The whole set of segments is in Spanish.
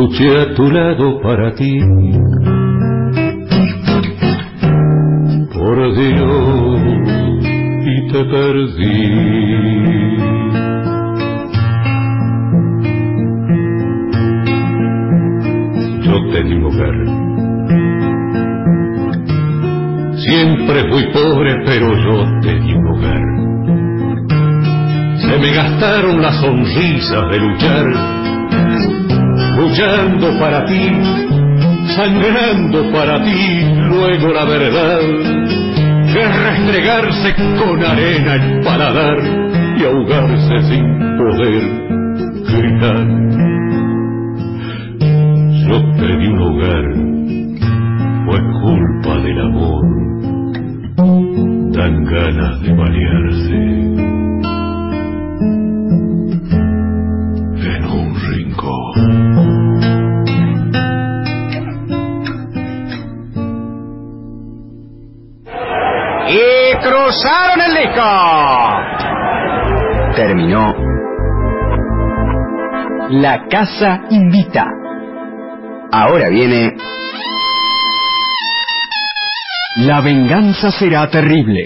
luché a tu lado para ti. Por Dios, y te perdí. Yo tenía un hogar. Siempre fui pobre, pero yo tenía un hogar. Se me gastaron las sonrisas de luchar, luchando para ti, sangrando para ti. Luego la verdad es restregarse con arena el paladar y ahogarse sin poder gritar. Yo te di un hogar, fue culpa del amor, dan ganas de balearse en un rincón. Y cruzaron el disco. Terminó La Casa Invita. Ahora viene La Venganza Será Terrible.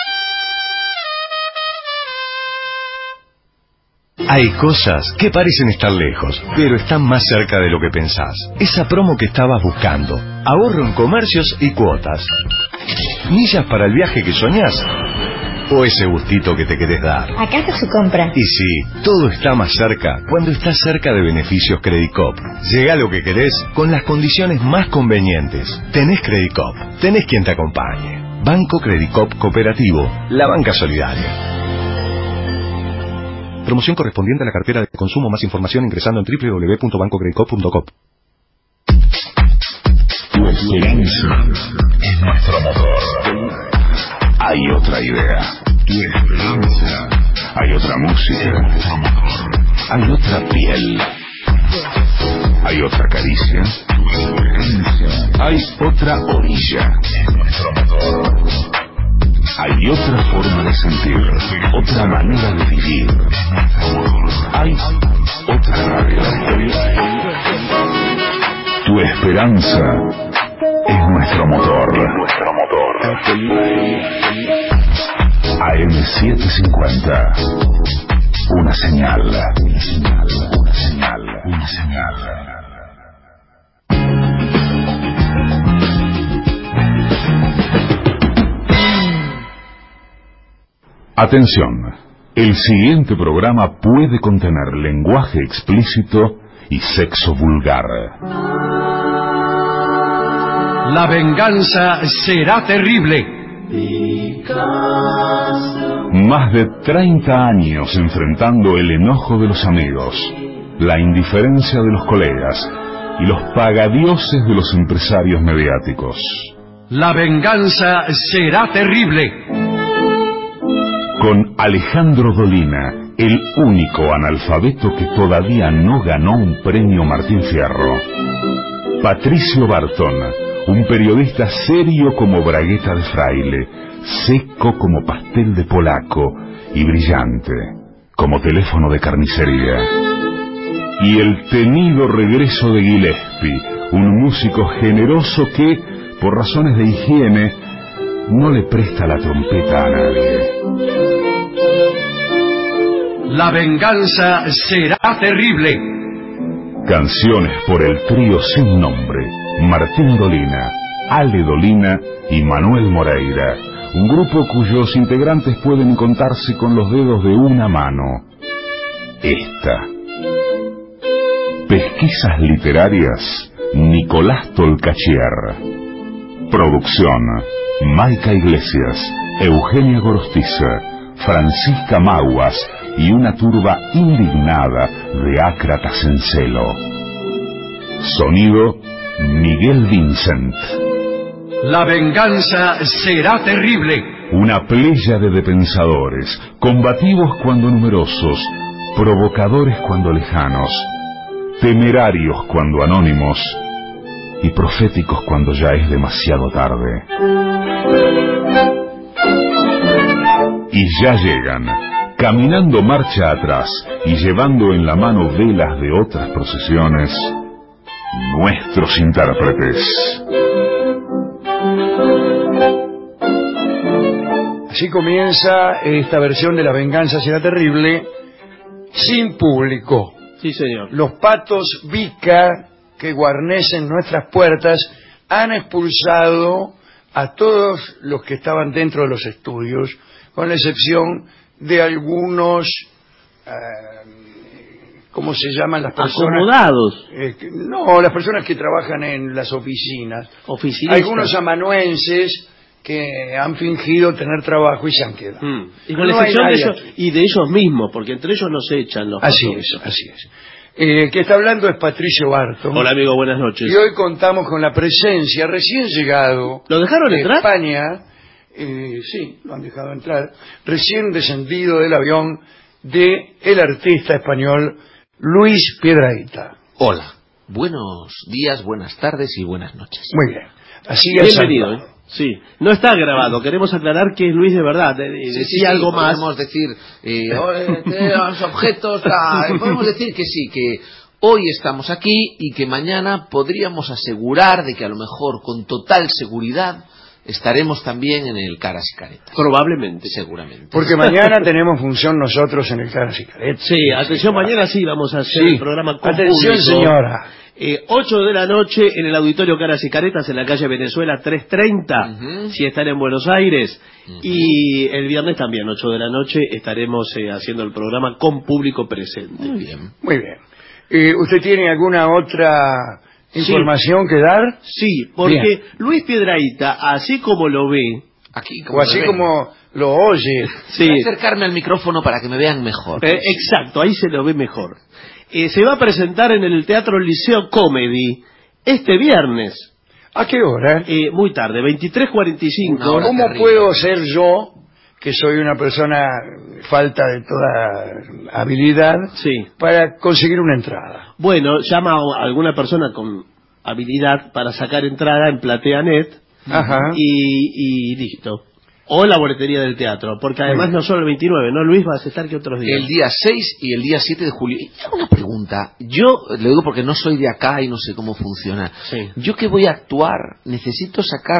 Hay cosas que parecen estar lejos, pero están más cerca de lo que pensás. Esa promo que estabas buscando. Ahorro en comercios y cuotas. Millas para el viaje que soñás. O ese gustito que te querés dar. Acá está su compra. Y sí, todo está más cerca cuando estás cerca de Beneficios Credicop. Llega lo que querés con las condiciones más convenientes. Tenés Credicop, tenés quien te acompañe. Banco Credicop Cooperativo, la banca solidaria. Promoción correspondiente a la cartera de consumo. Más información ingresando en www.bancocredicop.com. Tu esperanza es nuestro motor. Hay otra idea. Tu esperanza. Hay otra música. Hay otra piel. Hay otra caricia. Hay otra orilla. Es nuestro motor. Hay otra forma de sentir, otra manera de vivir. Hay otra radio. Tu esperanza es nuestro motor. AM750. Una señal. Atención, el siguiente programa puede contener lenguaje explícito y sexo vulgar. La venganza será terrible. Más de 30 años enfrentando el enojo de los amigos, la indiferencia de los colegas y los pagadioses de los empresarios mediáticos. La venganza será terrible. Con Alejandro Dolina, el único analfabeto que todavía no ganó un premio Martín Fierro. Patricio Barton, un periodista serio como bragueta de fraile, seco como pastel de polaco y brillante como teléfono de carnicería. Y el temido regreso de Gillespie, un músico generoso que, por razones de higiene, no le presta la trompeta a nadie. La venganza será terrible. Canciones por el trío sin nombre, Martín Dolina, Ale Dolina y Manuel Moreira, un grupo cuyos integrantes pueden contarse con los dedos de una mano. Esta. Pesquisas literarias, Nicolás Tolcachier. Producción, Maica Iglesias, Eugenia Gorostiza, Francisca Maguas y una turba indignada de ácratas en celo. Sonido, Miguel Vincent. La venganza será terrible. Una pléyade de pensadores, combativos cuando numerosos, provocadores cuando lejanos, temerarios cuando anónimos y proféticos cuando ya es demasiado tarde. Y ya llegan, caminando marcha atrás y llevando en la mano velas de otras procesiones, nuestros intérpretes. Así comienza esta versión de La venganza será terrible, sin público. Sí, señor. Los patos Vica que guarnecen nuestras puertas han expulsado a todos los que estaban dentro de los estudios, con la excepción de algunos, ¿cómo se llaman las personas? Acomodados. No, las personas que trabajan en las oficinas. Oficinistas. Algunos amanuenses que han fingido tener trabajo y se han quedado. Y con la No hay excepción de nadie ellos, aquí. y de ellos mismos, porque entre ellos no se echan los Así patos. es, así es. Que está hablando es Patricio Barton. Hola, amigo, buenas noches. Y hoy contamos con la presencia, recién llegado ¿Lo dejaron de entrar? España, sí, lo han dejado entrar, recién descendido del avión de el artista español Luis Piedrahita. Hola, buenos días, buenas tardes y buenas noches. Muy bien, así Bienvenido, es. Sí, no está grabado. Queremos aclarar que es Luis de verdad. Decía algo más. Podemos decir, los objetos, podemos decir que sí, que hoy estamos aquí y que mañana podríamos asegurar de que a lo mejor con total seguridad estaremos también en el Caras y Caretas. Probablemente. Seguramente. Porque mañana tenemos función nosotros en el Caras y Caretas. Sí, atención, mañana sí vamos a hacer el programa con Atención, público. señora. 8 de la noche en el Auditorio Caras y Caretas en la calle Venezuela 330, si están en Buenos Aires. Y el viernes también, 8 de la noche, estaremos haciendo el programa con público presente. Muy bien. Muy bien. ¿Usted tiene alguna otra información que dar? Sí, porque Bien. Luis Piedrahita, así como lo ve, Aquí, O así me ven. como lo oye. sí, Voy a acercarme al micrófono para que me vean mejor. exacto, ahí se lo ve mejor. Se va a presentar en el Teatro Liceo Comedy este viernes, ¿A qué hora? muy tarde, 23:45. Una hora. ¿Cómo terrible. puedo ser yo, que soy una persona falta de toda habilidad, Sí. para conseguir una entrada? Bueno, llama a alguna persona con habilidad para sacar entrada en PlateaNet Ajá. y listo. O la boletería del teatro, porque además no solo el 29, ¿no, Luis? Vas a estar que otros días. El día 6 y el día 7 de julio. Y hago una pregunta. Yo le digo porque no soy de acá y no sé cómo funciona. Sí. Yo que voy a actuar, necesito sacar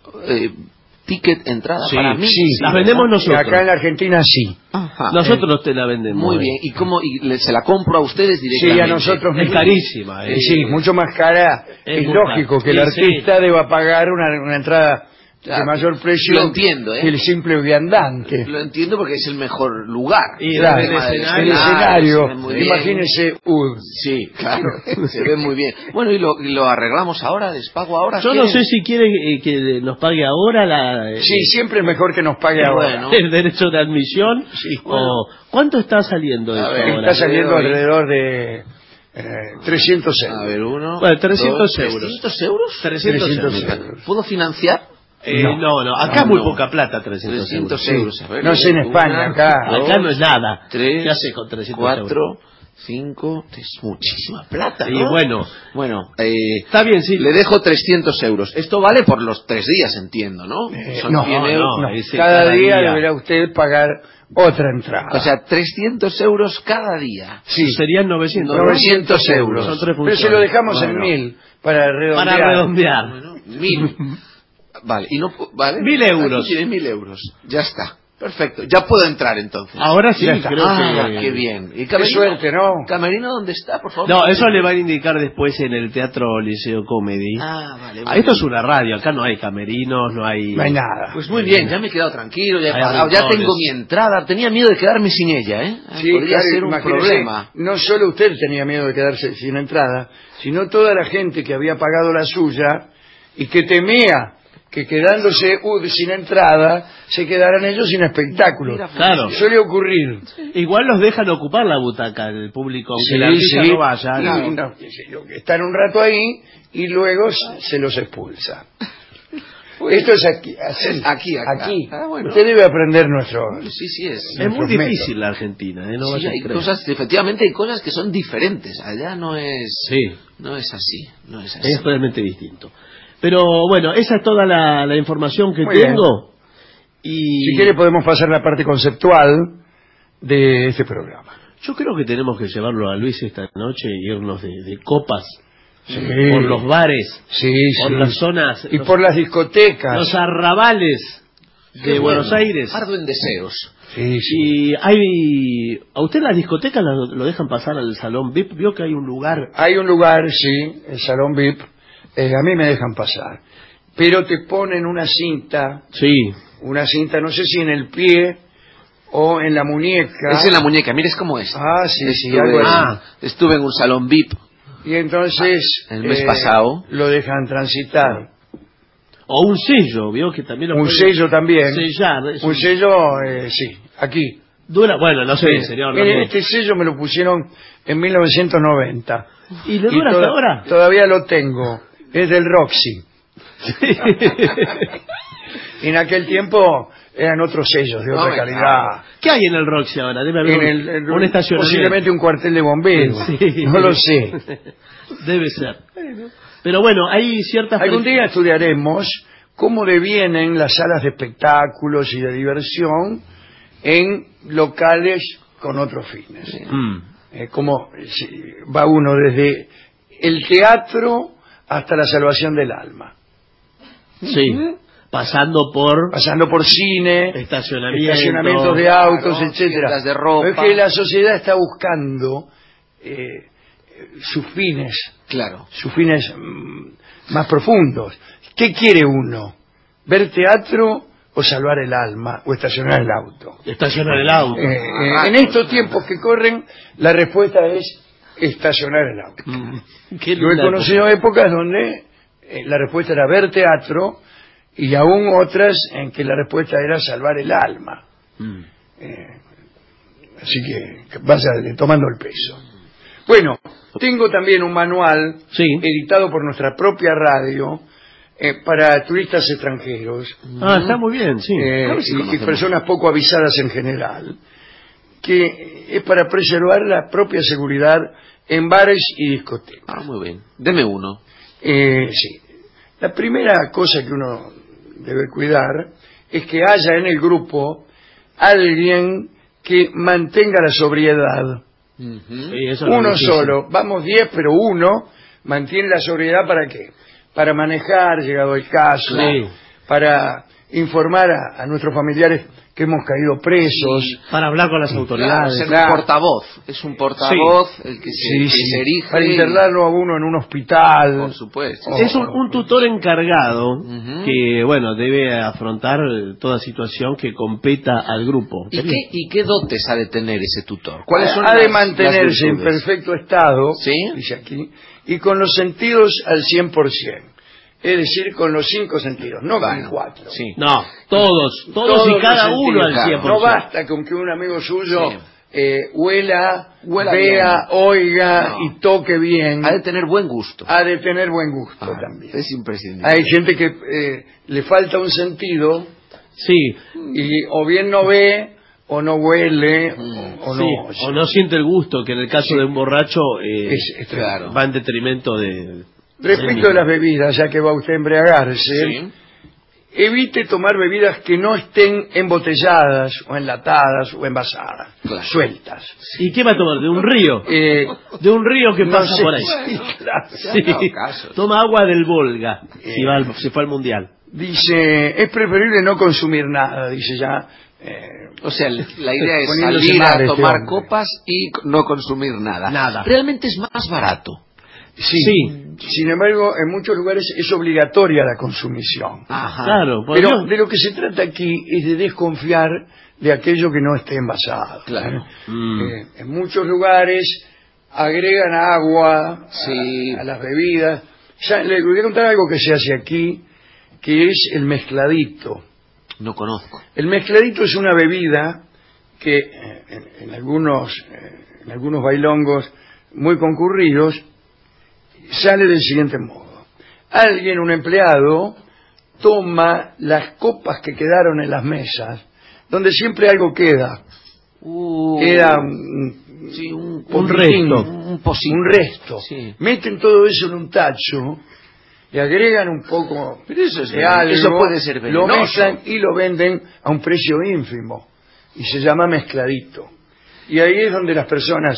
ticket, entrada Sí, para mí. Sí, las vendemos nosotros. Acá en la Argentina sí. Ajá. Nosotros te la vendemos. Muy bien. ¿Y cómo? ¿Se la compro a ustedes Sí, directamente? a nosotros Es mismos. carísima. Sí, mucho más cara. Es Es muy lógico cara. que el Sí, artista deba pagar una entrada Claro. de mayor precio Lo entiendo, que el simple viandante. Lo entiendo porque es el mejor lugar. Y Claro, el escenario. el escenario. se ve muy bien. Imagínese, Sí, claro. Se ve muy bien. Bueno, ¿y lo arreglamos ahora? ¿Les pago ahora? Yo ¿Qué? no sé si quiere que nos pague ahora sí, siempre es mejor que nos pague ahora. Bueno. el derecho de admisión. Sí. O, ¿cuánto está saliendo esto ver, ahora? Está saliendo Hoy. alrededor de 300 euros. A ver, uno. Bueno, 300 dos, euros. ¿300 euros? 300 euros. ¿Puedo financiar? No, acá No, es muy no. poca plata, 300 300 euros. euros. A ver, No sé en una, España, acá. Acá no es nada. Tres, ¿Qué haces con 300 euros? 4, 5, es muchísima plata, Y ¿no? bueno, Bueno, está bien, sí. le dejo 300 euros. Esto vale por los 3 días, entiendo, ¿no? Son no, 100 euros. no. No, ese cada día día. deberá usted pagar otra entrada. O sea, 300 euros cada día. sí, Serían 900 900 euros. Son tres pero si funciones. lo dejamos en Bueno, 1000 para redondear. Para redondear. Bueno, 1000. Vale, y no, ¿vale? 1000 euros. Aquí tiene 1000 euros. Ya está. Perfecto. Ya puedo entrar entonces. Ahora sí, Ya está. creo que... Qué bien. ¿Y Qué suerte, ¿no? ¿Camerino dónde está, por favor? No, eso le van a indicar después en el Teatro Liceo Comedy. Ah, vale. Esto es una radio, acá no hay camerinos, no hay... No hay nada. Pues muy bien, ya me he quedado tranquilo, ya he Hay pagado, ya rincones. tengo mi entrada. Tenía miedo de quedarme sin ella, ¿eh? Sí, Podría claro, ser un imagínese, problema. no solo usted tenía miedo de quedarse sin entrada, sino toda la gente que había pagado la suya y que temía que quedándose sin entrada se quedaran ellos sin espectáculo. Mira, Claro. Suele ocurrir. Igual los dejan ocupar la butaca el público, aunque Sí, el artista sí. no vaya. Y, no, qué sé yo, que están un rato ahí y luego se los expulsa. Esto es aquí, así, Aquí, acá. aquí. Ah, bueno. Usted debe aprender nuestro... Sí, sí es. Es muy nuestros difícil métodos. la Argentina, no Sí, vaya a hay creer. cosas, efectivamente hay cosas que son diferentes. Allá no es, Sí, no es así, no es así. es totalmente distinto. Pero bueno, esa es toda la información que Muy bien. tengo. Y Si quiere podemos pasar la parte conceptual de este programa. yo creo que tenemos que llevarlo a Luis esta noche y irnos de copas por los bares, por las zonas... Y por las discotecas. Los arrabales de Buenos Aires. Ardo en deseos. Sí. Y hay... ¿A usted las discotecas lo dejan pasar al salón VIP? ¿Vio que hay un lugar? Hay un lugar, sí, el salón VIP. A mí me dejan pasar. Pero te ponen una cinta. Sí. Una cinta, no sé si en el pie o en la muñeca. Es en la muñeca, mires cómo es. Sí, algo así. Estuve en un salón VIP. Y entonces... el mes pasado. Lo dejan transitar. O un sello, vio que también lo Un pueden sello también. sellar. Un sello, sí, aquí. Dura, bueno, no sé, Sí. señor. Miren, este sello me lo pusieron en 1990. ¿Y le dura hasta ahora? Todavía lo tengo. Es del Roxy. En aquel tiempo eran otros sellos de otra calidad. ¿Qué hay en el Roxy ahora? Debe haber un estacionamiento. Posiblemente un cuartel de bomberos. Sí. No lo sé. Debe ser. Pero bueno, hay ciertas... Algún día estudiaremos cómo devienen las salas de espectáculos y de diversión en locales con otros fines. Cómo va uno desde el teatro hasta la salvación del alma. Sí. Pasando por cine, estacionamientos de autos, etcétera. De ropa. Es que la sociedad está buscando sus fines, sus fines más profundos. ¿Qué quiere uno? ¿Ver teatro o salvar el alma o estacionar el auto? Estacionar el auto. En estos tiempos que corren, la respuesta es estacionar el auto. Yo he conocido épocas donde la respuesta era ver teatro, y aún otras en que la respuesta era salvar el alma. Así que vaya tomando el peso. Bueno, tengo también un manual editado por nuestra propia radio para turistas extranjeros. Está muy bien, sí. Y personas poco avisadas en general, que es para preservar la propia seguridad en bares y discotecas. Muy bien. Deme uno. Sí. La primera cosa que uno debe cuidar es que haya en el grupo alguien que mantenga la sobriedad. Uno solo, vamos 10, pero uno mantiene la sobriedad. ¿Para qué? Para manejar, llegado el caso, para informar a nuestros familiares que hemos caído presos, para hablar con las autoridades. Ser un portavoz, es un portavoz el que se erige. Para internarlo a uno en un hospital. Por supuesto. Es un tutor encargado que, bueno, debe afrontar toda situación que competa al grupo. ¿Y qué dotes ha de tener ese tutor? ¿Cuáles son ha de mantenerse en perfecto estado, dice aquí, y con los sentidos al 100%. Es decir, con los 5 sentidos, no con el 4. No, todos y cada uno al 100%. No basta con que un amigo suyo huela, vea, oiga y toque bien. Ha de tener buen gusto. Ha de tener buen gusto también. Es imprescindible. Hay gente que le falta un sentido y o bien no ve o no huele o no siente el gusto, que en el caso de un borracho va en detrimento de... Respecto de las bebidas, ya que va usted a embriagarse, evite tomar bebidas que no estén embotelladas o enlatadas o envasadas, sueltas. ¿Y qué va a tomar? ¿De un río? De un río que pasa por ahí. Toma agua del Volga, si fue al Mundial. Dice, es preferible no consumir nada, dice ya. O sea, la idea es salir a tomar copas y no consumir nada. Realmente es más barato. Sin embargo, en muchos lugares es obligatoria la consumición. Claro, pero de lo que se trata aquí es de desconfiar de aquello que no esté envasado. En muchos lugares agregan agua a las bebidas. Ya, le voy a contar algo que se hace aquí, que es el mezcladito. No conozco. El mezcladito es una bebida que en algunos bailongos muy concurridos sale del siguiente modo. Un empleado, toma las copas que quedaron en las mesas, donde siempre algo queda. Queda un resto. Meten todo eso en un tacho, le agregan un poco de algo, eso puede ser venenoso. Lo mezclan y lo venden a un precio ínfimo. Y se llama mezcladito. Y ahí es donde las personas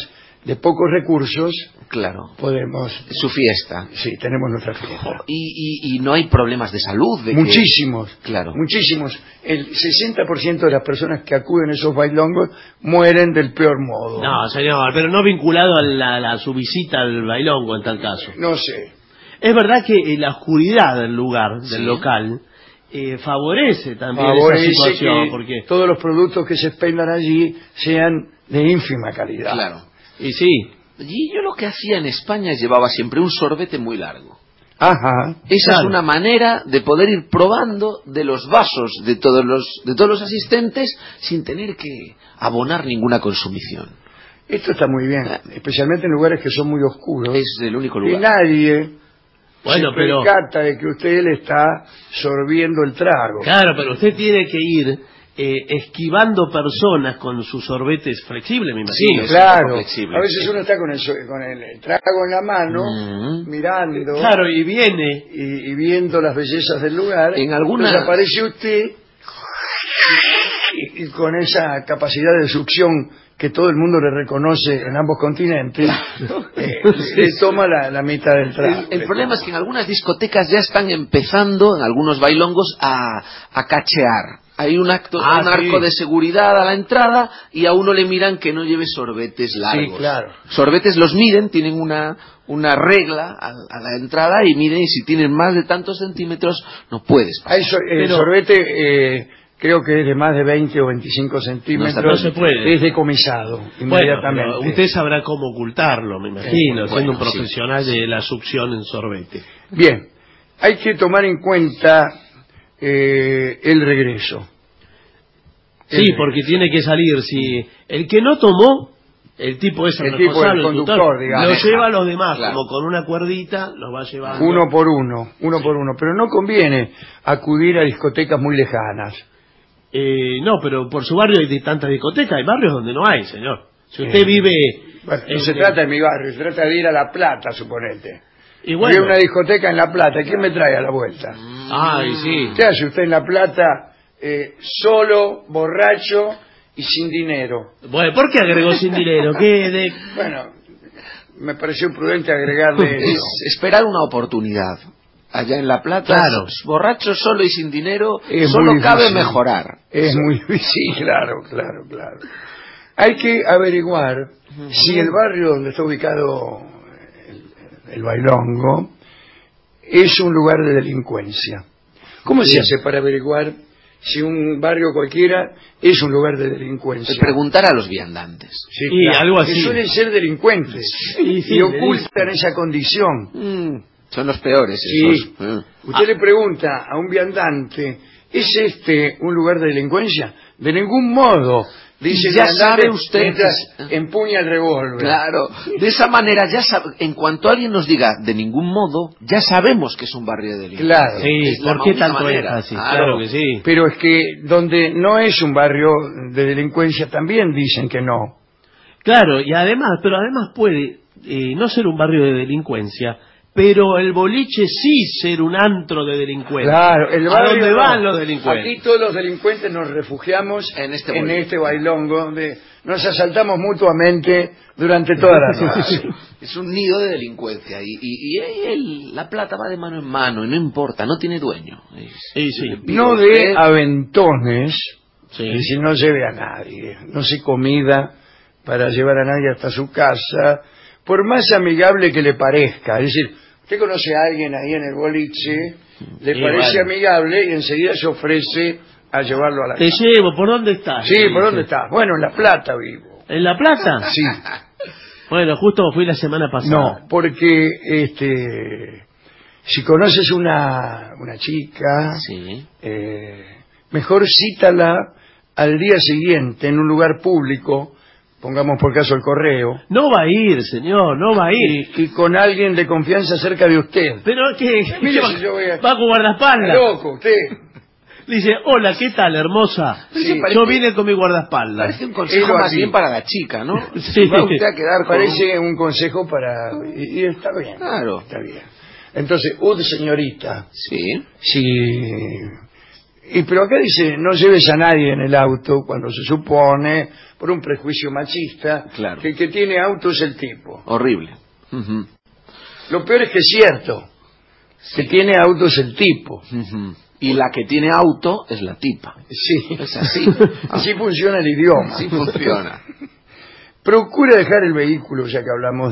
de pocos recursos, Claro. podemos... Su fiesta. Sí, tenemos nuestra fiesta. Y no hay problemas de salud. Muchísimos. Claro. Muchísimos. El 60% de las personas que acuden a esos bailongos mueren del peor modo. No, señor, pero no vinculado a su visita al bailongo en tal caso. No sé. Es verdad que la oscuridad del lugar, del Sí. local, favorece también Favorece esa situación. que Porque... todos los productos que se expendan allí sean de ínfima calidad. Claro. Y sí. Y yo lo que hacía en España es llevaba siempre un sorbete muy largo. Ajá. Esa Claro. es una manera de poder ir probando de los vasos de todos los asistentes sin tener que abonar ninguna consumición. Esto está muy bien, especialmente en lugares que son muy oscuros. Es el único Y lugar. nadie Bueno, se pero... percata de que usted le está sorbiendo el trago. Claro, pero usted tiene que ir esquivando personas con sus sorbetes flexibles, me Sí, imagino. es claro. flexible, A veces sí. uno está con el trago en la mano, mirando Claro, y viene... y viendo las bellezas del lugar. En alguna- Entonces aparece usted y con esa capacidad de succión que todo el mundo le reconoce en ambos continentes, le toma la mitad del trago. El problema es que en algunas discotecas ya están empezando, en algunos bailongos, a cachear. Hay un arco sí. de seguridad a la entrada y a uno le miran que no lleve sorbetes largos. Sí, claro. Sorbetes los miden, tienen una regla a la entrada y miden, y si tienen más de tantos centímetros no puedes pasar. El sorbete creo que es de más de 20 o 25 centímetros. No se puede. Es decomisado Bueno, inmediatamente. pero usted sabrá cómo ocultarlo, me imagino, Sí, siendo un bueno, sí. profesional de la succión en sorbete. Bien, hay que tomar en cuenta el regreso. Sí, porque tiene que salir. Si el que no tomó, el tipo es el El tipo, responsable, el conductor, digamos. lo lleva a los demás, Claro. como con una cuerdita, los va llevando. Uno por uno. Pero no conviene acudir a discotecas muy lejanas. No, pero por su barrio hay tantas discotecas, hay barrios donde no hay, señor. Si usted vive... Bueno, no se trata de mi barrio, se trata de ir a La Plata, suponete. Y Voy bueno, a una discoteca en La Plata, ¿quién me trae a la vuelta? ay, sí. ¿Qué hace usted en La Plata solo, borracho y sin dinero? Bueno, ¿por qué agregó sin dinero? Bueno, me pareció prudente agregarle Es eso. esperar una oportunidad. Allá en La Plata, Claro. borracho solo y sin dinero, Es solo muy cabe difícil. mejorar. Es muy sí, claro. Hay que averiguar si el barrio donde está ubicado el bailongo es un lugar de delincuencia. ¿Cómo se hace para averiguar si un barrio cualquiera es un lugar de delincuencia? Preguntar a los viandantes. Sí, Y algo así. Que suelen ser delincuentes Sí, y ocultan esa condición. Son los peores Sí. esos. Usted le pregunta a un viandante, ¿es este un lugar de delincuencia? De ningún modo. Dice el Ya viandante sabe usted mientras que- empuña el revólver. Claro, de esa manera ya en cuanto alguien nos diga de ningún modo, ya sabemos que es un barrio de delincuencia. Claro. Sí, Es la ¿por qué única tanto manera. énfasis? Claro que sí. Pero es que donde no es un barrio de delincuencia también dicen que no. Claro, y además puede no ser un barrio de delincuencia, pero el boliche sí ser un antro de delincuencia. Claro, el ¿A barrio dónde no. van los delincuentes? Aquí todos los delincuentes nos refugiamos En este bailongo donde nos asaltamos mutuamente durante toda la noche. Es un nido de delincuencia la plata va de mano en mano y no importa, no tiene dueño. Sí, sí. No de aventones, Sí. es decir, no lleve a nadie, no se comida para llevar a nadie hasta su casa, por más amigable que le parezca. Es decir, usted conoce a alguien ahí en el boliche, le Sí, parece bueno. amigable y enseguida se ofrece a llevarlo a la Te casa. llevo, ¿por dónde estás? Sí, ¿por Dice. dónde está? Bueno, en La Plata vivo. ¿En La Plata? Sí. Bueno, justo fui la semana pasada. No, porque si conoces una chica, Sí. mejor cítala al día siguiente en un lugar público, pongamos por caso el correo, No va a ir, señor, no va a ir. y con alguien de confianza cerca de usted. Pero que Mire, si yo voy a- va con guardaespaldas. Está loco usted. Le dice, hola, ¿qué tal, hermosa? Sí. Yo vine con mi guardaespaldas. Parece un consejo Algo más así. bien para la chica, ¿no? Sí. Va usted a quedar con Parece un consejo para... Y está bien. Claro. Está bien. Entonces, señorita, Sí. si Pero acá dice, no lleves a nadie en el auto, cuando se supone, por un prejuicio machista, Claro. que el que tiene auto es el tipo. Horrible. Ujú. Lo peor es que es cierto, que tiene auto es el tipo. Ujú. Y la que tiene auto es la tipa. Sí, Es así. así funciona el idioma. Así funciona. Procura dejar el vehículo, ya que hablamos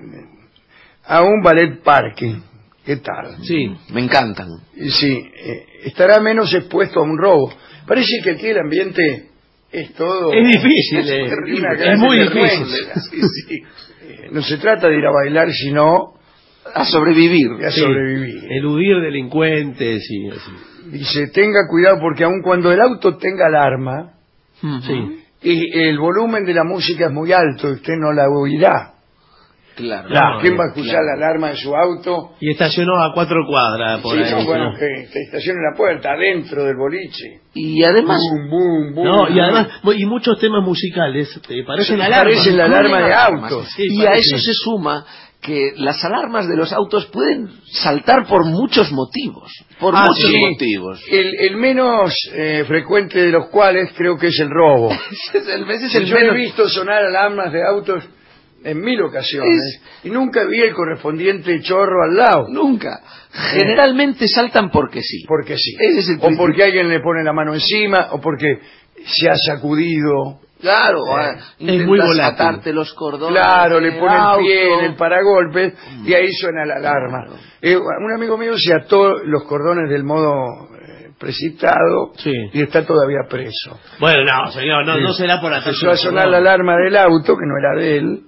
a un ballet parking. ¿Qué tal? Sí, me encantan. Sí, estará menos expuesto a un robo. Parece que aquí el ambiente es todo... Es difícil, una gran es muy vergüenza. difícil. Sí, sí. No se trata de ir a bailar, sino A sobrevivir. de Sí. sobrevivir. Eludir delincuentes y así. Dice, tenga cuidado porque aun cuando el auto tenga alarma, Sí. y el volumen de la música es muy alto, usted no la oirá. Claro. Claro. ¿Quién va a escuchar la alarma de su auto? Y estacionó a 4 cuadras por Sí, ahí. no, bueno, ¿no? que estacione en la puerta, adentro del boliche. Y además, Boom, boom, boom, No, y boom. además, y muchos temas musicales parecen alarmas. Parecen la alarma de autos. Sí, y a parece. eso se suma que las alarmas de los autos pueden saltar por muchos motivos. Por muchos Sí. motivos. El menos frecuente de los cuales creo que es el robo. Ese es el Yo he menos. visto sonar alarmas de autos en 1000 ocasiones y nunca vi el correspondiente chorro al lado. Nunca. Generalmente saltan porque sí. Porque sí. Ese es el O principio. porque alguien le pone la mano encima, o porque se ha sacudido. Claro, es muy volátil. atarte los cordones. Claro, le del pone el pie auto. en el paragolpes y ahí suena la alarma. Un amigo mío se ató los cordones del modo precipitado Sí. y está todavía preso. Bueno, no, señor, no será por atrás. Empezó a sonar la alarma del auto, que no era de él,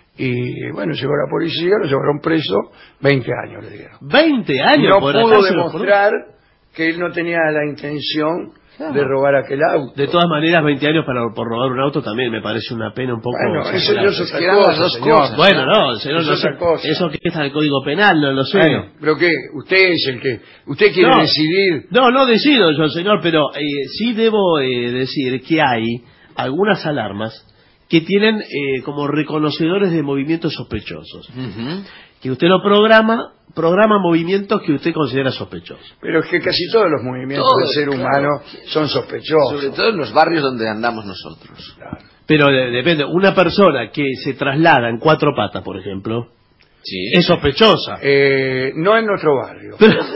y bueno, llegó la policía, lo llevaron preso, 20 años le dieron. 20 años No por pudo atarse los demostrar que él no tenía la intención Claro. de robar aquel auto. De todas maneras, 20 años por robar un auto también me parece una pena un poco... Bueno, eso exagerada. es otra que eran las cosa, dos señor. cosas. Bueno, no, señor, Es no otra sé. cosa. Eso que está en el Código Penal, no lo sé. Bueno, pero que usted es el que... Usted quiere No. decidir... No decido yo, señor, pero sí debo decir que hay algunas alarmas que tienen como reconocedores de movimientos sospechosos. Ujú. Que usted lo programa movimientos que usted considera sospechosos. Pero es que casi todos los movimientos Todos, del ser claro. humano son sospechosos. Sobre todo en los barrios donde andamos nosotros. Claro. Pero depende, una persona que se traslada en 4 patas, por ejemplo, Sí. es sospechosa. No en nuestro barrio.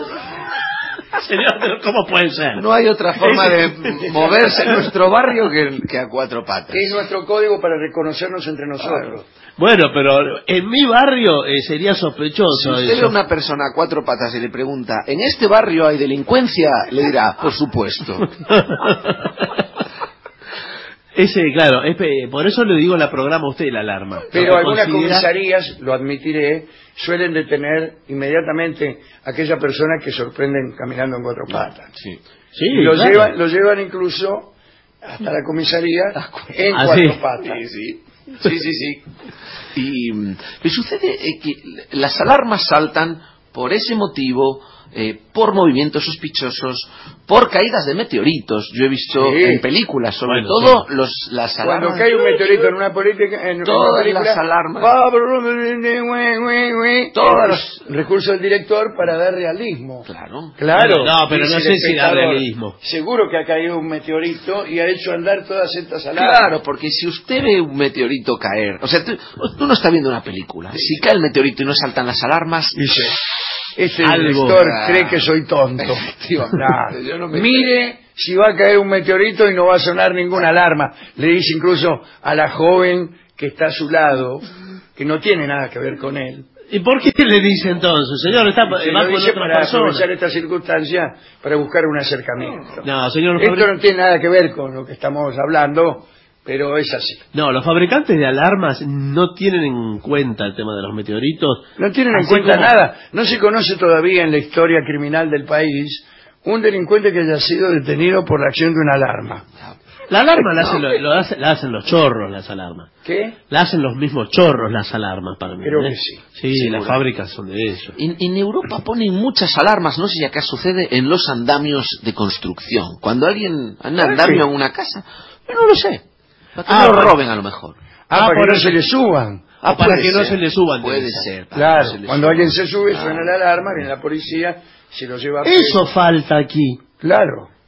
Señor, pero ¿cómo puede ser? No hay otra forma de moverse en nuestro barrio que a 4 patas. Es nuestro código para reconocernos entre nosotros. Bueno, pero en mi barrio sería Si sospechoso usted ve eso. a una persona a 4 patas y le pregunta, ¿en este barrio hay delincuencia? Le dirá, por supuesto. Claro, por eso le digo la programa a usted la alarma. Pero Porque algunas considera- comisarías, lo admitiré, suelen detener inmediatamente a aquella persona que sorprenden caminando en 4 patas. Sí. Sí, Y lo claro. llevan incluso hasta la comisaría en Ah, 4 sí. patas. Sí. Y me sucede que las alarmas saltan por ese motivo, por movimientos sospechosos, por caídas de meteoritos. Yo he visto Sí. en películas, sobre Bueno, todo las Cuando alarmas. cae un meteorito en una política, en Todas una película, las alarmas. todos los recursos del director para dar realismo. Claro. Claro. No, pero dice no el sé si da espectador. realismo. Seguro que ha caído un meteorito y ha hecho andar todas estas alarmas. Claro, porque si usted ve un meteorito caer, o sea, tú no estás viendo una película. Si cae el meteorito y no saltan las alarmas, Dice, este Algo. director cree que soy tonto. Claro. Yo no me- Mire si va a caer un meteorito y no va a sonar ninguna alarma. Le dice incluso a la joven que está a su lado, que no tiene nada que ver con él. ¿Y por qué le dice entonces? Señor, Se va lo con dice otra para persona. aprovechar esta circunstancia para buscar un acercamiento. No, señor, Esto no tiene nada que ver con lo que estamos hablando, pero es así. no, los fabricantes de alarmas no tienen en cuenta el tema de los meteoritos. No tienen en Así cuenta como- nada. No se conoce todavía en la historia criminal del país un delincuente que haya sido detenido por la acción de una alarma. La alarma la hacen los chorros, las alarmas. ¿Qué? La hacen los mismos chorros las alarmas para mí. Creo ¿eh? que sí. Sí, Seguro. las fábricas son de eso. En Europa ponen muchas alarmas, no sé si acá sucede, en los andamios de construcción. Cuando alguien anda andamio sí. en una casa, yo no lo sé. Para que Ah, no lo bueno. roben a lo mejor. Para por que no eso- se le suban. Ah, para puede que no ser, se le suban. Puede debe ser. para que Claro, no se le cuando suban. alguien se sube, Ah. suena la alarma, viene la policía, se lo lleva Eso falta aquí. Claro.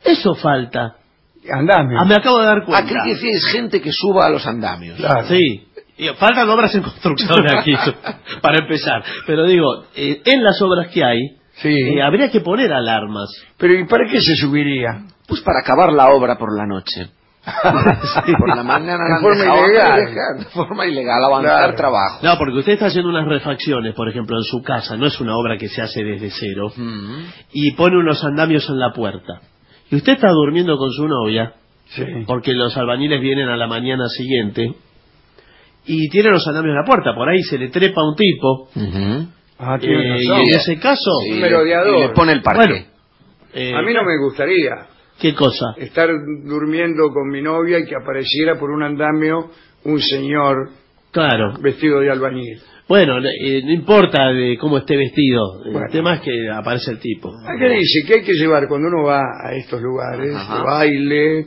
Eso falta. Andamios. Me acabo de dar cuenta. Aquí que es gente que suba a los andamios. Claro. Sí. Y faltan obras en construcción aquí, para empezar. Pero digo, en las obras que hay, Sí. habría que poner alarmas. Pero ¿y para qué se subiría? Pues para acabar la obra por la noche. Por la mañana De forma ilegal. De forma ilegal, avanzar Claro. trabajo. No, porque usted está haciendo unas refacciones, por ejemplo, en su casa, no es una obra que se hace desde cero, y pone unos andamios en la puerta. Y usted está durmiendo con su novia, Sí. porque los albañiles vienen a la mañana siguiente, y tiene los andamios en la puerta, por ahí se le trepa un tipo, Ah, tiene y razón. en ese caso, Un merodeador. Y le pone el parque. Bueno, A mí no me gustaría ¿qué cosa? estar durmiendo con mi novia y que apareciera por un andamio un señor Claro. vestido de albañil. Bueno, no importa de cómo esté vestido, Bueno. el tema es que aparece el tipo. Acá dice que hay que llevar, cuando uno va a estos lugares, Ajá. de baile,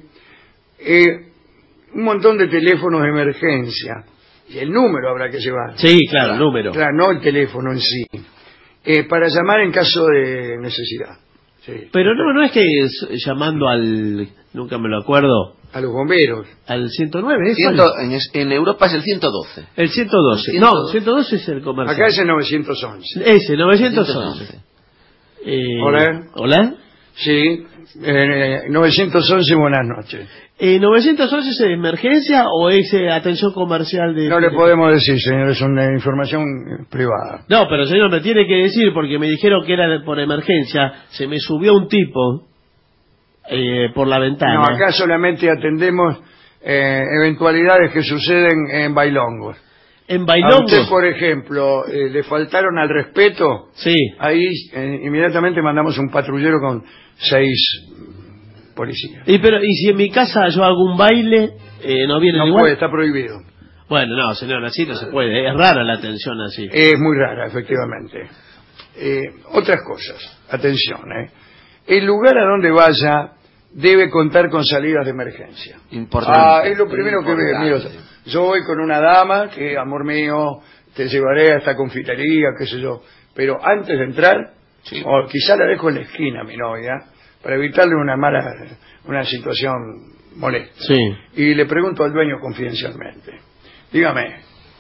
un montón de teléfonos de emergencia. Y el número habrá que llevar. Sí, claro, el número. Claro, no el teléfono en sí. Para llamar en caso de necesidad. Sí. Pero no es que llamando al, nunca me lo acuerdo, A los bomberos. al 109, ¿es? En Europa es el 112. El 112. El No, 112 es el comercial. Acá es el 911. Ese, 911. Hola. ¿Hola? Sí, 911, buenas noches. 911 es emergencia o es atención comercial de... No le podemos decir, señor, es una información privada. No, pero señor, me tiene que decir porque me dijeron que era por emergencia. Se me subió un tipo por la ventana. No, acá solamente atendemos eventualidades que suceden en bailongos. En A Bailongo. usted, por ejemplo, le faltaron al respeto, Sí. ahí inmediatamente mandamos un patrullero con 6 policías. Y si en mi casa yo hago un baile, no vienen No igual. puede, está prohibido. Bueno, no, señor, así no se puede. Es rara la atención así. Es muy rara, efectivamente. Otras cosas, atención, el lugar a donde vaya debe contar con salidas de emergencia. Importante. Es lo primero que veo. Importante. Mira, yo voy con una dama que, amor mío, te llevaré a esta confitería, qué sé yo. Pero antes de entrar, Sí. o quizá la dejo en la esquina, mi novia, para evitarle una situación molesta. Sí. Y le pregunto al dueño confidencialmente, dígame,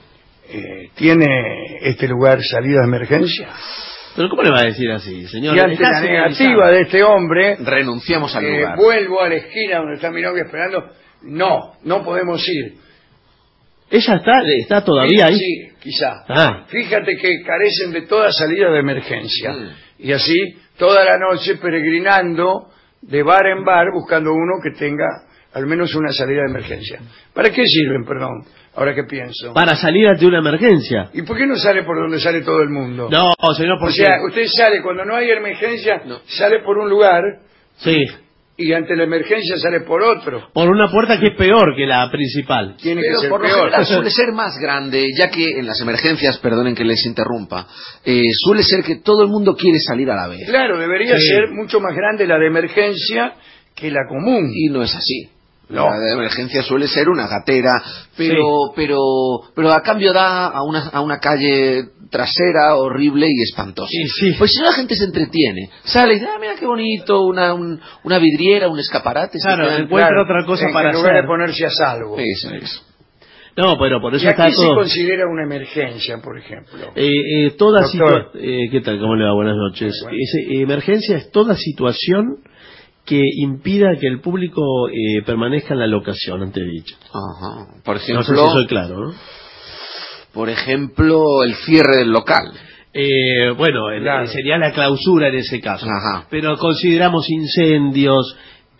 ¿tiene este lugar salida de emergencia? Pero ¿cómo le va a decir así, señor? Y ante Está la señalizado. negativa de este hombre, Renunciamos al lugar. vuelvo a la esquina donde está mi novia esperando. No podemos ir. ¿Ella está todavía ahí? Sí, quizá. Ah. Fíjate que carecen de toda salida de emergencia. Mm. Y así, toda la noche peregrinando de bar en bar, buscando uno que tenga al menos una salida de emergencia. ¿Para qué sirven, perdón? Ahora que pienso. Para salir ante una emergencia. ¿Y por qué no sale por donde sale todo el mundo? No, señor, O porque... sea, usted sale, cuando no hay emergencia, sale por un lugar Sí, y ante la emergencia sale por otro. por una puerta que es peor que la principal. Tiene que Pero ser por lo peor. general suele ser más grande, ya que en las emergencias, perdonen que les interrumpa, suele ser que todo el mundo quiere salir a la vez. Claro, debería Sí. ser mucho más grande la de emergencia que la común. Y no es así. No. La de emergencia suele ser una gatera, pero a cambio da a una calle trasera horrible y espantosa. Sí. Pues si la gente se entretiene, sale y dice, mira qué bonito, una vidriera, un escaparate. Claro, se quedan- encuentra otra cosa en para lugar hacer. de ponerse a salvo. Eso es. No, pero por eso Y aquí está se todo... considera una emergencia, por ejemplo. Toda Doctor. ¿Qué tal? ¿Cómo le va? Buenas noches. Bueno. Emergencia es toda situación que impida que el público permanezca en la locación, antes dicho. Ajá. Por No ejemplo, sé si soy claro, ¿no? por ejemplo, el cierre del local. Bueno, Claro. sería la clausura en ese caso. Ajá. Pero consideramos incendios,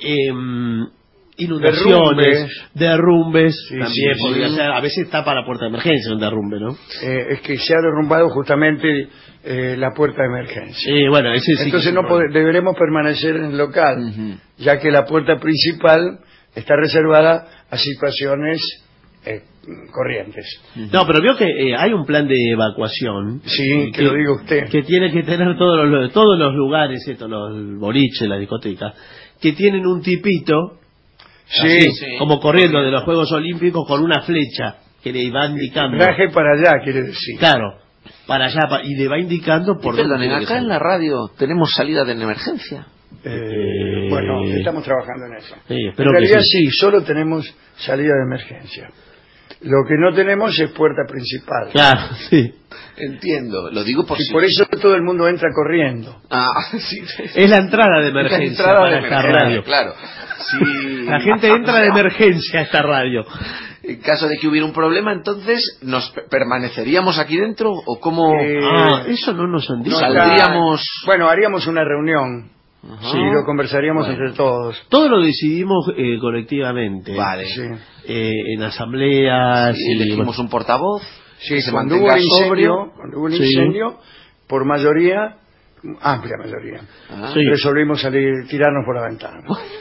inundaciones, derrumbes, Sí, también sí, podría sí. ser. A veces está para la puerta de emergencia un derrumbe, ¿no? Es que se ha derrumbado justamente la puerta de emergencia. Bueno, ese sí. Entonces que- deberemos permanecer en el local, Ujú. ya que la puerta principal está reservada a situaciones corrientes. No, pero veo que hay un plan de evacuación. Sí, que lo diga usted. Que tiene que tener todos los lugares, los boliches, las discotecas, que tienen un tipito, Sí, así, como corriendo de los Juegos Olímpicos con una flecha que le va indicando. traje para allá, quiere decir. Claro, para allá, y le va indicando por dónde Perdonen, tiene que acá en salir. la radio tenemos salida de emergencia. Bueno, estamos trabajando en eso. Sí, En espero realidad que sí. solo tenemos salida de emergencia. Lo que no tenemos es puerta principal. Claro, sí. Entiendo, lo digo por Y si... por eso todo el mundo entra corriendo. Ah, sí. Es la entrada de emergencia entrada para de esta emergencia, radio. claro. Sí. La gente entra de emergencia a esta radio. En caso de que hubiera un problema, entonces, ¿nos permaneceríamos aquí dentro o cómo Eso no nos han dicho. saldríamos? Bueno, haríamos una reunión Sí. y lo conversaríamos Bueno. entre todos. Todo lo decidimos colectivamente. Vale. Sí. En asambleas. Sí, elegimos un portavoz. Sí, que se cuando hubo mantenga un incendio, sobrio. cuando hubo un Sí. incendio, por mayoría, amplia mayoría, Ah, Sí. resolvimos tirarnos por la ventana.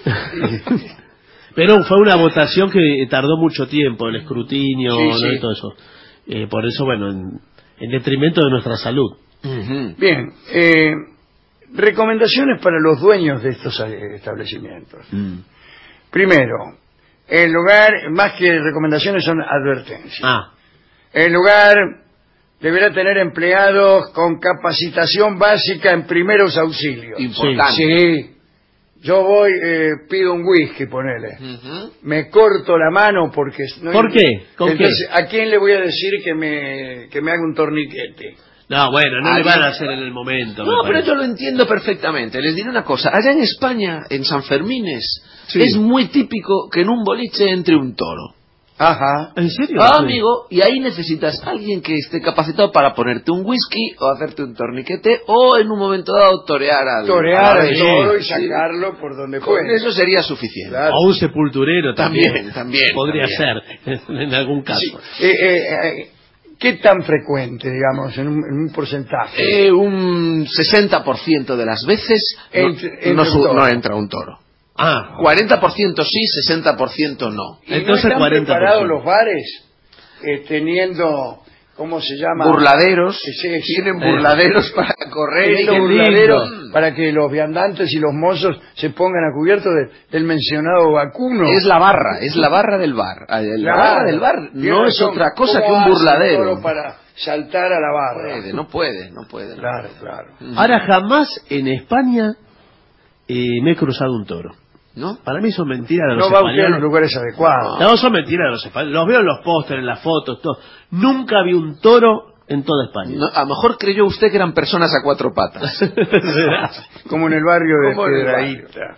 Pero fue una votación que tardó mucho tiempo, el escrutinio, Sí, ¿no? sí. Y todo eso. Por eso, bueno, en detrimento de nuestra salud. ujú. Bien, recomendaciones para los dueños de estos establecimientos. Primero, el lugar, más que recomendaciones, son advertencias. Ah, El lugar deberá tener empleados con capacitación básica en primeros auxilios. Importante. Sí. Yo voy, pido un whisky, ponele. Ujú. Me corto la mano porque... no ¿Por hay- qué? ¿Con Entonces, ¿a quién le voy a decir que me haga un torniquete? no, bueno, no le Alguien- van a hacer en el momento. No, me pero parece. yo lo entiendo perfectamente. Les diré una cosa. Allá en España, en San Fermines, Sí. es muy típico que en un boliche entre un toro. Ajá. ¿En serio? Ah, Sí. amigo, y ahí necesitas a alguien que esté capacitado para ponerte un whisky o hacerte un torniquete o en un momento dado torear al Torear al al ave. toro y Sí. sacarlo por donde Con pueda. eso sería suficiente. Claro. O un sepulturero también. También. Podría también. ser, en algún caso. Sí. ¿Qué tan frecuente, digamos, en un porcentaje? Un 60% de las veces Entre no un toro. no entra un toro. Ah, 40% sí, 60% no. ¿Y entonces no están 40%. preparados los bares teniendo, ¿cómo se llama? Burladeros. Sí, sí. Tienen burladeros para correr. Teniendo qué burladeros lindo. para que los viandantes y los mozos se pongan a cubierto del mencionado vacuno. Es la barra del bar. La Claro. barra del bar Tiene no es razón. otra cosa que ¿Cómo un hace burladero. toro para saltar a la barra? No puede. Claro, claro. ahora jamás en España me he cruzado un toro. ¿No? Para mí son mentiras de los No va usted a los españoles. lugares adecuados. No, son mentiras de los españoles. Los veo en los pósteres, en las fotos, todo. Nunca vi un toro en toda España. No, a lo mejor creyó usted que eran personas a cuatro patas. Como en el barrio de Como en el Piedrahíta.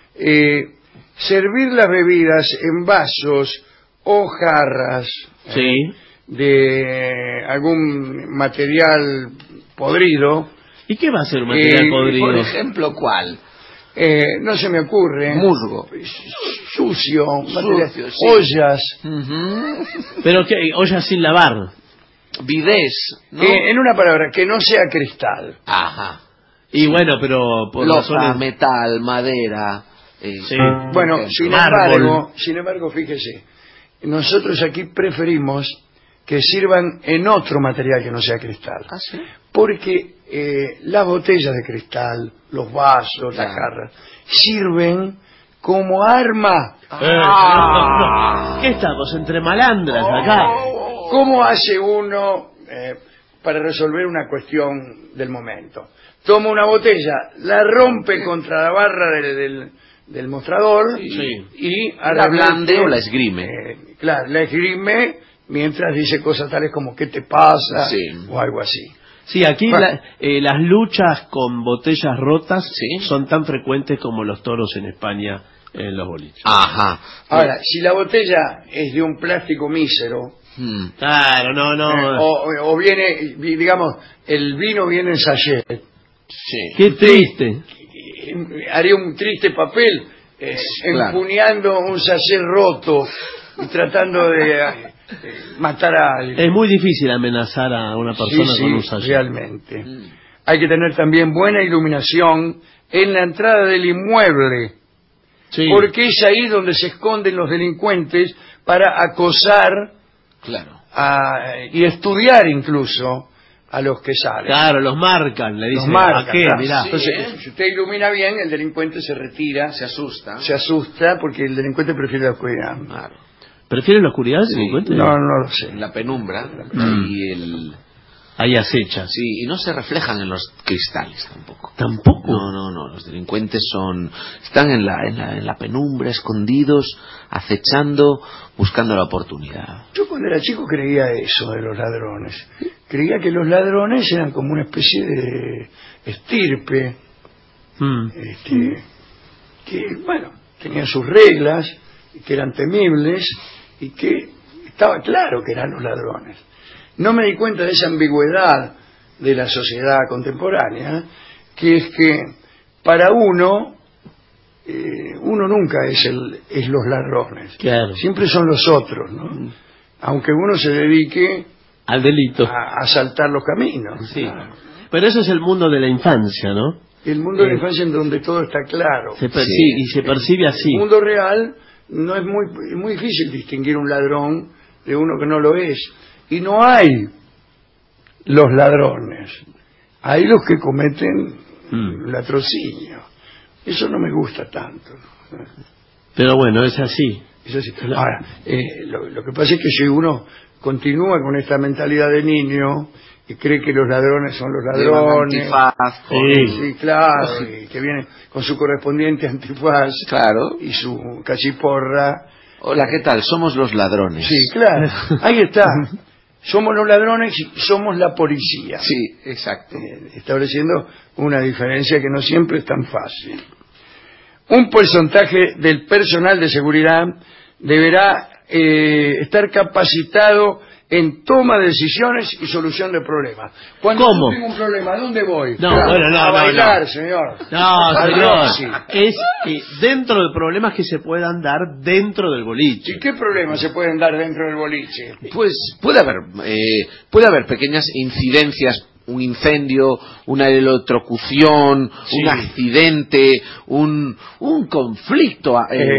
Servir las bebidas en vasos o jarras Sí. de algún material podrido, ¿Y qué va a ser un material podrido? Por ejemplo, ¿cuál? no se me ocurre. Musgo. Sucio, material- Sucio, sí. ollas. Pero que ollas sin lavar. Bidés, ¿no? En una palabra, que no sea cristal. Ajá. Y bueno, pero por Loza, razones... metal, madera. Sí. Bueno, Mármol. sin embargo, fíjese, nosotros aquí preferimos que sirvan en otro material que no sea cristal. ¿Ah, sí? Porque las botellas de cristal, los vasos, las Claro. jarras, sirven como arma. No. ¿Qué estamos? ¿Entre malandras acá? ¿Cómo hace uno para resolver una cuestión del momento? Toma una botella, la rompe contra la barra del mostrador Sí. y La blande o la esgrime. Claro, la esgrime mientras dice cosas tales como ¿qué te pasa? Sí. O algo así. Sí, aquí Bueno. las luchas con botellas rotas Sí. son tan frecuentes como los toros en España en los boliches. Ajá. Ahora, si la botella es de un plástico mísero, Hmm. Claro, no. o viene, digamos, el vino viene en sachet, Sí. Qué triste. haría un triste papel Claro. empuñando un sachet roto y tratando de matar a alguien. Es muy difícil amenazar a una persona Sí, con sí, un sachet. realmente. Hay que tener también buena iluminación en la entrada del inmueble, Sí. porque es ahí donde se esconden los delincuentes para acosar Claro. y estudiar incluso a los que salen. Claro, los marcan, le Los dicen, marcan, ¿a qué? claro. Mirá. Sí. Entonces, si usted ilumina bien, el delincuente se retira, Se asusta. se asusta porque el delincuente prefiere la oscuridad. Claro. ¿Prefieren la oscuridad, Sí. delincuente? No lo sé. La penumbra y el... ahí acecha. Sí, y no se reflejan en los cristales tampoco. ¿Tampoco? No, los delincuentes están en la penumbra, escondidos, acechando, buscando la oportunidad. Yo cuando era chico creía eso de los ladrones. Creía que los ladrones eran como una especie de estirpe, que, bueno, tenían sus reglas, que eran temibles y que estaba claro que eran los ladrones. No me di cuenta de esa ambigüedad de la sociedad contemporánea, que es que para uno nunca es los ladrones. Claro. Siempre son los otros, ¿no? Aunque uno se dedique al delito, a asaltar los caminos. Sí. Claro. Pero eso es el mundo de la infancia, ¿no? El mundo de la infancia en donde todo está claro. Y se percibe así. El mundo real no es muy difícil distinguir un ladrón de uno que no lo es. Y no hay los ladrones. Hay los que cometen latrocinio. Eso no me gusta tanto. Pero bueno, es así. Es así. Ahora, lo que pasa es que si uno continúa con esta mentalidad de niño y cree que los ladrones son los ladrones, antifaz, sí, claro, y que viene con su correspondiente antifaz, claro, y su cachiporra. Hola, ¿qué tal? Somos los ladrones. Sí, claro, ahí está. Somos los ladrones y somos la policía. Sí, exacto. Estableciendo una diferencia que no siempre es tan fácil. Un porcentaje del personal de seguridad deberá estar capacitado en toma de decisiones y solución de problemas. Cuando ¿Cómo? tengo un problema, ¿a dónde voy? No, a bailar, señor. No, señor. Sí. Es dentro de problemas que se puedan dar dentro del boliche. ¿Y qué problemas se pueden dar dentro del boliche? Pues puede haber pequeñas incidencias, un incendio, una electrocución, un accidente, un conflicto.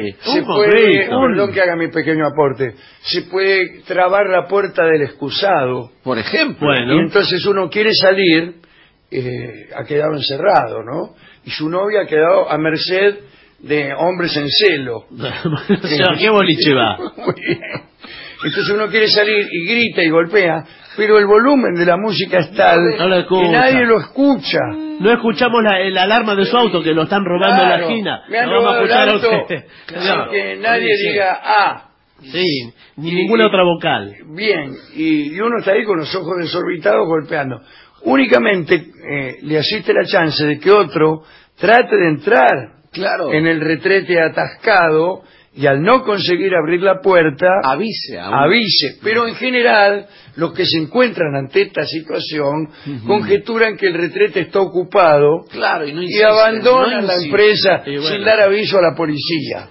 Perdón que haga mi pequeño aporte. Se puede trabar la puerta del excusado, por ejemplo. Bueno. Y entonces uno quiere salir, ha quedado encerrado, ¿no? Y su novia ha quedado a merced de hombres en celo. O sea, ¿qué boliche va? Muy bien. Entonces uno quiere salir y grita y golpea, pero el volumen de la música es tal que nadie lo escucha. No escuchamos la alarma de su auto, que lo están robando en la esquina. Me han no vamos a robado escuchar el auto sin que nadie diga Sí, ni ninguna otra vocal. Bien, y uno está ahí con los ojos desorbitados golpeando. Únicamente le asiste la chance de que otro trate de entrar en el retrete atascado, y al no conseguir abrir la puerta, avise. Pero en general, los que se encuentran ante esta situación conjeturan que el retrete está ocupado, y abandonan la empresa sin dar aviso a la policía.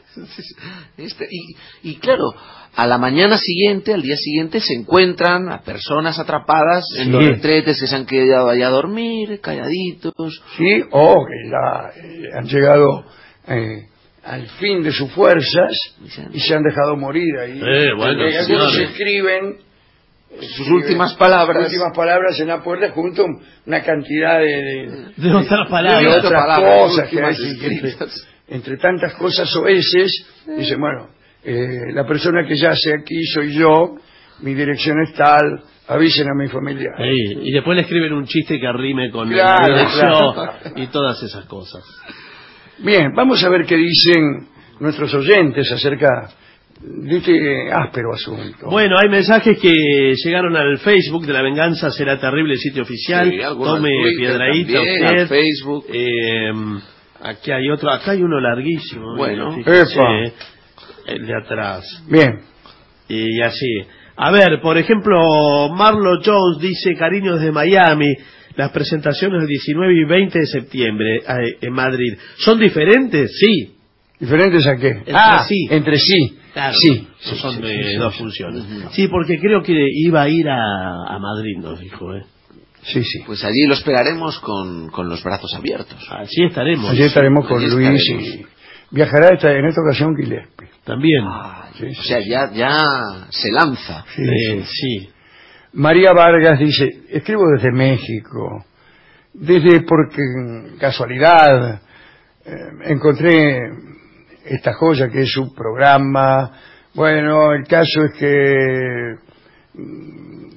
Y claro, al día siguiente se encuentran a personas atrapadas en los retretes que se han quedado allá a dormir, calladitos. Sí, o que ya han llegado al fin de sus fuerzas y se han dejado morir ahí. Algunos escriben sus últimas palabras en la puerta junto a una cantidad de otras palabras, cosas que hay entre tantas cosas soeces. Dicen, bueno, la persona que yace aquí soy yo, mi dirección es tal, avisen a mi familia. Y después le escriben un chiste que rime con la dirección y todas esas cosas. Bien, vamos a ver qué dicen nuestros oyentes acerca de este áspero asunto. Bueno, hay mensajes que llegaron al Facebook de La Venganza Será Terrible, sitio oficial. Tome piedradita usted. Al Facebook. Aquí hay otro, acá hay uno larguísimo. Bueno, el de atrás. Bien. Y así. A ver, por ejemplo, Marlo Jones dice: cariños de Miami. Las presentaciones del 19 y 20 de septiembre en Madrid, ¿son diferentes? Sí. ¿Diferentes a qué? Entre sí. Claro, sí. Son dos funciones. Sí, porque creo que iba a ir a Madrid, nos dijo. Sí. Pues allí lo esperaremos con los brazos abiertos. Allí estaremos. Allí estaremos con Luis y viajará en esta ocasión Gillespie. También. O sea, ya se lanza. Sí. María Vargas dice: escribo desde México, porque casualidad encontré esta joya que es su programa. Bueno, el caso es que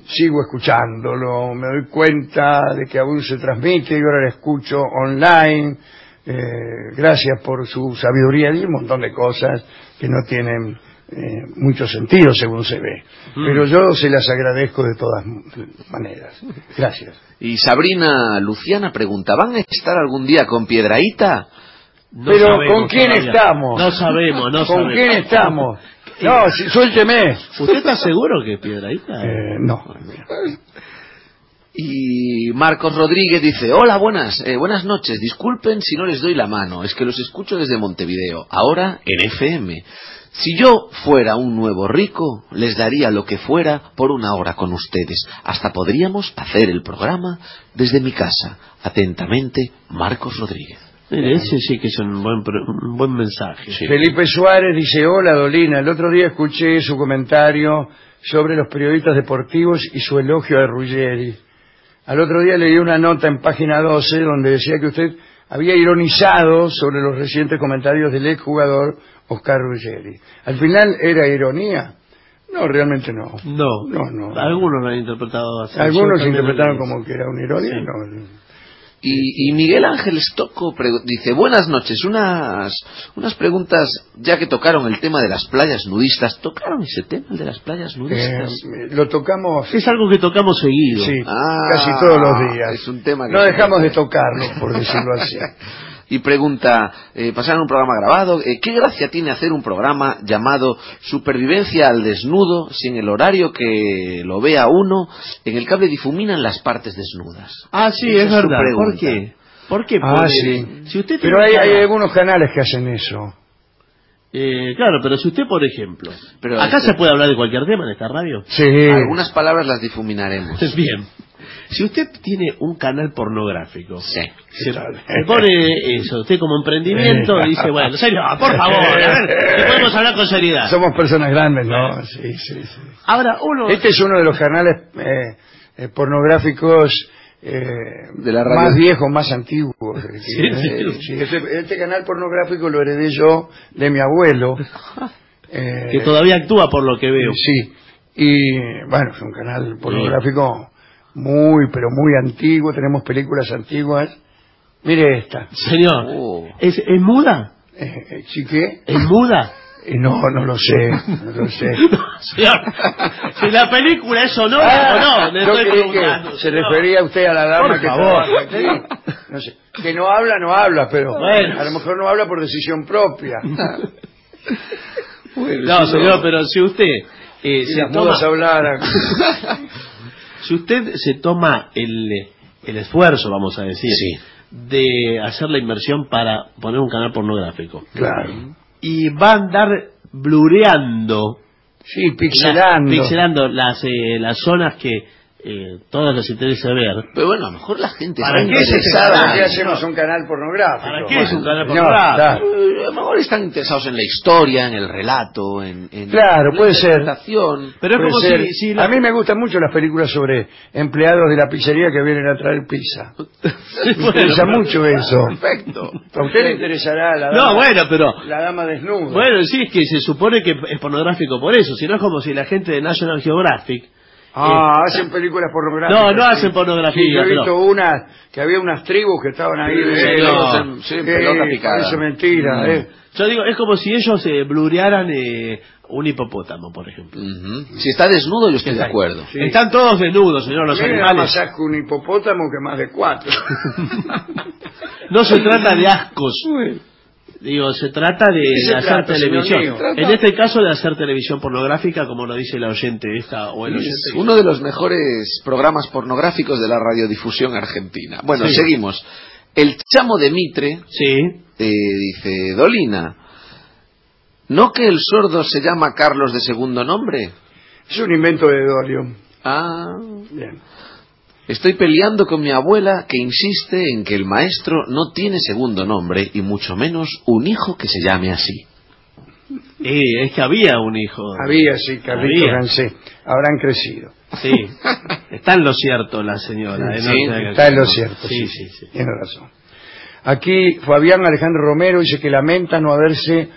sigo escuchándolo, me doy cuenta de que aún se transmite y ahora lo escucho online. Gracias por su sabiduría y un montón de cosas que no tienen mucho sentido según se ve. Pero yo se las agradezco de todas maneras. Gracias. Y Sabrina Luciana pregunta, ¿van a estar algún día con Piedrahíta? No Pero sabemos ¿con quién todavía. estamos? No sabemos, no ¿Con sabemos. quién estamos? No, suélteme. ¿Usted está seguro que Piedrahíta? No. Y Marcos Rodríguez dice, hola, buenas noches, disculpen si no les doy la mano, es que los escucho desde Montevideo, ahora en FM. Si yo fuera un nuevo rico, les daría lo que fuera por una hora con ustedes. Hasta podríamos hacer el programa desde mi casa. Atentamente, Marcos Rodríguez. Mire, ese sí que es un buen mensaje. Sí. Felipe Suárez dice, hola Dolina, el otro día escuché su comentario sobre los periodistas deportivos y su elogio a Ruggeri. Al otro día leí una nota en página 12 donde decía que usted había ironizado sobre los recientes comentarios del exjugador Oscar Ruggeri. ¿Al final era ironía? No, realmente no. No. Algunos lo han interpretado así. Algunos Yo también interpretaron lo como que era una ironía. Sí. No. Y Miguel Ángel Stocco dice, buenas noches, unas preguntas, ya que tocaron el tema de las playas nudistas. ¿Tocaron ese tema, el de las playas nudistas? Lo tocamos. Es algo que tocamos seguido. Sí, casi todos los días. Es un tema que no dejamos de tocarlo, por decirlo así. Y pregunta, pasaron un programa grabado, ¿qué gracia tiene hacer un programa llamado Supervivencia al Desnudo si en el horario que lo vea uno, en el cable difuminan las partes desnudas? Ah, sí, Esa es su verdad. pregunta. ¿Por qué? Sí. Si usted Pero tiene hay una- algunos canales que hacen eso. Claro, pero si usted, por ejemplo... Pero ¿Acá se puede hablar de cualquier tema en esta radio? Sí. Algunas palabras las difuminaremos. Bien. Si usted tiene un canal pornográfico, Sí. se pone eso, usted como emprendimiento y dice, bueno, serio, por favor, a ver, que podemos hablar con seriedad. Somos personas grandes, ¿no? Sí. Ahora uno... Este es uno de los canales pornográficos De la radio. más viejos, más antiguos. Sí. Este canal pornográfico lo heredé yo de mi abuelo. que todavía actúa por lo que veo. Sí. Y bueno, es un canal pornográfico pero muy antiguo. Tenemos películas antiguas. Mire esta. Señor, Oh. ¿es muda? ¿Chiqué? ¿Es muda? No lo sé. No lo sé. Señor, si la película es sonora o no, le yo estoy creí preguntando. que se señor. refería usted a la dama Por que favor. trabaja aquí. No sé. Que no habla, pero Bueno. a lo mejor no habla por decisión propia. No, señor, pero si usted Si se las toma, mudas hablaran. si usted se toma el esfuerzo, vamos a decir, de hacer la inversión para poner un canal pornográfico Claro. y va a andar blureando, Sí, pixelando. las zonas que todas les interesa ver. Pero bueno, a lo mejor la gente ¿Para está qué se interesada. ¿Para qué hacemos un canal pornográfico? ¿Para qué es un canal No, pornográfico? claro. A lo mejor están interesados en la historia, en el relato, en Claro, la puede ser. interpretación. Pero es Puede como ser. si A mí me gustan mucho las películas sobre empleados de la pizzería que vienen a traer pizza. Me interesa mucho eso. Perfecto. A usted le interesará la dama, No, bueno, pero la dama desnuda. bueno, sí, es que se supone que es pornográfico por eso, si no es como si la gente de National Geographic... hacen películas pornográficas. No hacen pornografía. Sí, yo he pero- visto que había unas tribus que estaban ahí. Sí, pelota picada. Parece mentira. Yo digo, es como si ellos blurearan un hipopótamo, por ejemplo. Ujú. Si está desnudo, yo estoy de acuerdo. Sí. Están todos desnudos, señor, los Mire, nada más animales. saco un hipopótamo que más de 4. No se trata de ascos. Digo, se trata de ¿Qué se hacer trata, señor televisión. mío? En este caso de hacer televisión pornográfica, como lo dice la oyente esta o el oyente. Es uno de los mejores programas pornográficos de la radiodifusión argentina. Bueno, Sí. seguimos. El Chamo de Mitre Sí. dice, Dolina, ¿no que el sordo se llama Carlos de segundo nombre? Es un invento de Dolio. Ah, Bien. estoy peleando con mi abuela que insiste en que el maestro no tiene segundo nombre y mucho menos un hijo que se llame así. Es que había un hijo. Había, sí, Carlitos Había. Gansé. Habrán crecido. Sí. Está en lo cierto la señora. Sí, no sí, se haga está en lo cargo. cierto. Sí. Tiene razón. Aquí Fabián Alejandro Romero dice que lamenta no haberse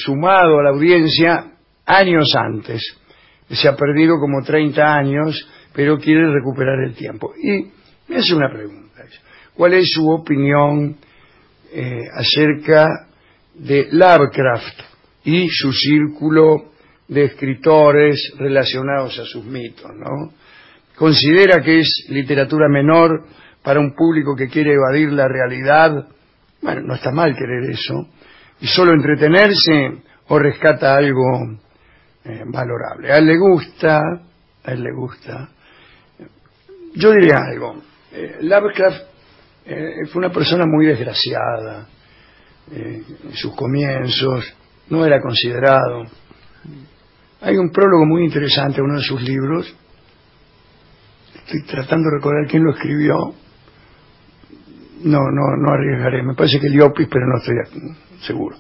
sumado a la audiencia años antes. Se ha perdido como 30 años pero quiere recuperar el tiempo. Y me hace una pregunta. ¿Cuál es su opinión acerca de Lovecraft y su círculo de escritores relacionados a sus mitos, ¿no? ¿Considera que es literatura menor para un público que quiere evadir la realidad? Bueno, no está mal querer eso. ¿Y solo entretenerse o rescata algo valorable? A él le gusta. Yo diría algo. Lovecraft fue una persona muy desgraciada. En sus comienzos no era considerado. Hay un prólogo muy interesante a uno de sus libros. Estoy tratando de recordar quién lo escribió. No arriesgaré. Me parece que Liopis, pero no estoy seguro.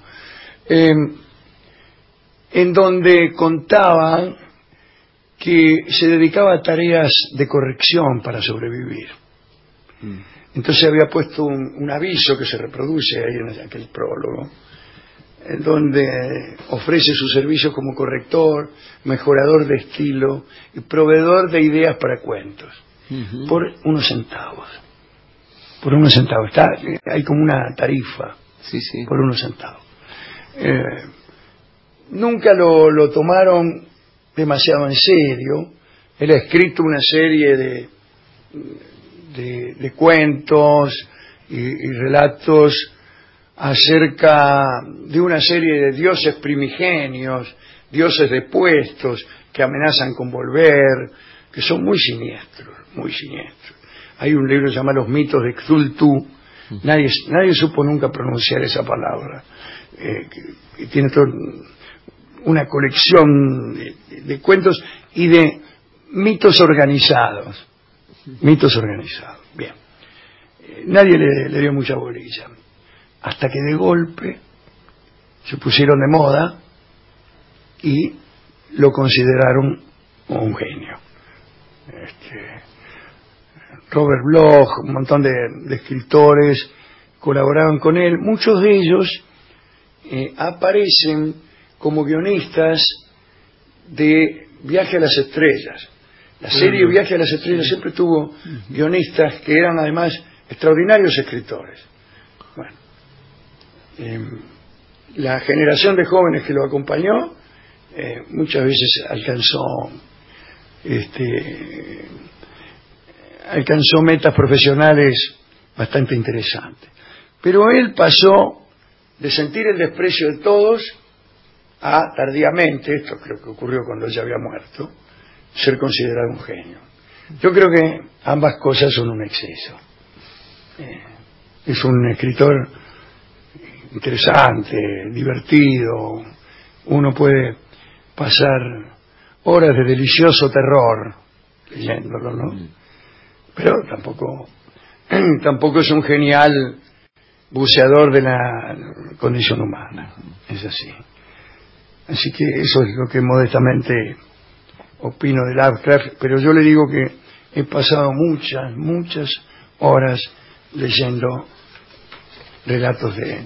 En donde contaba que se dedicaba a tareas de corrección para sobrevivir. Entonces había puesto un aviso que se reproduce ahí en aquel prólogo, en donde ofrece sus servicios como corrector, mejorador de estilo y proveedor de ideas para cuentos, por unos centavos. Hay como una tarifa, por unos centavos. Nunca lo tomaron demasiado en serio. Él ha escrito una serie de cuentos y relatos acerca de una serie de dioses primigenios, dioses depuestos que amenazan con volver, que son muy siniestros. Hay un libro que se llama Los mitos de Cthulhu. Nadie supo nunca pronunciar esa palabra, que tiene toda una colección de cuentos y de mitos organizados. Bien. Nadie le dio mucha bolilla, hasta que de golpe se pusieron de moda y lo consideraron un genio. Robert Bloch, un montón de escritores colaboraban con él. Muchos de ellos aparecen como guionistas de Viaje a las Estrellas. La serie Viaje a las Estrellas siempre tuvo guionistas que eran además extraordinarios escritores. Bueno, la generación de jóvenes que lo acompañó muchas veces alcanzó metas profesionales bastante interesantes. Pero él pasó de sentir el desprecio de todos a, tardíamente, esto creo que ocurrió cuando él ya había muerto, ser considerado un genio. Yo creo que ambas cosas son un exceso. Es un escritor interesante, divertido. Uno puede pasar horas de delicioso terror leyéndolo, ¿no? Pero tampoco es un genial buceador de la condición humana. Es así. Así que eso es lo que modestamente opino de Lovecraft, pero yo le digo que he pasado muchas horas leyendo relatos de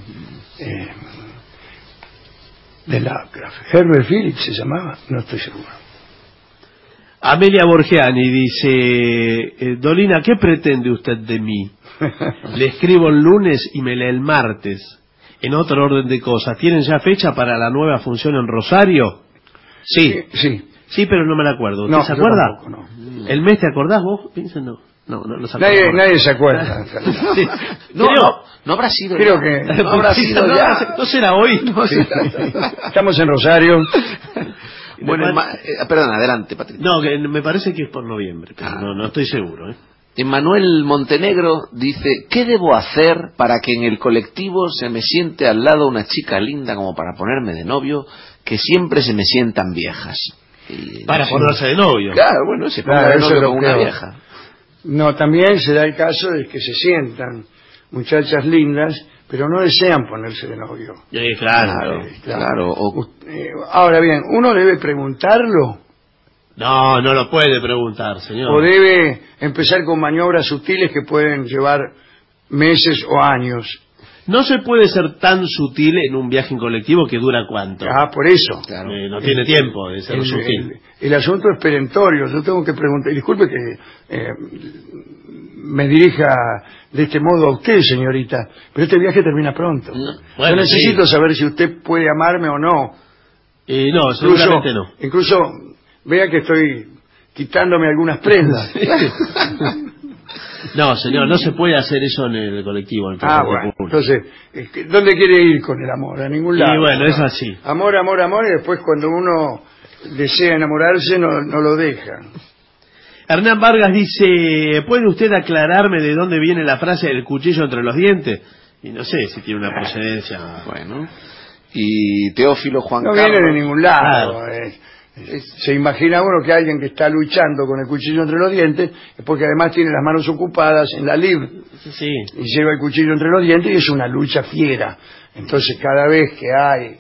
Lovecraft. Herbert Phillips se llamaba, no estoy seguro. Amelia Borgiani dice: Dolina, ¿qué pretende usted de mí? Le escribo el lunes y me lee el martes. En otro orden de cosas, ¿tienen ya fecha para la nueva función en Rosario? Sí, pero no me la acuerdo. ¿Usted se acuerda? Tampoco, no. ¿El mes te acordás vos? No se acuerda. Nadie se acuerda. Sí. No habrá sido. Creo que no habrá sido ya. No será hoy. Estamos en Rosario. Bueno, perdón, adelante, Patricio. No, que me parece que es por noviembre, pero no estoy seguro. Emmanuel Montenegro dice: ¿qué debo hacer para que en el colectivo se me siente al lado una chica linda como para ponerme de novio, que siempre se me sientan viejas? Para ponerse de novio. Claro, bueno, se ponga de novio con una vieja. No, también se da el caso de que se sientan muchachas lindas, pero no desean ponerse de novio. Claro. Ahora bien, ¿uno debe preguntarlo? No lo puede preguntar, señor. ¿O debe empezar con maniobras sutiles que pueden llevar meses o años? No se puede ser tan sutil en un viaje en colectivo que dura ¿cuánto? Por eso. Claro. No tiene tiempo de ser sutil. El asunto es perentorio. Yo tengo que preguntar, disculpe que me dirija de este modo a usted, señorita, pero este viaje termina pronto. Bueno, yo necesito saber si usted puede amarme o no. No, seguramente no. Incluso, vea que estoy quitándome algunas prendas. No, señor, no se puede hacer eso en el colectivo. En el bueno, público. entonces, ¿dónde quiere ir con el amor? A ningún lado. Y bueno, es así. Amor, amor, amor, y después cuando uno desea enamorarse no lo deja. Hernán Vargas dice, ¿puede usted aclararme de dónde viene la frase el cuchillo entre los dientes? Y no sé si tiene una procedencia. Bueno. Y Teófilo Juan No Carlos. viene de ningún lado. Claro. Se imagina uno que alguien que está luchando con el cuchillo entre los dientes es porque además tiene las manos ocupadas en la lid. Sí. Y lleva el cuchillo entre los dientes y es una lucha fiera. Entonces cada vez que hay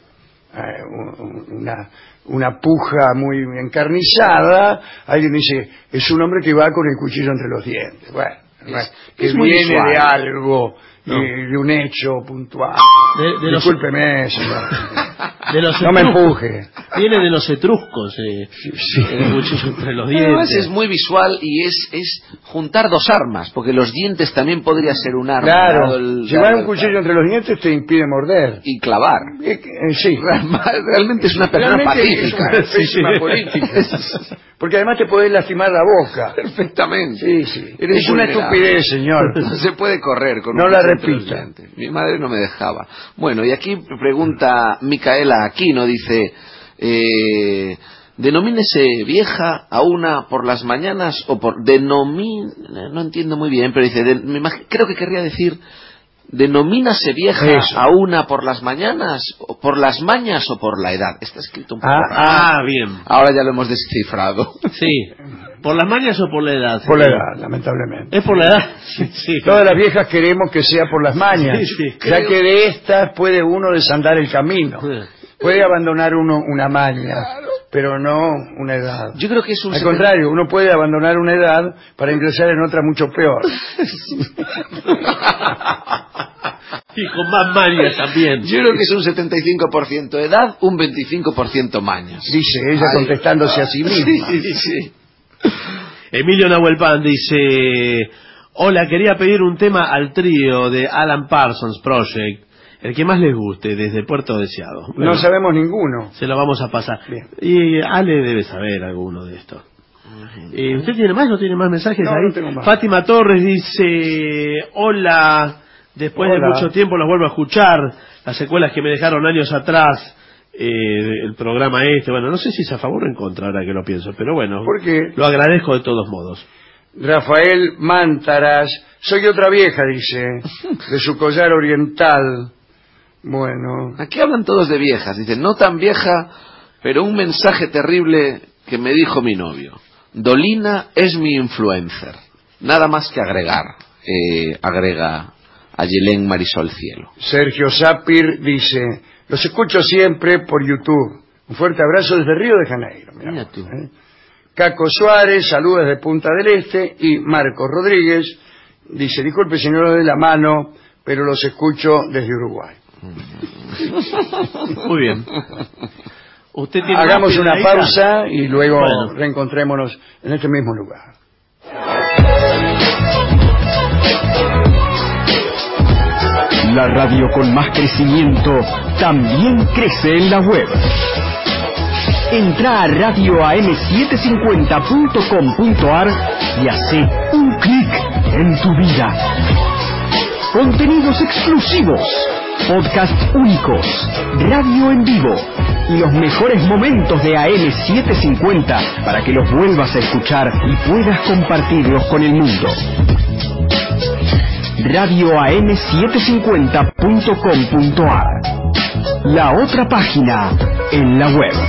una puja muy encarnizada, alguien dice, es un hombre que va con el cuchillo entre los dientes. Bueno, que viene visual. de algo, No. de un hecho puntual. Discúlpeme, señor. No me empuje. Viene de los etruscos, el cuchillo entre los dientes. Además es muy visual y es juntar dos armas, porque los dientes también podría ser un arma. Claro, llevar un cuchillo entre los dientes te impide morder. Y clavar. Sí. Realmente es una persona Realmente es pacífica. una pésima política. Porque además te podés lastimar la boca. Perfectamente. Sí. Eres Es una vulnerable. estupidez, señor. No se puede correr con No un la cuchillo entre los repita. dientes. Mi madre no me dejaba. Bueno, y aquí pregunta Micaela Aquino, dice, denomínese vieja a una por las mañanas o por... no entiendo muy bien, pero dice, creo que querría decir... ¿Denomínase vieja Eso. a una por las mañanas, o por las mañas o por la edad? Está escrito un poco raro. Bien. Ahora ya lo hemos descifrado. Sí. ¿Por las mañas o por la edad? Por la edad, lamentablemente. ¿Es por la edad? Sí. Todas las viejas queremos que sea por las mañas, Sí, ya que de estas puede uno desandar el camino. Sí. Puede abandonar uno una maña, pero no una edad. Yo creo que es un... Al contrario, uno puede abandonar una edad para ingresar en otra mucho peor. Y con más mañas también. Yo creo que es un 75% edad, un 25% mañas. Dice ella contestándose a sí misma. Sí. Emilio Nahuelpan dice, hola, quería pedir un tema al trío de Alan Parsons Project, el que más les guste, desde Puerto Deseado. Bueno, No sabemos ninguno. se lo vamos a pasar. Bien. Y Ale debe saber alguno de estos. ¿Usted tiene más? ¿No tiene más mensajes No, ahí? no tengo más. Fátima Torres dice, hola, después de Hola. mucho tiempo los vuelvo a escuchar, las secuelas que me dejaron años atrás, el programa bueno, no sé si es a favor o en contra ahora que lo pienso, pero bueno, ¿Por qué? lo agradezco de todos modos. Rafael Mántaras, soy otra vieja, dice, de su collar oriental. Bueno, Aquí hablan todos de viejas. Dicen, no tan vieja, pero un mensaje terrible que me dijo mi novio. Dolina es mi influencer. Nada más que agregar. Agrega a Yelén Marisol Cielo. Sergio Sapir dice, los escucho siempre por YouTube. Un fuerte abrazo desde Río de Janeiro. Mira tú. Caco Suárez, saludos de Punta del Este. Y Marcos Rodríguez dice, disculpe señor de la mano, pero los escucho desde Uruguay. Muy bien. ¿Usted tiene Hagamos más una piedradita? pausa y luego Bueno. reencontrémonos en este mismo lugar. La radio con más crecimiento también crece en la web. Entra a radioam750.com.ar y hace un clic en tu vida. Contenidos exclusivos, podcasts únicos, radio en vivo y los mejores momentos de AM750 para que los vuelvas a escuchar y puedas compartirlos con el mundo. radioam750.com.ar, la otra página en la web.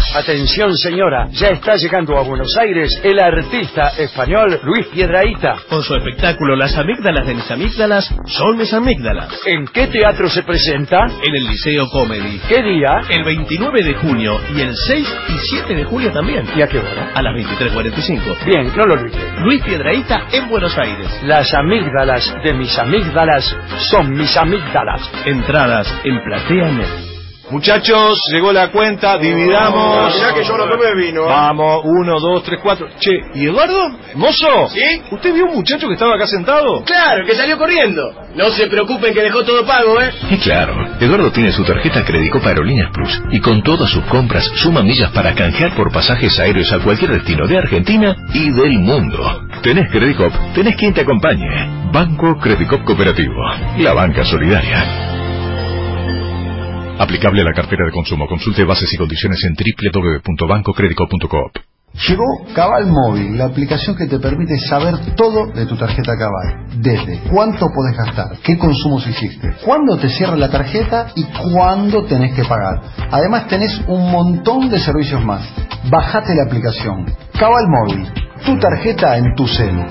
Atención señora, ya está llegando a Buenos Aires el artista español Luis Piedrahita. Con su espectáculo Las amígdalas de mis amígdalas son mis amígdalas. ¿En qué teatro se presenta? En el Liceo Comedy. ¿Qué día? El 29 de junio y el 6 y 7 de julio también. ¿Y a qué hora? A las 23:45. Bien, no lo olvide. Luis Piedrahita en Buenos Aires. Las amígdalas de mis amígdalas son mis amígdalas. Entradas en PlateaNet. Muchachos, llegó la cuenta, dividamos. Mirá que yo no tomé vino. Vamos, 1, 2, 3, 4. Che, ¿y Eduardo? ¿Mozo? ¿Sí? ¿Usted vio un muchacho que estaba acá sentado? Claro, que salió corriendo. No se preocupen que dejó todo pago, ¿eh? Y claro, Eduardo tiene su tarjeta Credicop Aerolíneas Plus y con todas sus compras suma millas para canjear por pasajes aéreos a cualquier destino de Argentina y del mundo. Tenés Credicop, tenés quien te acompañe. Banco Credicop Cooperativo, la banca solidaria. Aplicable a la cartera de consumo. Consulte bases y condiciones en www.bancocredico.coop. Llegó Cabal Móvil, la aplicación que te permite saber todo de tu tarjeta Cabal. Desde cuánto podés gastar, qué consumos hiciste, cuándo te cierra la tarjeta y cuándo tenés que pagar. Además tenés un montón de servicios más. Bajate la aplicación. Cabal Móvil, tu tarjeta en tu celu.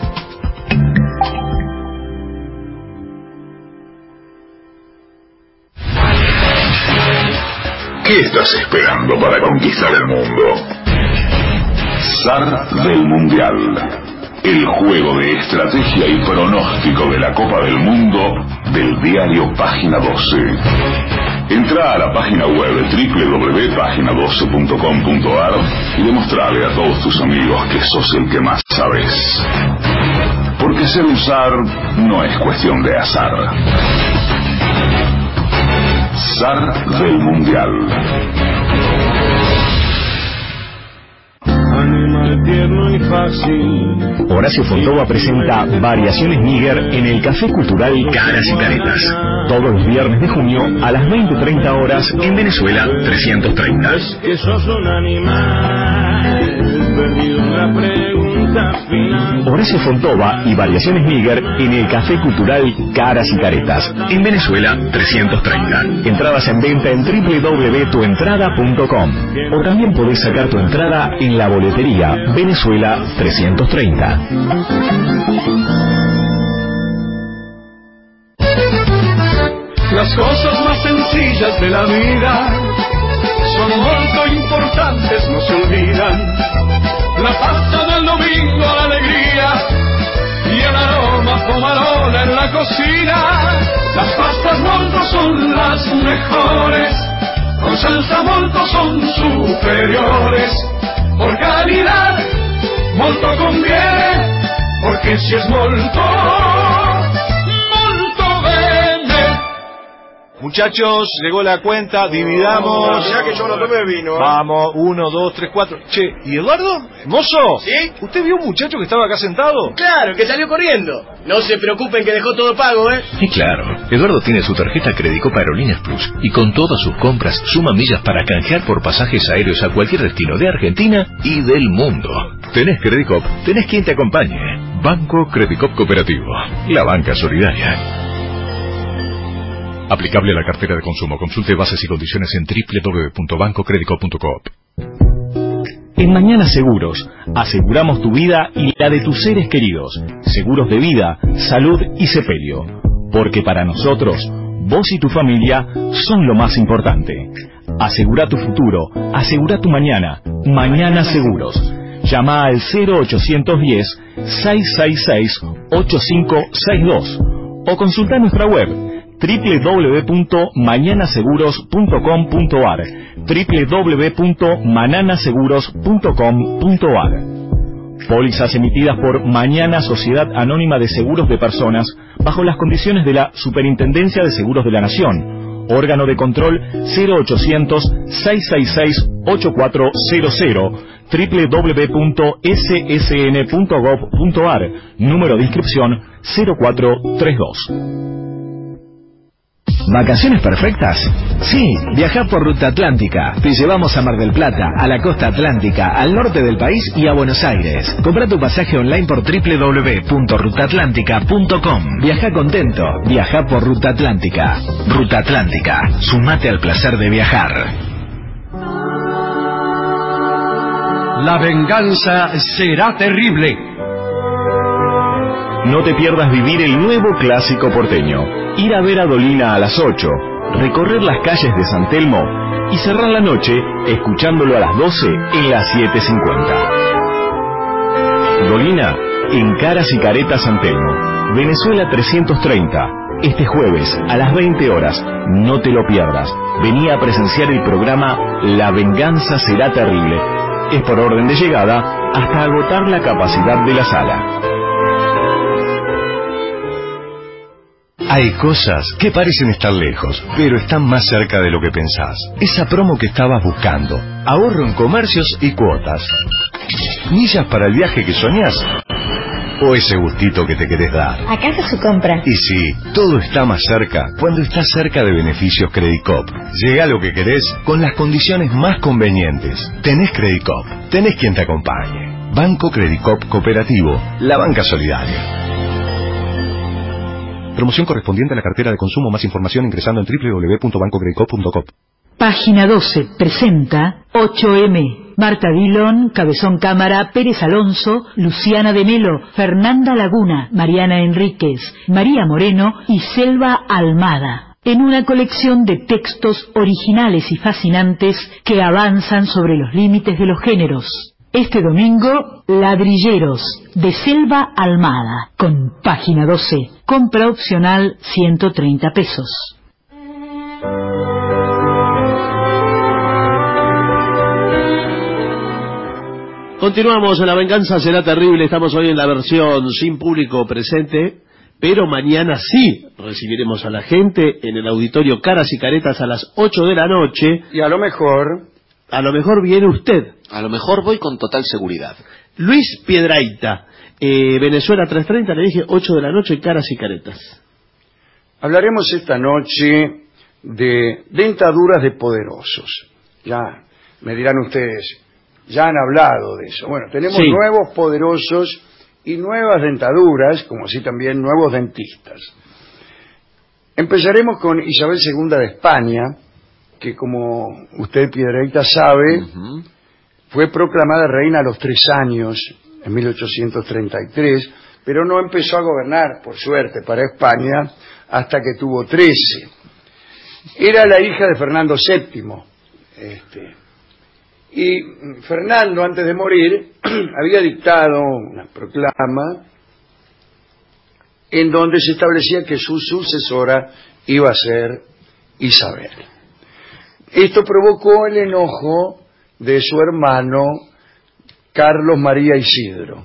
¿Qué estás esperando para conquistar el mundo? Zar del Mundial. El juego de estrategia y pronóstico de la Copa del Mundo del diario Página 12. Entra a la página web www.pagina12.com.ar y demostrale a todos tus amigos que sos el que más sabes. Porque ser un zar no es cuestión de azar. Zar del Mundial. Animal tierno y fácil. Horacio Fontova presenta Variaciones Níger en el Café Cultural Caras y Caretas. Todos los viernes de junio a las 20:30 horas en Venezuela 330. Que sos un animal perdido en la pregunta final. Horacio Fontova y Variaciones Níger en el Café Cultural Caras y Caretas en Venezuela 330. Entradas en venta en www.tuentrada.com. O también podés sacar tu entrada en la boletería Venezuela 330. Las cosas más sencillas de la vida son muy importantes, no se olvidan. La pasta del domingo, la alegría y el aroma pomarola en la cocina. Las pastas molto son las mejores, con salsa molto son superiores. Por calidad, molto conviene, porque si es molto, molto vende. Muchachos, llegó la cuenta, dividamos. Mirá que yo no tomé vino. Vamos, 1, 2, 3, 4. Che, ¿y Eduardo? ¿Mozo? ¿Sí? ¿Usted vio un muchacho que estaba acá sentado? Claro, que salió corriendo. No se preocupen que dejó todo pago, ¿eh? Y claro, Eduardo tiene su tarjeta Credicop Aerolíneas Plus y con todas sus compras suma millas para canjear por pasajes aéreos a cualquier destino de Argentina y del mundo. Tenés Credicop, tenés quien te acompañe. Banco Credicop Cooperativo, la banca solidaria. Aplicable a la cartera de consumo. Consulte bases y condiciones en www.bancocredico.coop. En Mañana Seguros, aseguramos tu vida y la de tus seres queridos. Seguros de vida, salud y sepelio. Porque para nosotros, vos y tu familia son lo más importante. Asegura tu futuro, asegura tu mañana. Mañana Seguros. Llama al 0810-666-8562 o consulta nuestra web www.mañanaseguros.com.ar www.mananaseguros.com.ar. Pólizas emitidas por Mañana Sociedad Anónima de Seguros de Personas bajo las condiciones de la Superintendencia de Seguros de la Nación. Órgano de control 0800-666-8400 www.ssn.gov.ar. Número de inscripción 0432. ¿Vacaciones perfectas? Sí, viaja por Ruta Atlántica. Te llevamos a Mar del Plata, a la costa atlántica, al norte del país y a Buenos Aires. Compra tu pasaje online por www.rutaatlántica.com. Viaja contento, viaja por Ruta Atlántica. Ruta Atlántica, sumate al placer de viajar. La venganza será terrible. No te pierdas vivir el nuevo clásico porteño. Ir a ver a Dolina a las 8, recorrer las calles de San Telmo y cerrar la noche escuchándolo a las 12 en las 7:50. Dolina, en Caras y Caretas San Telmo, Venezuela 330. Este jueves a las 20 horas, no te lo pierdas. Vení a presenciar el programa La venganza será terrible. Es por orden de llegada hasta agotar la capacidad de la sala. Hay cosas que parecen estar lejos, pero están más cerca de lo que pensás. Esa promo que estabas buscando. Ahorro en comercios y cuotas. ¿Millas para el viaje que soñás? ¿O ese gustito que te querés dar? Acá está su compra. Y sí, todo está más cerca cuando estás cerca de Beneficios Credicop. Llega lo que querés con las condiciones más convenientes. Tenés Credicop, tenés quien te acompañe. Banco Credicop Cooperativo, la banca solidaria. Promoción correspondiente a la cartera de consumo. Más información ingresando en www.bancocredicop.com. Página 12 presenta 8M. Marta Dillon, Cabezón Cámara, Pérez Alonso, Luciana de Melo, Fernanda Laguna, Mariana Enríquez, María Moreno y Selva Almada. En una colección de textos originales y fascinantes que avanzan sobre los límites de los géneros. Este domingo, Ladrilleros, de Selva Almada, con Página 12, compra opcional 130 pesos. Continuamos en La venganza será terrible. Estamos hoy en la versión sin público presente, pero mañana sí recibiremos a la gente en el auditorio Caras y Caretas a las 8 de la noche. Y a lo mejor viene usted. A lo mejor voy con total seguridad. Luis Piedrahita, Venezuela 330, le dije 8 de la noche, Caras y Caretas. hablaremos esta noche de dentaduras de poderosos. Ya me dirán ustedes, ya han hablado de eso. Bueno, tenemos nuevos poderosos y nuevas dentaduras, como así también nuevos dentistas. Empezaremos con Isabel II de España, que como usted, Piedrahita, sabe, fue proclamada reina a los 3 años, en 1833, pero no empezó a gobernar, por suerte, para España, hasta que tuvo 13. Era la hija de Fernando VII. Y Fernando, antes de morir, había dictado una proclama en donde se establecía que su sucesora iba a ser Isabel. Esto provocó el enojo de su hermano Carlos María Isidro,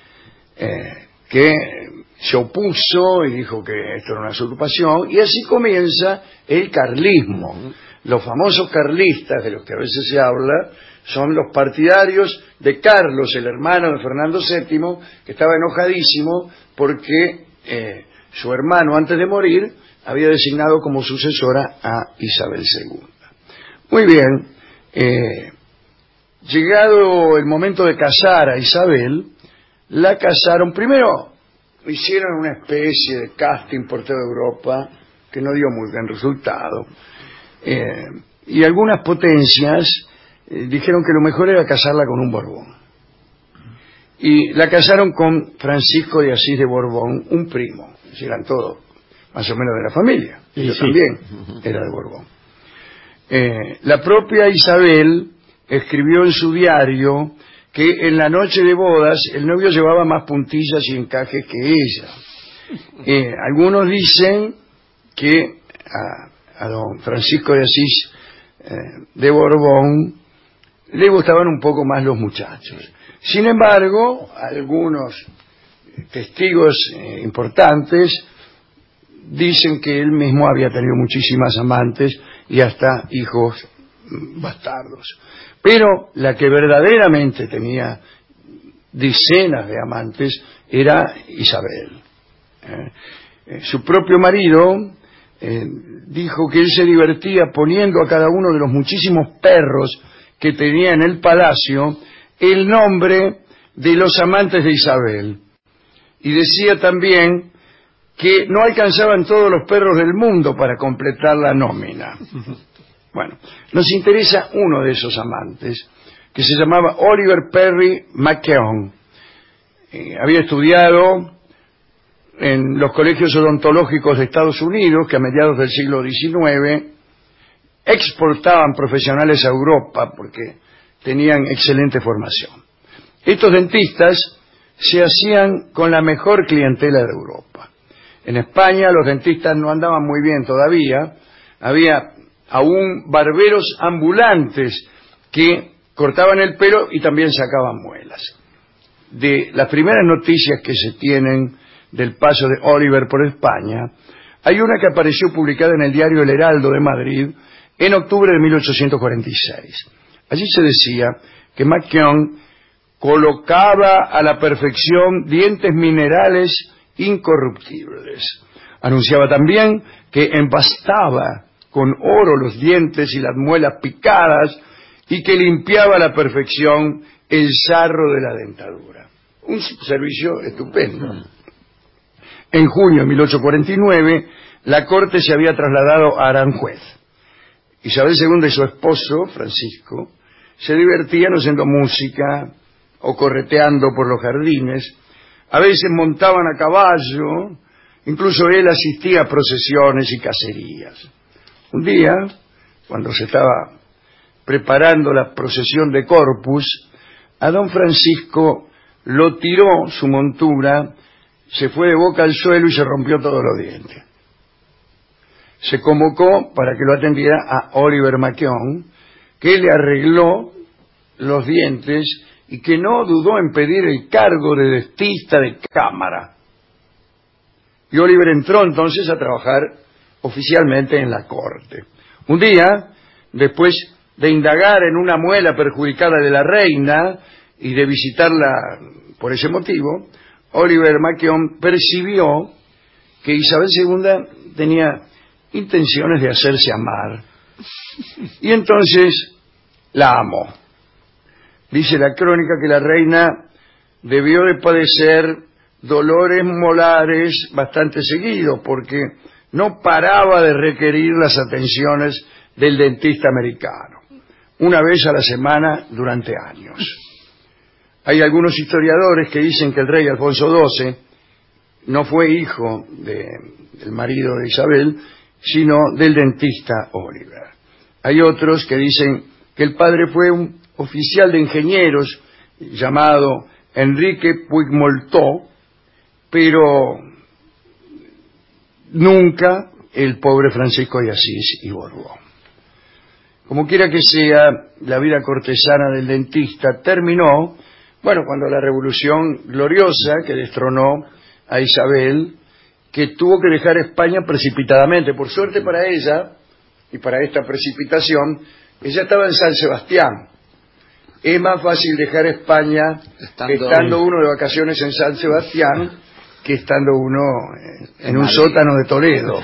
que se opuso y dijo que esto era una usurpación, y así comienza el carlismo. Los famosos carlistas, de los que a veces se habla, son los partidarios de Carlos, el hermano de Fernando VII, que estaba enojadísimo porque su hermano, antes de morir, había designado como sucesora a Isabel II. Muy bien, llegado el momento de casar a Isabel, la casaron, primero hicieron una especie de casting por toda Europa, que no dio muy buen resultado, y algunas potencias dijeron que lo mejor era casarla con un Borbón. Y la casaron con Francisco de Asís de Borbón, un primo, eran todos más o menos de la familia, yo también era de Borbón. La propia Isabel escribió en su diario que en la noche de bodas el novio llevaba más puntillas y encajes que ella. Algunos dicen que a don Francisco de Asís de Borbón le gustaban un poco más los muchachos. Sin embargo, algunos testigos importantes dicen que él mismo había tenido muchísimas amantes y hasta hijos bastardos. Pero la que verdaderamente tenía decenas de amantes era Isabel. Su propio marido dijo que él se divertía poniendo a cada uno de los muchísimos perros que tenía en el palacio el nombre de los amantes de Isabel. Y decía también que no alcanzaban todos los perros del mundo para completar la nómina. Bueno, nos interesa uno de esos amantes, que se llamaba Oliver Perry McKeown. Había estudiado en los colegios odontológicos de Estados Unidos, que a mediados del siglo XIX exportaban profesionales a Europa porque tenían excelente formación. Estos dentistas se hacían con la mejor clientela de Europa. En España los dentistas no andaban muy bien todavía, había aún barberos ambulantes que cortaban el pelo y también sacaban muelas. De las primeras noticias que se tienen del paso de Oliver por España, hay una que apareció publicada en el diario El Heraldo de Madrid en octubre de 1846. Allí se decía que McKeown colocaba a la perfección dientes minerales incorruptibles. Anunciaba también que empastaba con oro los dientes y las muelas picadas y que limpiaba a la perfección el sarro de la dentadura. Un servicio estupendo. En junio de 1849, la corte se había trasladado a Aranjuez. Isabel II y su esposo, Francisco, se divertían oyendo música o correteando por los jardines. A veces montaban a caballo, incluso él asistía a procesiones y cacerías. Un día, cuando se estaba preparando la procesión de Corpus, a don Francisco lo tiró su montura, se fue de boca al suelo y se rompió todos los dientes. Se convocó para que lo atendiera a Oliver McKeown, que le arregló los dientes y que no dudó en pedir el cargo de dentista de cámara. Y Oliver entró entonces a trabajar oficialmente en la corte. Un día, después de indagar en una muela perjudicada de la reina y de visitarla por ese motivo, Oliver McKeown percibió que Isabel II tenía intenciones de hacerse amar. Y entonces la amó. Dice la crónica que la reina debió de padecer dolores molares bastante seguidos porque no paraba de requerir las atenciones del dentista americano, una vez a la semana durante años. Hay algunos historiadores que dicen que el rey Alfonso XII no fue hijo del marido de Isabel, sino del dentista Oliver. Hay otros que dicen que el padre fue un oficial de ingenieros llamado Enrique Puigmoltó, pero nunca el pobre Francisco de Asís y Borbón. Como quiera que sea, la vida cortesana del dentista terminó, cuando la revolución gloriosa que destronó a Isabel, que tuvo que dejar España precipitadamente. Por suerte para ella, y para esta precipitación, ella estaba en San Sebastián. Es más fácil dejar España estando uno de vacaciones en San Sebastián que estando uno en un sótano de Toledo.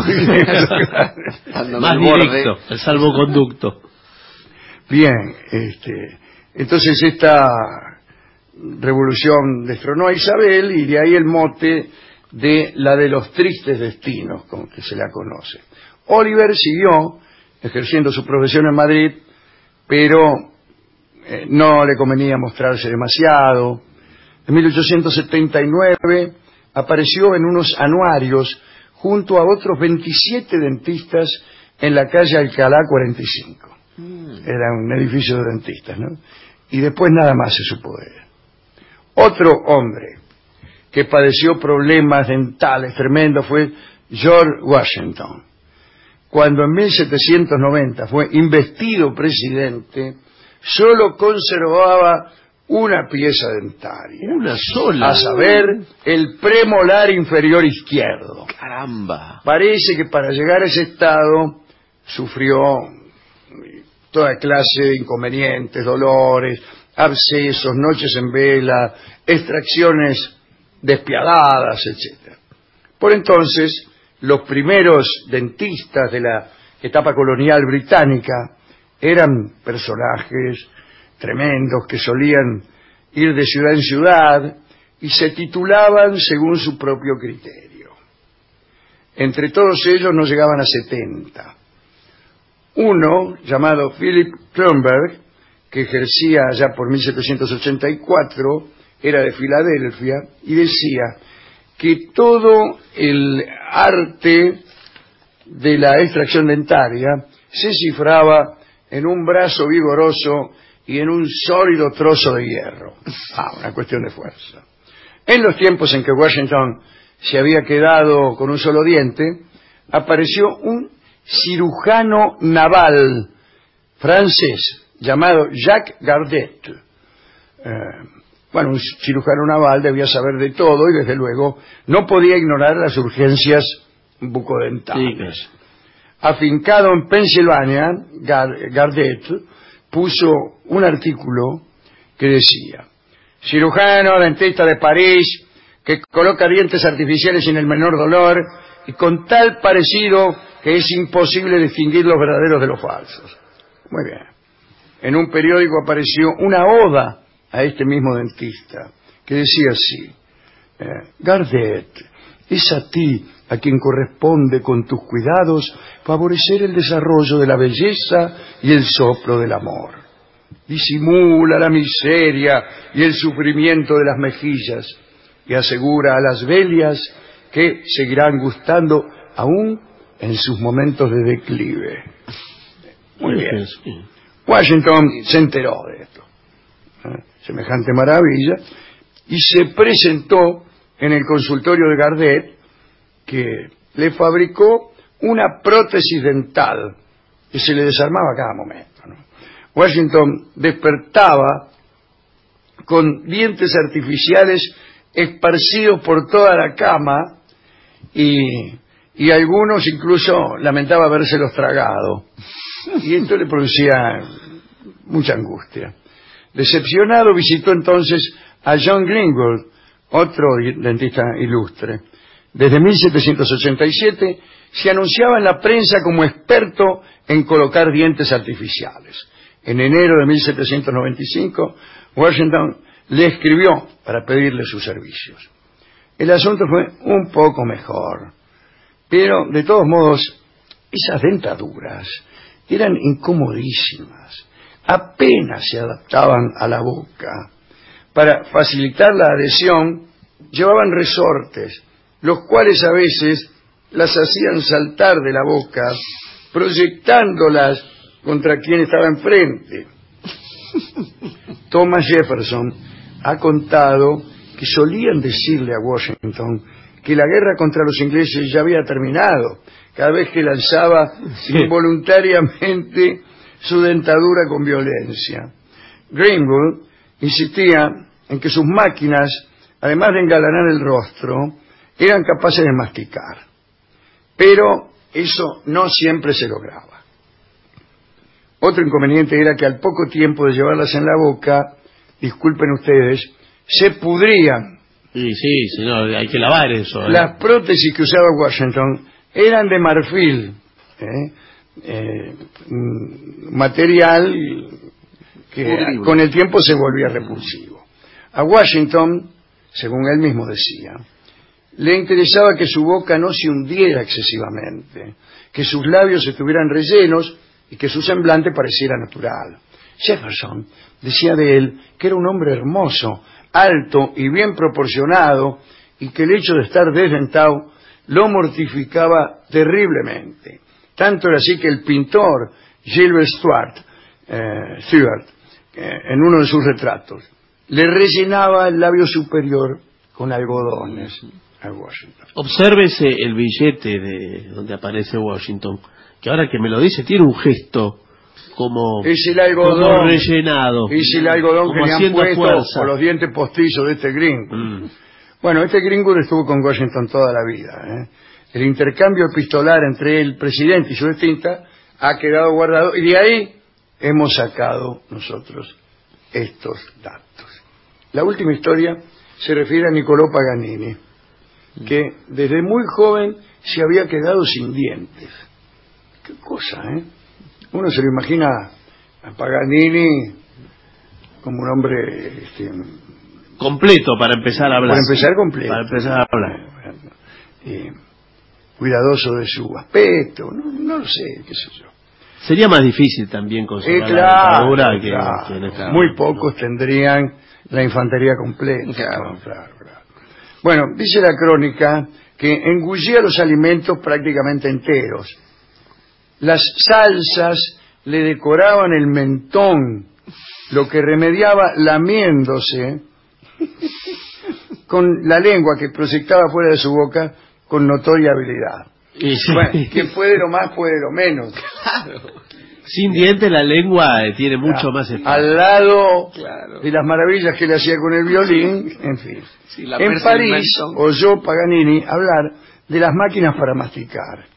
Más directo, el salvoconducto. Bien, entonces esta revolución destronó a Isabel y de ahí el mote de la de los tristes destinos, como que se la conoce. Oliver siguió ejerciendo su profesión en Madrid, pero no le convenía mostrarse demasiado. En 1879 apareció en unos anuarios junto a otros 27 dentistas en la calle Alcalá 45. Era un edificio de dentistas, ¿no? Y después nada más se supo de él. Otro hombre que padeció problemas dentales tremendos fue George Washington. Cuando en 1790 fue investido presidente, solo conservaba una pieza dentaria. ¿Una sola? A saber, el premolar inferior izquierdo. ¡Caramba! Parece que para llegar a ese estado sufrió toda clase de inconvenientes, dolores, abscesos, noches en vela, extracciones despiadadas, etc. Por entonces, los primeros dentistas de la etapa colonial británica eran personajes tremendos que solían ir de ciudad en ciudad y se titulaban según su propio criterio. Entre todos ellos no llegaban a 70. Uno, llamado Philip Kronberg, que ejercía allá por 1784, era de Filadelfia, y decía que todo el arte de la extracción dentaria se cifraba en un brazo vigoroso y en un sólido trozo de hierro. Una cuestión de fuerza. En los tiempos en que Washington se había quedado con un solo diente, apareció un cirujano naval francés llamado Jacques Gardet. Un cirujano naval debía saber de todo y desde luego no podía ignorar las urgencias bucodentales. Sí. Afincado en Pensilvania, Gardet puso un artículo que decía: cirujano dentista de París que coloca dientes artificiales sin el menor dolor y con tal parecido que es imposible distinguir los verdaderos de los falsos. Muy bien. En un periódico apareció una oda a este mismo dentista que decía así: Gardet, es a ti a quien corresponde con tus cuidados favorecer el desarrollo de la belleza y el soplo del amor. Disimula la miseria y el sufrimiento de las mejillas y asegura a las bellas que seguirán gustando aún en sus momentos de declive. Muy bien. Washington se enteró de esto, semejante maravilla, y se presentó en el consultorio de Gardet, que le fabricó una prótesis dental que se le desarmaba a cada momento, ¿no? Washington despertaba con dientes artificiales esparcidos por toda la cama y algunos incluso lamentaba habérselos tragado. Y esto le producía mucha angustia. Decepcionado, visitó entonces a John Greenwood, otro dentista ilustre. Desde 1787 se anunciaba en la prensa como experto en colocar dientes artificiales. En enero de 1795, Washington le escribió para pedirle sus servicios. El asunto fue un poco mejor, pero de todos modos, esas dentaduras eran incomodísimas, apenas se adaptaban a la boca. Para facilitar la adhesión, llevaban resortes, los cuales a veces las hacían saltar de la boca, proyectándolas contra quien estaba enfrente. Thomas Jefferson ha contado que solían decirle a Washington que la guerra contra los ingleses ya había terminado, cada vez que lanzaba involuntariamente su dentadura con violencia. Greenwood insistía en que sus máquinas, además de engalanar el rostro, eran capaces de masticar. Pero eso no siempre se lograba. Otro inconveniente era que al poco tiempo de llevarlas en la boca, disculpen ustedes, se pudrían. Sí, no, hay que lavar eso. Las prótesis que usaba Washington eran de marfil, material que con el tiempo se volvía repulsivo. A Washington, según él mismo decía, le interesaba que su boca no se hundiera excesivamente, que sus labios estuvieran rellenos y que su semblante pareciera natural. Jefferson decía de él que era un hombre hermoso, alto y bien proporcionado, y que el hecho de estar desdentado lo mortificaba terriblemente. Tanto era así que el pintor Gilbert Stuart, en uno de sus retratos, le rellenaba el labio superior con algodones a Washington. Obsérvese el billete de donde aparece Washington, que ahora que me lo dice tiene un gesto como, es el algodón, como rellenado. Es el algodón que le han puesto por los dientes postizos de este Greenwood. Bueno, este Greenwood estuvo con Washington toda la vida. El intercambio epistolar entre el presidente y su dentista ha quedado guardado, y de ahí hemos sacado nosotros estos datos. La última historia se refiere a Niccolò Paganini, que desde muy joven se había quedado sin dientes. Qué cosa, Uno se lo imagina a Paganini como un hombre completo para empezar a hablar. Para empezar a hablar. Cuidadoso de su aspecto, no lo sé, qué sé yo. Sería más difícil también conservar la dentadura que en este muy pocos tendrían la infantería completa. Claro. Claro. Bueno, dice la crónica que engullía los alimentos prácticamente enteros. Las salsas le decoraban el mentón, lo que remediaba lamiéndose con la lengua que proyectaba fuera de su boca con notoria habilidad. Bueno, quien puede lo más puede lo menos. Claro. Sin dientes la lengua tiene mucho más espacio. Al lado de las maravillas que le hacía con el violín, en fin. Sí, la en París oyó Paganini hablar de las máquinas para masticar.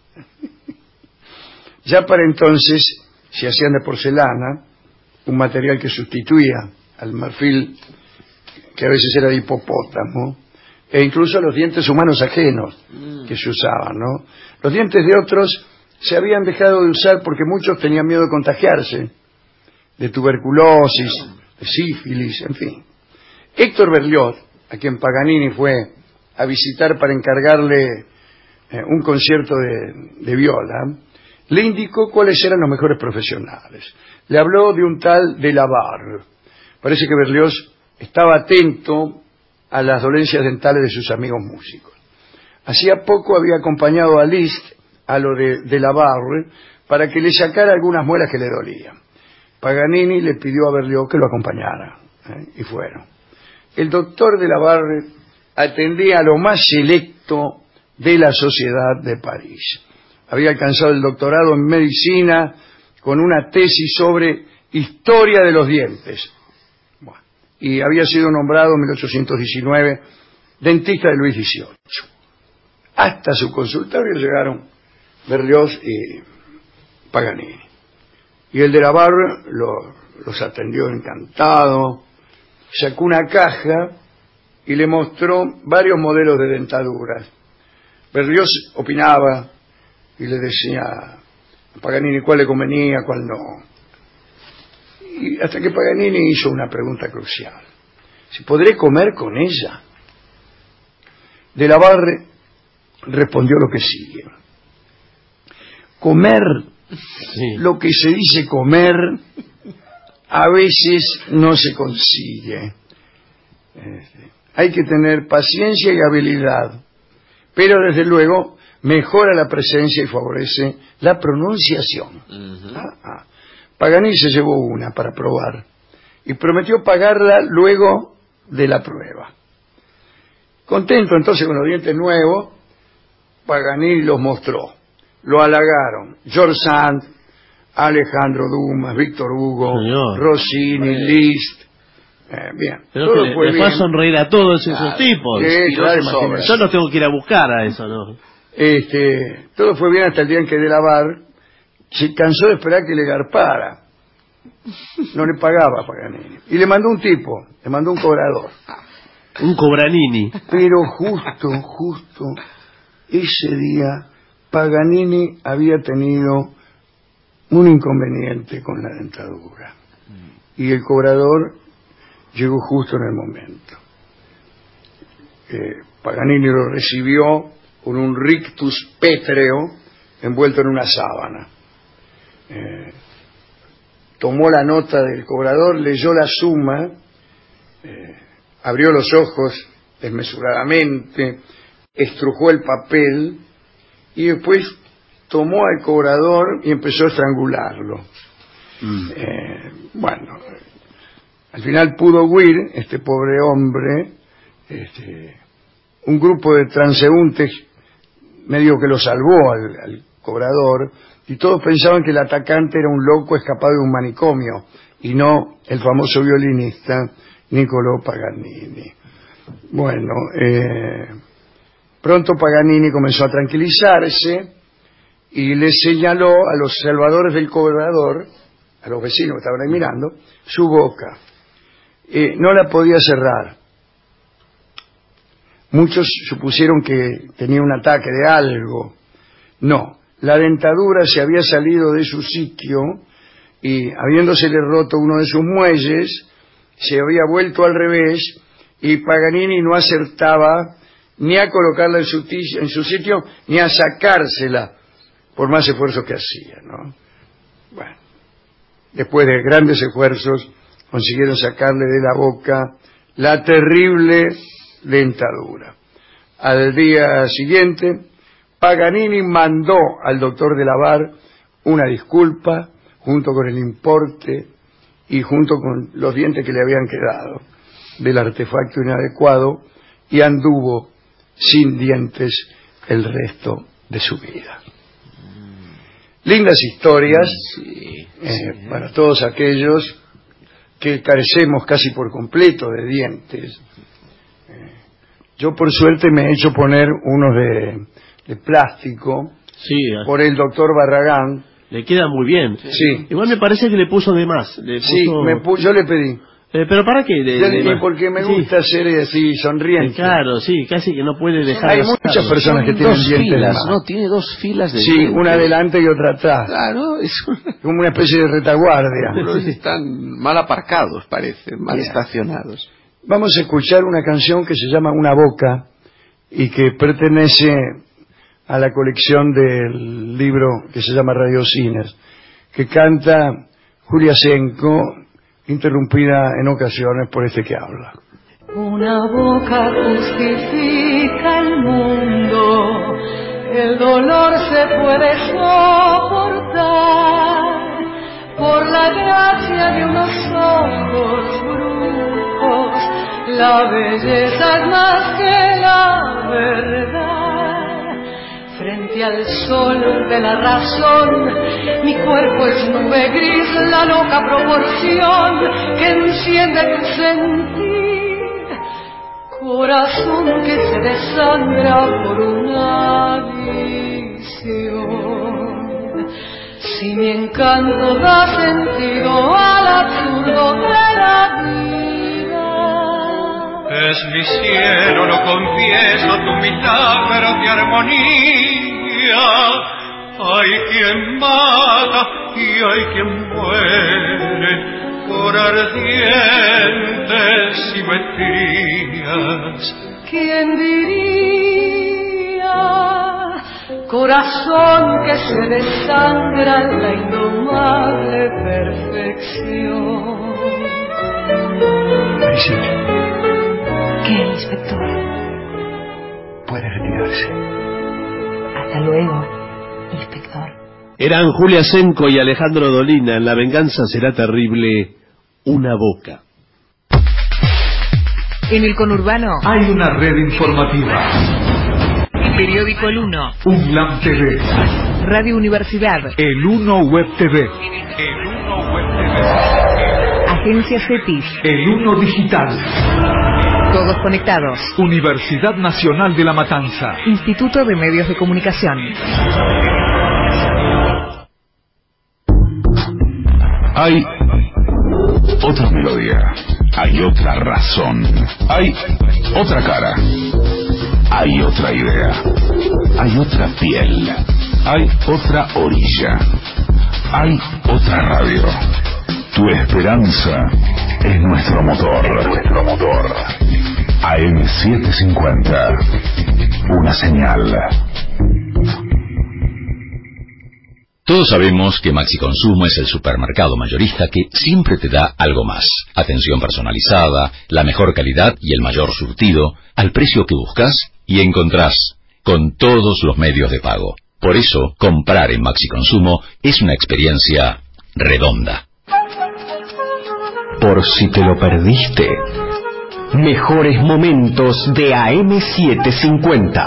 Ya para entonces se hacían de porcelana, un material que sustituía al marfil, que a veces era de hipopótamo, e incluso los dientes humanos ajenos que se usaban, ¿no? Los dientes de otros se habían dejado de usar porque muchos tenían miedo de contagiarse, de tuberculosis, de sífilis, en fin. Héctor Berlioz, a quien Paganini fue a visitar para encargarle un concierto de viola, le indicó cuáles eran los mejores profesionales. Le habló de un tal Delabarre. Parece que Berlioz estaba atento a las dolencias dentales de sus amigos músicos. Hacía poco había acompañado a Liszt a lo de Delabarre para que le sacara algunas muelas que le dolían. Paganini le pidió a Berlioz que lo acompañara, y fueron. El doctor Delabarre atendía a lo más selecto de la sociedad de París. Había alcanzado el doctorado en medicina con una tesis sobre historia de los dientes. Bueno, y había sido nombrado en 1819 dentista de Luis XVIII. Hasta su consultorio llegaron Berlioz y Paganini. Y el de la Barre los atendió encantado, sacó una caja y le mostró varios modelos de dentaduras. Berlioz opinaba y le decía a Paganini cuál le convenía, cuál no. Y hasta que Paganini hizo una pregunta crucial: ¿si podré comer con ella? De la Barre respondió lo que sigue: comer, lo que se dice comer, a veces no se consigue. Hay que tener paciencia y habilidad, pero desde luego mejora la presencia y favorece la pronunciación. Paganini se llevó una para probar y prometió pagarla luego de la prueba. Contento entonces con los dientes nuevos, Paganini los mostró. Lo halagaron George Sand, Alejandro Dumas, Víctor Hugo, Rossini, Liszt. Bien. Pero todo que fue le bien. fue a sonreír a todos esos tipos. Sí, claro, imagínate. Yo los tengo que ir a buscar a eso, ¿no? Todo fue bien hasta el día en que Delabarre se cansó de esperar que le garpara. No le pagaba a Paganini. Y le mandó un tipo, le mandó un cobrador. Un cobranini. Pero justo ese día Paganini había tenido un inconveniente con la dentadura. Y el cobrador llegó justo en el momento. Paganini lo recibió con un rictus pétreo envuelto en una sábana. Tomó la nota del cobrador, leyó la suma, abrió los ojos desmesuradamente, estrujó el papel y después tomó al cobrador y empezó a estrangularlo. Bueno, al final pudo huir este pobre hombre. Un grupo de transeúntes medio que lo salvó al cobrador, y todos pensaban que el atacante era un loco escapado de un manicomio y no el famoso violinista Niccolò Paganini. Bueno, pronto Paganini comenzó a tranquilizarse y le señaló a los salvadores del cobrador, a los vecinos que estaban ahí mirando, su boca. No la podía cerrar. Muchos supusieron que tenía un ataque de algo. No, la dentadura se había salido de su sitio y, habiéndosele roto uno de sus muelles, se había vuelto al revés y Paganini no acertaba ni a colocarla en su sitio ni a sacársela por más esfuerzo que hacía, ¿no? Bueno, después de grandes esfuerzos consiguieron sacarle de la boca la terrible dentadura. Al día siguiente, Paganini mandó al doctor de Labar una disculpa junto con el importe y junto con los dientes que le habían quedado del artefacto inadecuado, y anduvo sin dientes el resto de su vida. Lindas historias para todos aquellos que carecemos casi por completo de dientes. Yo por suerte me he hecho poner unos de plástico por el doctor Barragán. Le queda muy bien. Sí. Igual me parece que le puso de más. Sí, yo le pedí. ¿Pero para qué? Porque me gusta ser así sonriente. Claro, sí, casi que no puede dejar. Hay muchas personas que tienen dientes de más. No, tiene 2 filas de Sí, dientes. una adelante y otra atrás. Claro, es como una especie de retaguardia. Están mal aparcados, parece, mal estacionados. Vamos a escuchar una canción que se llama Una Boca y que pertenece a la colección del libro que se llama Radiocines, que canta Julia Senko, interrumpida en ocasiones por este que habla. Una boca justifica el mundo, el dolor se puede soportar por la gracia de unos ojos brujos, la belleza es más que la verdad. Frente al sol de la razón, mi cuerpo es nube gris, la loca proporción que enciende tu sentir. Corazón que se desangra por una visión. Si mi encanto da sentido al absurdo de la vida. Es mi cielo, lo confieso, tu milagro de armonía. Hay quien mata y hay quien muere por ardientes simetrías. ¿Quién diría? Corazón que se desangra en la indomable perfección. Marisita. ¿Qué, inspector? Puede retirarse. Hasta luego, inspector. Eran Julia Senko y Alejandro Dolina en La venganza será terrible, Una Boca. En el conurbano hay una red informativa. Periódico El Uno, UNLAM TV, Radio Universidad, El Uno Web TV, Agencia CETIS, El Uno Digital, todos conectados. Universidad Nacional de La Matanza, Instituto de Medios de Comunicación. Hay otra melodía, hay otra razón, hay otra cara, hay otra idea, hay otra piel, hay otra orilla, hay otra radio. Tu esperanza es nuestro motor. AM750, una señal. Todos sabemos que Maxi Consumo es el supermercado mayorista que siempre te da algo más. Atención personalizada, la mejor calidad y el mayor surtido, al precio que buscas y encontrás, con todos los medios de pago. Por eso, comprar en Maxi Consumo es una experiencia redonda. Por si te lo perdiste, mejores momentos de AM750.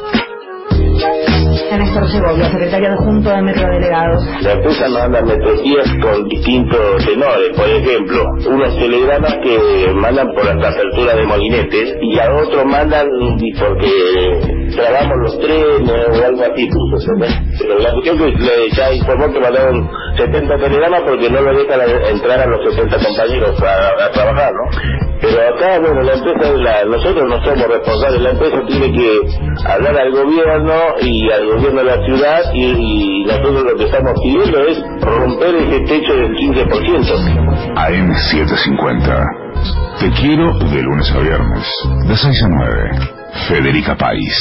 Néstor Segovia, secretario adjunto de Metrodelegados. La empresa manda metodologías con distintos tenores. Por ejemplo, unos telegramas que mandan por la apertura de molinetes y a otros mandan porque trabamos los trenes o algo así. Pero la cuestión que ya informó que mandaron 70 telegramas porque no lo dejan entrar a los 70 compañeros a trabajar, ¿no? Pero acá, bueno, la empresa, nosotros no somos responsables, la empresa tiene que hablar al gobierno y al gobierno de la ciudad y nosotros lo que estamos pidiendo es romper ese techo del 15%. AM750. Te quiero de lunes a viernes, de 6 a 9. Federica País.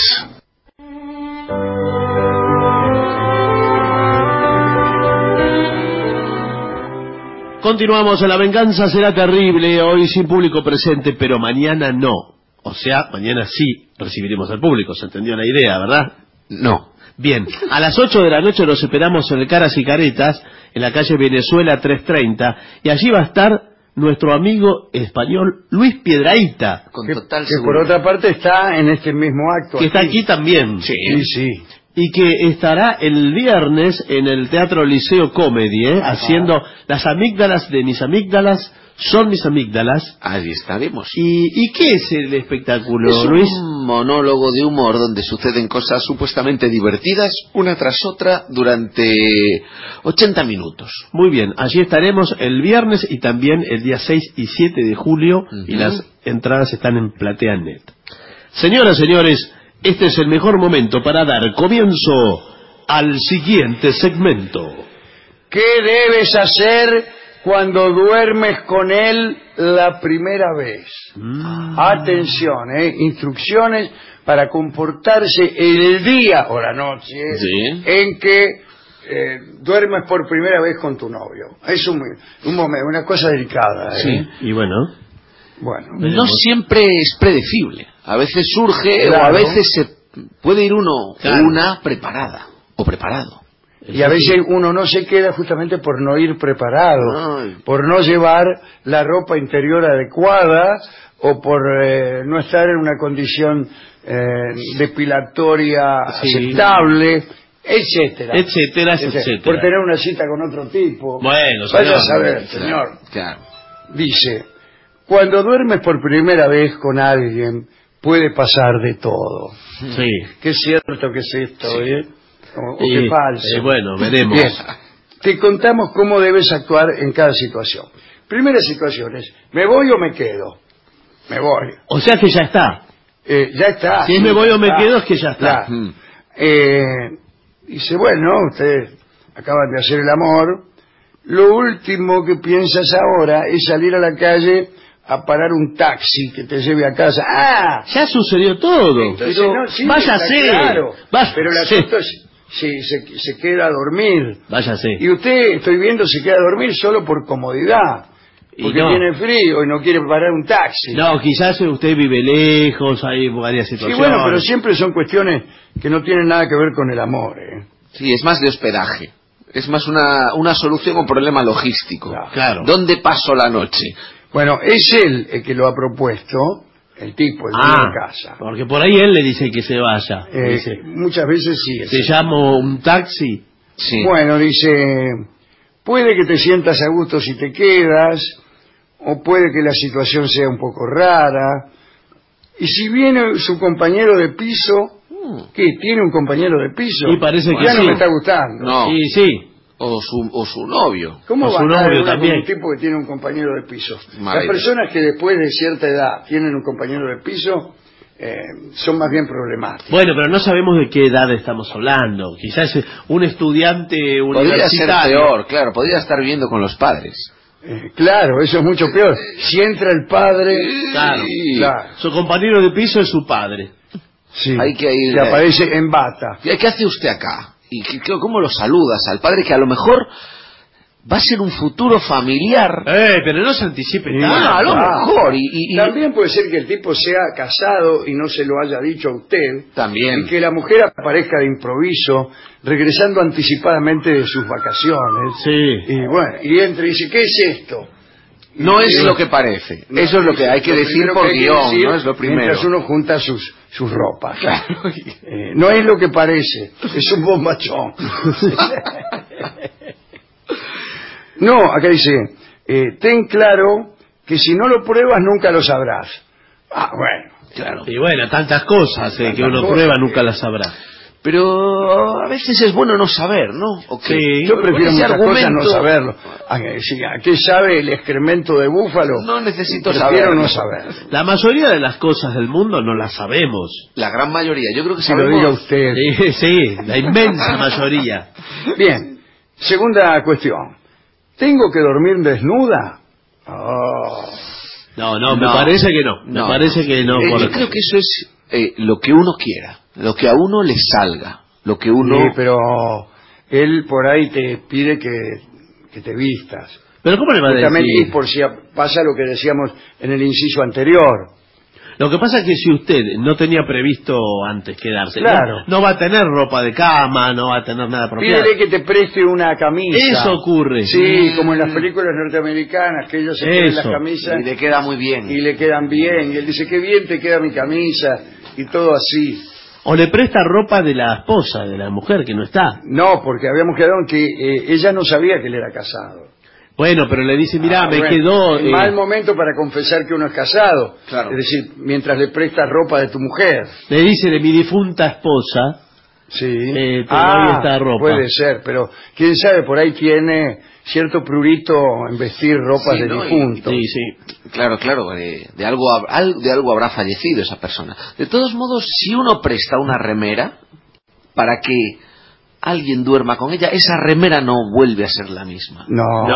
Continuamos, la venganza será terrible, hoy sin público presente, pero mañana no. O sea, mañana sí recibiremos al público, ¿se entendió la idea, verdad? No. Bien, a las 8 de la noche nos esperamos en el Caras y Caretas, en la calle Venezuela 330, y allí va a estar nuestro amigo español Luis Piedrahíta. Con que total por seguridad. otra parte está en este mismo acto. Que está aquí también. Sí. Sí. Y que estará el viernes en el Teatro Liceo Comedy, haciendo Las amígdalas de mis amígdalas son mis amígdalas. Ahí estaremos. ¿Y qué es el espectáculo, Es Luis? un monólogo de humor donde suceden cosas supuestamente divertidas una tras otra durante 80 minutos. Muy bien, allí estaremos el viernes y también el día 6 y 7 de julio y las entradas están en Platea.net. Señoras, señores, este es el mejor momento para dar comienzo al siguiente segmento. ¿Qué debes hacer cuando duermes con él la primera vez? Atención, instrucciones para comportarse el día o la noche en que duermes por primera vez con tu novio. Es un momento, una cosa delicada. Sí, y bueno, no siempre es predecible. A veces surge o a veces se puede ir uno o una preparada o preparado. Y a veces uno no se queda justamente por no ir preparado, por no llevar la ropa interior adecuada o por no estar en una condición depilatoria aceptable, etcétera. Etcétera. Por tener una cita con otro tipo. Bueno, vaya a saber, señor. Claro. Dice, cuando duermes por primera vez con alguien, puede pasar de todo. Sí. Qué cierto que es esto, o qué falso. Bueno, veremos. Bien. Te contamos cómo debes actuar en cada situación. Primera situación es, ¿me voy o me quedo? Me voy. O sea que ya está. Ya está. Si es me voy o me quedo es que ya está. Dice, bueno, ustedes acaban de hacer el amor, lo último que piensas ahora es salir a la calle a parar un taxi que te lleve a casa. ¡Ah! Ya sucedió todo. Entonces, pero no, sí, váyase. Claro, pero el Váyase. asunto es se queda a dormir. Váyase. Y usted, estoy viendo, se queda a dormir solo por comodidad. Porque tiene frío y no quiere parar un taxi. No, quizás usted vive lejos, hay varias situaciones. Sí, bueno, pero siempre son cuestiones que no tienen nada que ver con el amor. Sí, es más de hospedaje. Es más una solución a un problema logístico. Claro. ¿Dónde paso la noche? Bueno, es él el que lo ha propuesto, el tipo, el dueño de casa. Porque por ahí él le dice que se vaya. Dice, muchas veces sí. ¿te llamo un taxi? Sí. Bueno, dice, puede que te sientas a gusto si te quedas, o puede que la situación sea un poco rara. Y si viene su compañero de piso, ¿qué? ¿Tiene un compañero de piso? Y parece que ya sí. no me está gustando. No. Sí, sí. O su novio. ¿Cómo O va su a estar novio una con también. un tipo que tiene un compañero de piso? Las Maravilloso. personas que después de cierta edad tienen un compañero de piso son más bien problemáticas. Bueno, pero no sabemos de qué edad estamos hablando. Quizás un estudiante Podría ser universitario. peor, claro. Podría estar viviendo con los padres. Claro, eso es mucho peor. Si entra el padre, Claro. claro, Su compañero de piso es su padre. sí, Hay que ir. que aparece en bata. ¿Qué hace usted acá? ¿Y cómo lo saludas al padre que a lo mejor va a ser un futuro familiar? Pero no se anticipe Sí, tanto. Bueno, a lo mejor. Y También puede ser que el tipo sea casado y no se lo haya dicho a usted. También. Y que la mujer aparezca de improviso, regresando anticipadamente de sus vacaciones. Sí. Y bueno, y entra y dice, ¿qué es esto? no es lo que parece. No, Eso es lo que hay que lo decir primero por que hay que guión, decir no es lo primero. Mientras uno junta sus ropas. No es lo que parece, es un bombachón. No, acá dice, ten claro que si no lo pruebas nunca lo sabrás. Ah, bueno. Claro. Y bueno, tantas cosas que uno cosas prueba que- nunca las sabrá. Pero a veces es bueno no saber, ¿no? ¿O qué? Sí. Yo prefiero Con ese muchas cosas no argumento, saberlo. ¿A qué sabe el excremento de búfalo? No necesito Prefiero saberlo. no saber. La mayoría de las cosas del mundo no las sabemos. La gran mayoría. Yo creo que Si lo sabemos. diga usted. Sí, la inmensa mayoría. Bien, segunda cuestión. ¿Tengo que dormir desnuda? Oh. No, me parece que no. Me parece que no. Yo creo que eso es lo que uno quiera, lo que a uno le salga, lo que uno. Sí, pero él por ahí te pide que te vistas. Pero ¿cómo le va a Justamente, decir? y por si pasa lo que decíamos en el inciso anterior. Lo que pasa es que si usted no tenía previsto antes quedarse, Claro. no va a tener ropa de cama, no va a tener nada apropiado. Pídele que te preste una camisa. Eso ocurre. Sí, como en las películas norteamericanas, que ellos se ponen las camisas Y le queda muy bien. y le quedan bien. Y él dice, qué bien te queda mi camisa. Y todo así. O le presta ropa de la esposa, de la mujer que no está. No, porque habíamos quedado en que ella no sabía que él era casado. Bueno, pero le dice, mirá, me Bueno, quedó... mal momento para confesar que uno es casado. Claro. Es decir, mientras le prestas ropa de tu mujer. Le dice de mi difunta esposa, Sí. te doy esta ropa. Puede ser, pero quién sabe, por ahí tiene cierto prurito en vestir ropas Sí, de ¿no? difunto. Sí, sí. Claro, de algo habrá fallecido esa persona. De todos modos, si uno presta una remera para que alguien duerma con ella, esa remera no vuelve a ser la misma.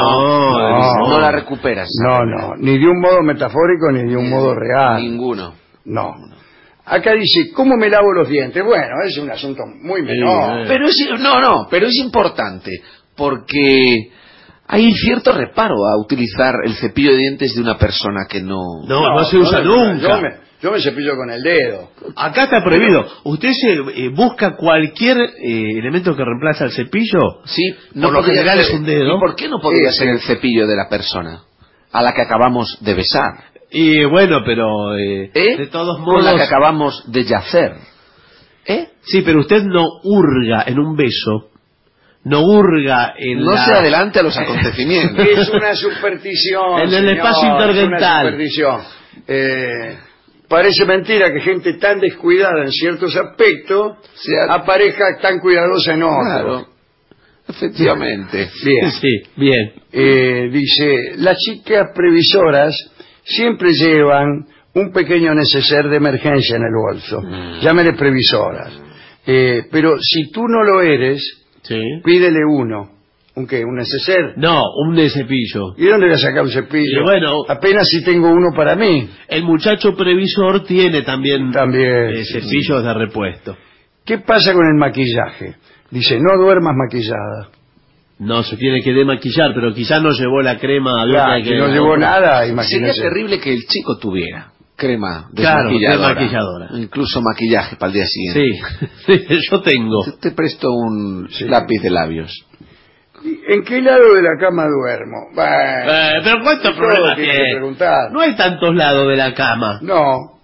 No la recuperas. No, ni de un modo metafórico ni de un modo real. Ninguno. No. Acá dice, ¿cómo me lavo los dientes? Bueno, es un asunto muy menor. Pero es importante, porque hay cierto reparo a utilizar el cepillo de dientes de una persona que no se usa nunca. Yo me cepillo con el dedo. Acá está prohibido. ¿Usted se busca cualquier elemento que reemplaza el cepillo? Sí, por lo general es un dedo. ¿Y por qué no podría ser el cepillo de la persona a la que acabamos de besar? Y bueno, pero de todos modos... Con la que acabamos de yacer. Sí, pero usted no hurga en un beso, no hurga en No se adelante a los acontecimientos. Es una superstición. En el espacio interdental. Es una superstición. Parece mentira que gente tan descuidada en ciertos aspectos aparezca tan cuidadosa en otros. Claro, efectivamente. Bien. Sí, bien. Dice, las chicas previsoras siempre llevan un pequeño neceser de emergencia en el bolso. Llámele previsoras. Pero si tú no lo eres, pídele uno. ¿Un qué? ¿Un neceser? No, un de cepillo. ¿Y dónde voy a sacar un cepillo? Y bueno, apenas si tengo uno para mí. El muchacho previsor tiene también cepillos de repuesto. ¿Qué pasa con el maquillaje? Dice, no duermas maquillada. No, se tiene que demaquillar, pero quizás no llevó la crema. Si no llevó nada, imagínese. Sería terrible que el chico tuviera crema desmaquilladora. Incluso maquillaje para el día siguiente. Sí, yo tengo. Te presto un lápiz de labios. ¿En qué lado de la cama duermo? Pero ¿cuántos problemas tiene? No hay tantos lados de la cama. No.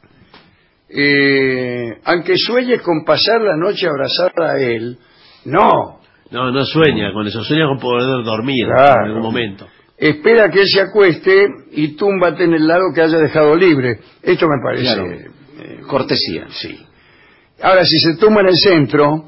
Aunque sueñes con pasar la noche abrazada a él, no. No sueña con eso, sueña con poder dormir en algún momento. Espera que él se acueste y túmbate en el lado que haya dejado libre. Esto me parece... cortesía. Sí. Ahora, si se tumba en el centro...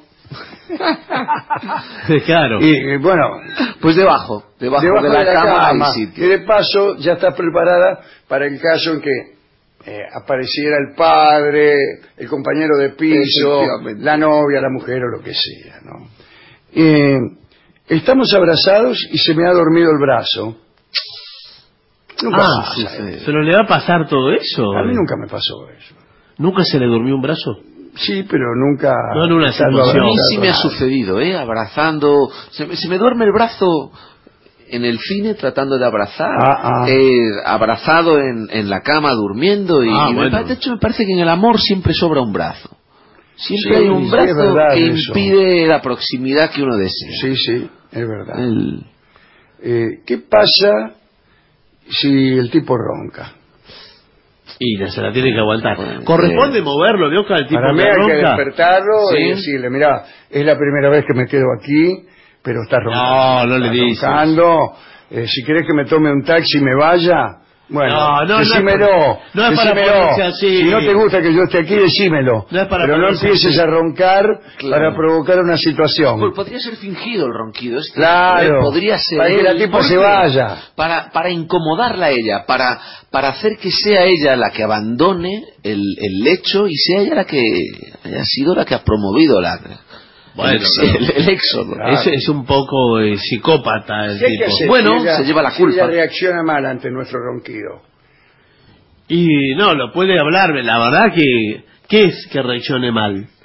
Claro. Y bueno, pues debajo de la cama hay sitio. Y de paso ya está preparada para el caso en que apareciera el padre, el compañero de piso, la novia, la mujer o lo que sea, ¿no? Estamos abrazados y se me ha dormido el brazo. Nunca pasa eso. ¿Pero le va a pasar todo eso? A mí nunca me pasó eso. ¿Nunca se le durmió un brazo? Sí, pero nunca... No en una situación. A mí sí me ha sucedido, abrazando... Se me duerme el brazo en el cine tratando de abrazar, abrazado en la cama durmiendo y de hecho me parece que en el amor siempre sobra un brazo. Siempre hay un brazo que impide la proximidad que uno desea. Sí, es verdad. ¿Qué pasa si el tipo ronca? Y se la tiene que aguantar. ¿Corresponde moverlo, vio, al tipo para mí que hay ronca? Que despertarlo y decirle, mira, es la primera vez que me quedo aquí, pero está roncando. No le dices. Si querés que me tome un taxi y me vaya, bueno, decímelo. No es para ponerse así. Si no te gusta que yo esté aquí, decímelo. Pero no empieces a roncar para provocar una situación. Pues podría ser fingido el ronquido. Claro. Podría ser para que la tipa se vaya. Para incomodarla a ella, para hacer que sea ella la que abandone el lecho y sea ella la que haya sido la que ha promovido el éxodo. Es un poco psicópata el tipo. Se lleva la culpa. Si ella reacciona mal ante nuestro ronquido. Y no, lo puede hablar, la verdad que... ¿Qué es que reaccione mal?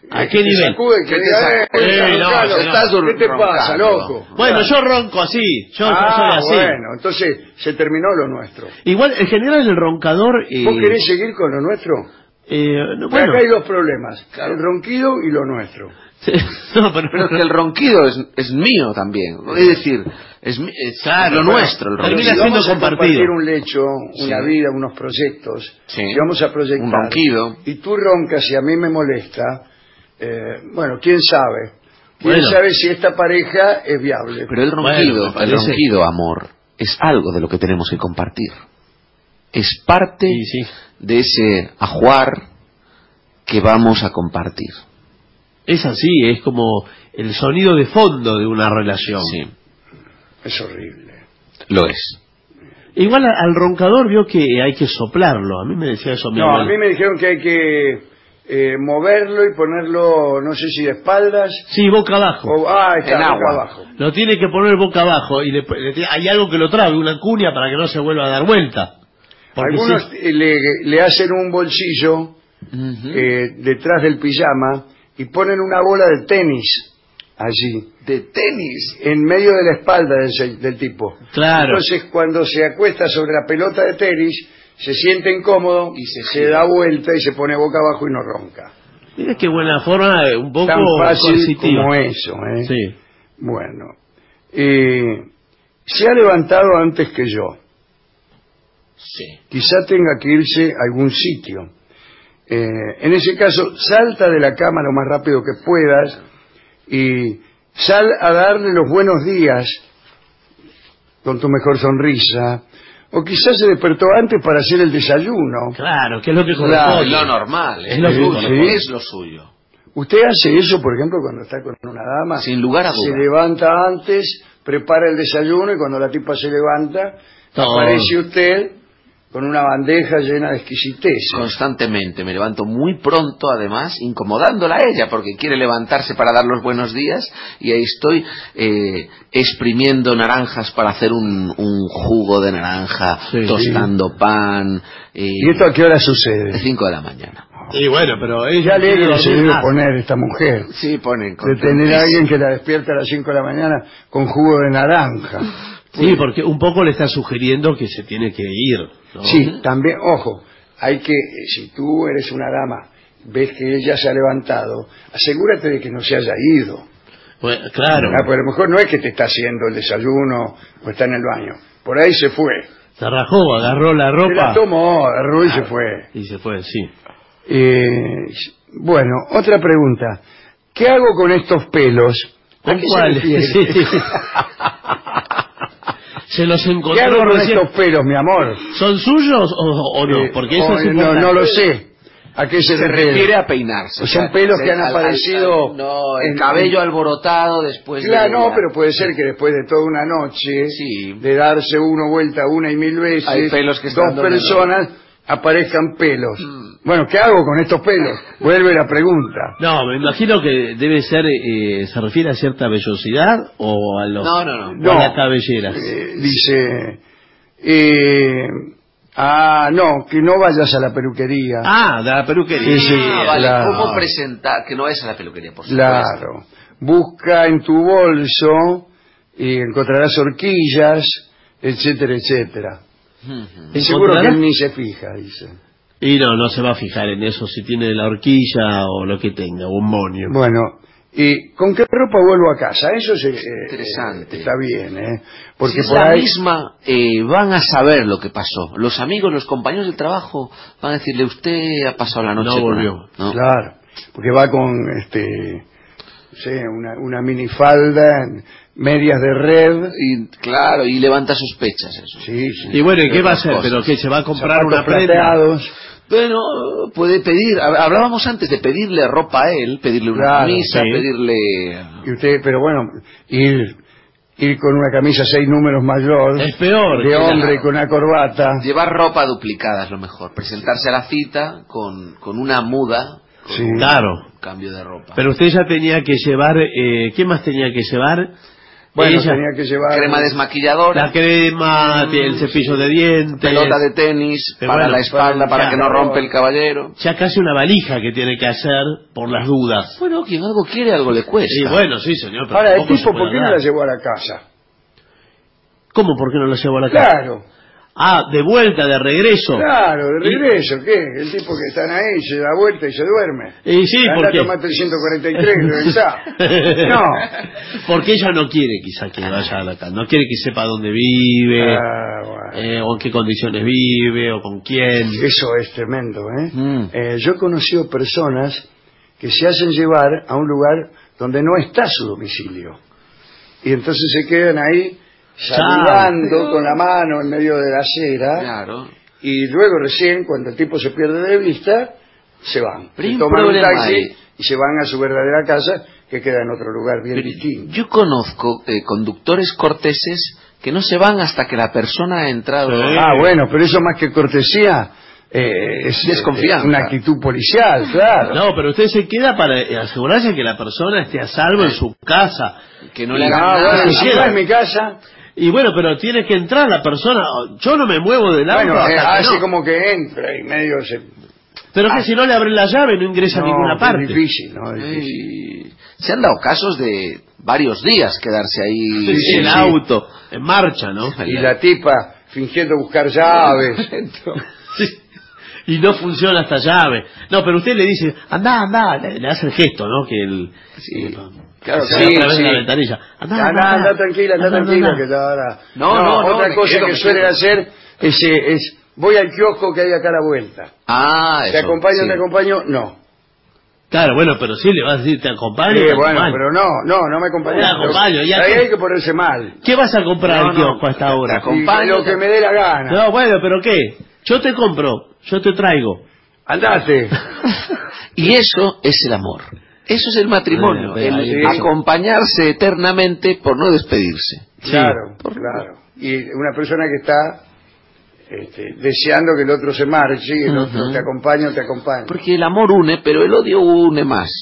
¿A qué nivel? Sacude, que diga, ¿qué te pasa, loco? Bueno, yo ronco así, yo soy así. Bueno, entonces se terminó lo nuestro. Igual, en general, el roncador... ¿Vos querés seguir con lo nuestro? Bueno. Acá hay dos problemas, el ronquido y lo nuestro. No, pero es que el ronquido es mío también. Es decir, es lo nuestro. El ronquido. Si vamos a compartir un lecho, una vida, unos proyectos, si vamos a proyectar un ronquido, y tú roncas y a mí me molesta, bueno, quién sabe. ¿Quién sabe si esta pareja es viable? Pero el ronquido, amor, es algo de lo que tenemos que compartir. Es parte de ese ajuar que vamos a compartir. Es así, es como el sonido de fondo de una relación. Sí. Es horrible. Lo es. Igual al roncador vio que hay que soplarlo. A mí me decía eso mi abuela. A mí me dijeron que hay que moverlo y ponerlo, no sé si de espaldas. Sí, boca abajo. En agua. Abajo. Lo tiene que poner boca abajo y hay algo que lo trabe, una cuña para que no se vuelva a dar vuelta. Porque algunos le hacen un bolsillo detrás del pijama y ponen una bola de tenis allí. ¿De tenis? En medio de la espalda del tipo. Claro. Entonces, cuando se acuesta sobre la pelota de tenis, se siente incómodo y se da vuelta y se pone boca abajo y no ronca. Mira qué buena forma, un poco tan fácil coercitiva. como eso. Sí. Bueno. Se ha levantado antes que yo. Sí. Quizá tenga que irse a algún sitio. En ese caso, salta de la cama lo más rápido que puedas y sal a darle los buenos días con tu mejor sonrisa. O quizás se despertó antes para hacer el desayuno. Claro, que es lo que corresponde. Lo normal, es lo suyo. ¿Usted hace eso, por ejemplo, cuando está con una dama? Sin lugar a duda. Se levanta antes, prepara el desayuno y cuando la tipa se levanta, aparece usted con una bandeja llena de exquisitez. Constantemente, me levanto muy pronto, además, incomodándola a ella, porque quiere levantarse para dar los buenos días, y ahí estoy exprimiendo naranjas para hacer un jugo de naranja, tostando pan. ¿Y esto a qué hora sucede? 5 de la mañana. Y bueno, pero ella alegre se debe poner esta mujer. Sí, ponen. De tener a alguien que la despierta a las 5 de la mañana con jugo de naranja. Sí, porque un poco le está sugiriendo que se tiene que ir, ¿no? Sí, también, ojo, hay que, si tú eres una dama, ves que ella se ha levantado, asegúrate de que no se haya ido. Bueno, claro. Pues a lo mejor no es que te está haciendo el desayuno o está en el baño, por ahí se fue. Se rajó, agarró la ropa. Se la tomó, agarró y se fue. Y se fue, sí. Bueno, otra pregunta. ¿Qué hago con estos pelos? ¿Con cuáles? Se los encontró. ¿Qué hago con estos pelos, mi amor? ¿Son suyos o no? Porque eso es importante. No lo sé. ¿A qué se refiere? A peinarse. O son pelos que han aparecido... el cabello alborotado después de... No, pero puede ser que después de toda una noche, de darse uno vuelta una y mil veces, hay pelos que dos personas aparezcan pelos. Bueno, ¿qué hago con estos pelos? Vuelve la pregunta. No, me imagino que debe ser, ¿se refiere a cierta vellosidad o a los no. O a las cabelleras? Dice, no, que no vayas a la peluquería. De la peluquería. Sí, vale. claro. ¿Cómo presentar? Que no es a la peluquería, por supuesto. Claro. Busca en tu bolso y encontrarás horquillas, etcétera, etcétera. Seguro que él ni se fija, dice. Y no se va a fijar en eso, si tiene la horquilla o lo que tenga, o un monio. Bueno, ¿y con qué ropa vuelvo a casa? Eso es interesante. Está bien, porque si por la ahí... misma, van a saber lo que pasó. Los amigos, los compañeros del trabajo van a decirle, usted ha pasado la noche. No volvió. ¿No? Claro, porque va con, una minifalda, medias de red. Y claro, y levanta sospechas eso. Sí. Y bueno, ¿y qué va a hacer? ¿Pero qué? ¿Se va a comprar una prenda? Bueno, puede pedir, hablábamos antes de pedirle ropa a él, pedirle una camisa, pedirle... Y usted, pero bueno, ir con una camisa 6 números mayor, es peor, de hombre, con una corbata. Llevar ropa duplicada es lo mejor, presentarse a la cita con una muda, claro, cambio de ropa. Pero usted ya tenía que llevar, ¿qué más tenía que llevar? Bueno, Ella, tenía que llevar crema desmaquilladora, la crema, el cepillo de dientes, pelota de tenis para bueno, la espalda, para que no rompe el caballero. ya casi una valija que tiene que hacer por las dudas. Bueno, quien algo quiere, algo le cuesta. Y bueno, sí, señor. Pero Ahora, el tampoco tipo, se ¿por puede qué no dar. la llevó a la casa? ¿Cómo? ¿Por qué no la llevó a la casa? Claro, Ah, de vuelta, de regreso. claro, de regreso, ¿qué? El tipo que están ahí se da vuelta y se duerme. Y sí, Anda a porque... tomar 343 y regresá. No. Porque ella no quiere quizá que vaya a la casa, no quiere que sepa dónde vive, Bueno. o en qué condiciones vive, o con quién. Eso es tremendo, ¿eh? Yo he conocido personas que se hacen llevar a un lugar donde no está su domicilio. Y entonces se quedan ahí saludando con la mano en medio de la acera. Claro. Y luego recién, cuando el tipo se pierde de vista, se van. Pero hay un Toman un problema taxi ahí. y se van a su verdadera casa, que queda en otro lugar bien distinto. Yo conozco conductores corteses que no se van hasta que la persona ha entrado. Ah, bueno, pero eso más que cortesía es desconfianza. una actitud policial, claro. No, pero usted se queda para asegurarse que la persona esté a salvo en su casa. Que no le hagan nada. Bueno, si no es mi casa. Y bueno, pero tiene que entrar la persona. Yo no me muevo del auto. Bueno, hasta que así no. como que entra y medio se... Pero que si no le abren la llave no ingresa a ninguna parte. Es difícil, ¿no? Es difícil. Se han dado casos de varios días quedarse ahí Sí, el auto, en marcha, ¿no? Y la tipa fingiendo buscar llaves. Sí. Y no funciona esta llave. No, pero usted le dice, anda, le hace el gesto, ¿no? Que el... Claro, se ve a través de la ventanilla. Anda tranquila, que ya ahora... Otra cosa que suelen hacer es voy al kiosco que hay acá a la vuelta. Ah, eso. ¿Te acompaño? No. Claro, bueno, pero sí le vas a decir, te acompaño. Sí, te bueno, acompaño. pero no me acompañas. Te acompaño, ya Ahí que- hay que ponerse mal. ¿Qué vas a comprar al kiosco a esta hora? Y lo que me dé la gana. No, bueno, pero ¿qué? Yo te compro, yo te traigo. Andate. Y eso es el amor. Eso es el matrimonio. El acompañarse eternamente por no despedirse. Claro. Y una persona que está deseando que el otro se marche y el otro te acompaña. Porque el amor une, pero el odio une más.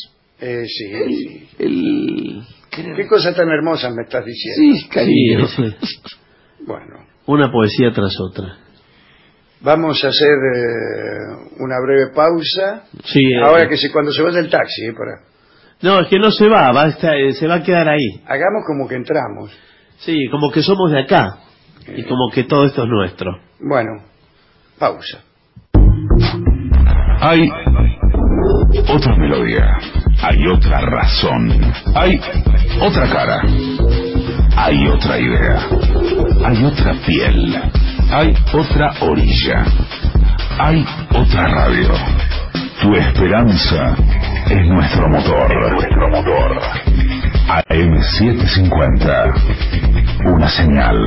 Sí. El... ¿Qué cosa tan hermosa me estás diciendo? Sí, cariño. Sí. Bueno, Una poesía tras otra. vamos a hacer una breve pausa. Sí, Ahora cuando se vaya el taxi, No, es que no se va a estar, se va a quedar ahí. hagamos como que entramos. Sí, como que somos de acá. Y como que todo esto es nuestro. Bueno, pausa. Hay otra melodía, hay otra razón, hay otra cara, hay otra idea, hay otra piel, hay otra orilla, hay otra radio. Tu esperanza es nuestro motor. AM750, una señal.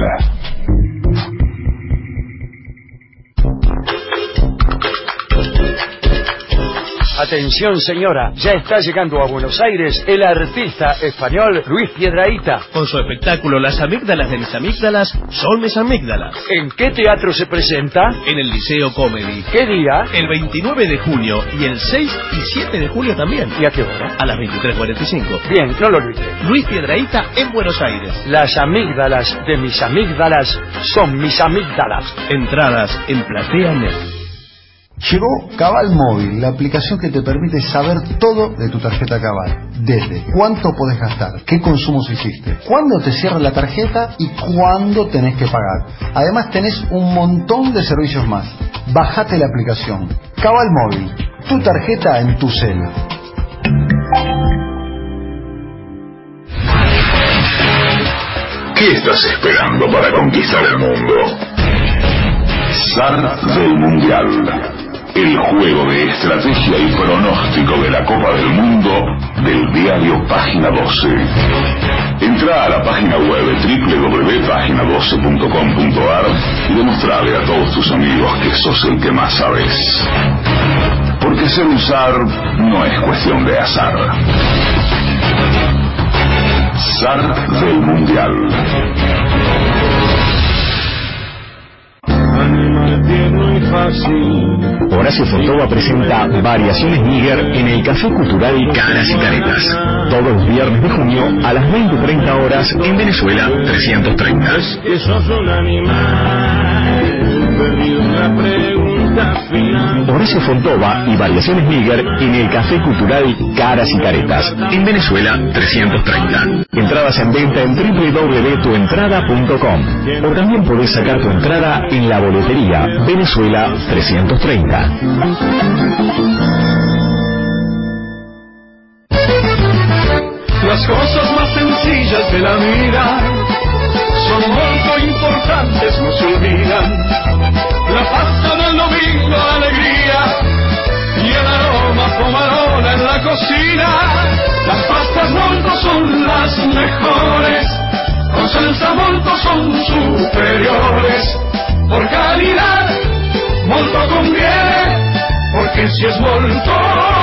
Atención señora, ya está llegando a Buenos Aires el artista español Luis Piedrahita. Con su espectáculo Las amígdalas de mis amígdalas son mis amígdalas. ¿En qué teatro se presenta? En el Liceo Comedy. ¿Qué día? El 29 de junio y el 6 y 7 de julio también. ¿Y a qué hora? A las 23:45. Bien, no lo olvide. Luis Piedrahita en Buenos Aires. Las amígdalas de mis amígdalas son mis amígdalas. Entradas en Platea Net. Llegó Cabal Móvil, la aplicación que te permite saber todo de tu tarjeta Cabal. Desde cuánto podés gastar, qué consumos hiciste, cuándo te cierra la tarjeta y cuándo tenés que pagar. Además tenés un montón de servicios más. Bajate la aplicación. Cabal Móvil, tu tarjeta en tu cel. ¿Qué estás esperando para conquistar el mundo? SAR del Mundial. El juego de estrategia y pronóstico de la Copa del Mundo del diario Página 12. Entra a la página web www.pagina12.com.ar y demostrale a todos tus amigos que sos el que más sabes. Porque ser un SAR no es cuestión de azar. SAR del Mundial. Animal tierno y fácil. Horacio Fontova presenta Variaciones Níger en el Café Cultural Caras y Caretas. Todos los viernes de junio a las 20:30 horas en Venezuela 330. Es que sos un animal, perdido en la pregunta final. Horacio Fontova y Variaciones Níger en el Café Cultural Caras y Caretas en Venezuela 330. Entradas en venta en www.tuentrada.com, o también podés sacar tu entrada en la boletería Venezuela 330. Las cosas más sencillas de la vida son muy importantes, no se olvidan. La pasta del domingo, la alegría y el aroma pomarola en la cocina. Las pastas molto son las mejores, con salsa molto son superiores. Por calidad, molto conviene, porque si es molto,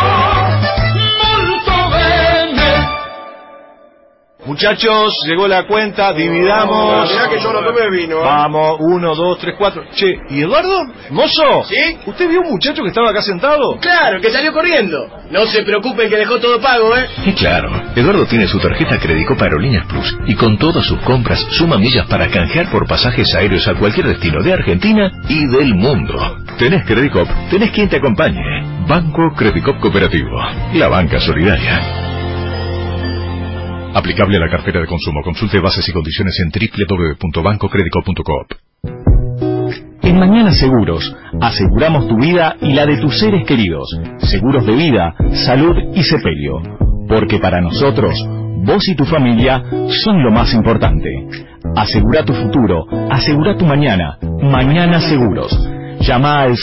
molto bene. Muchachos, llegó la cuenta, dividamos. Mirá que yo no tomé vino. Vamos, 1, 2, 3, 4. Che, ¿y Eduardo? ¿Mozo? ¿Sí? ¿Usted vio un muchacho que estaba acá sentado? Claro, que salió corriendo. No se preocupen que dejó todo pago, ¿eh? Y claro, Eduardo tiene su tarjeta Credicop Aerolíneas Plus y con todas sus compras suma millas para canjear por pasajes aéreos a cualquier destino de Argentina y del mundo. Tenés Credicop, tenés quien te acompañe. Banco Credicop Cooperativo, la banca solidaria. Aplicable a la cartera de consumo. Consulte bases y condiciones en www.bancocredicop.coop. En Mañana Seguros, aseguramos tu vida y la de tus seres queridos. Seguros de vida, salud y sepelio. Porque para nosotros, vos y tu familia son lo más importante. Asegura tu futuro, asegura tu mañana. Mañana Seguros. Llama al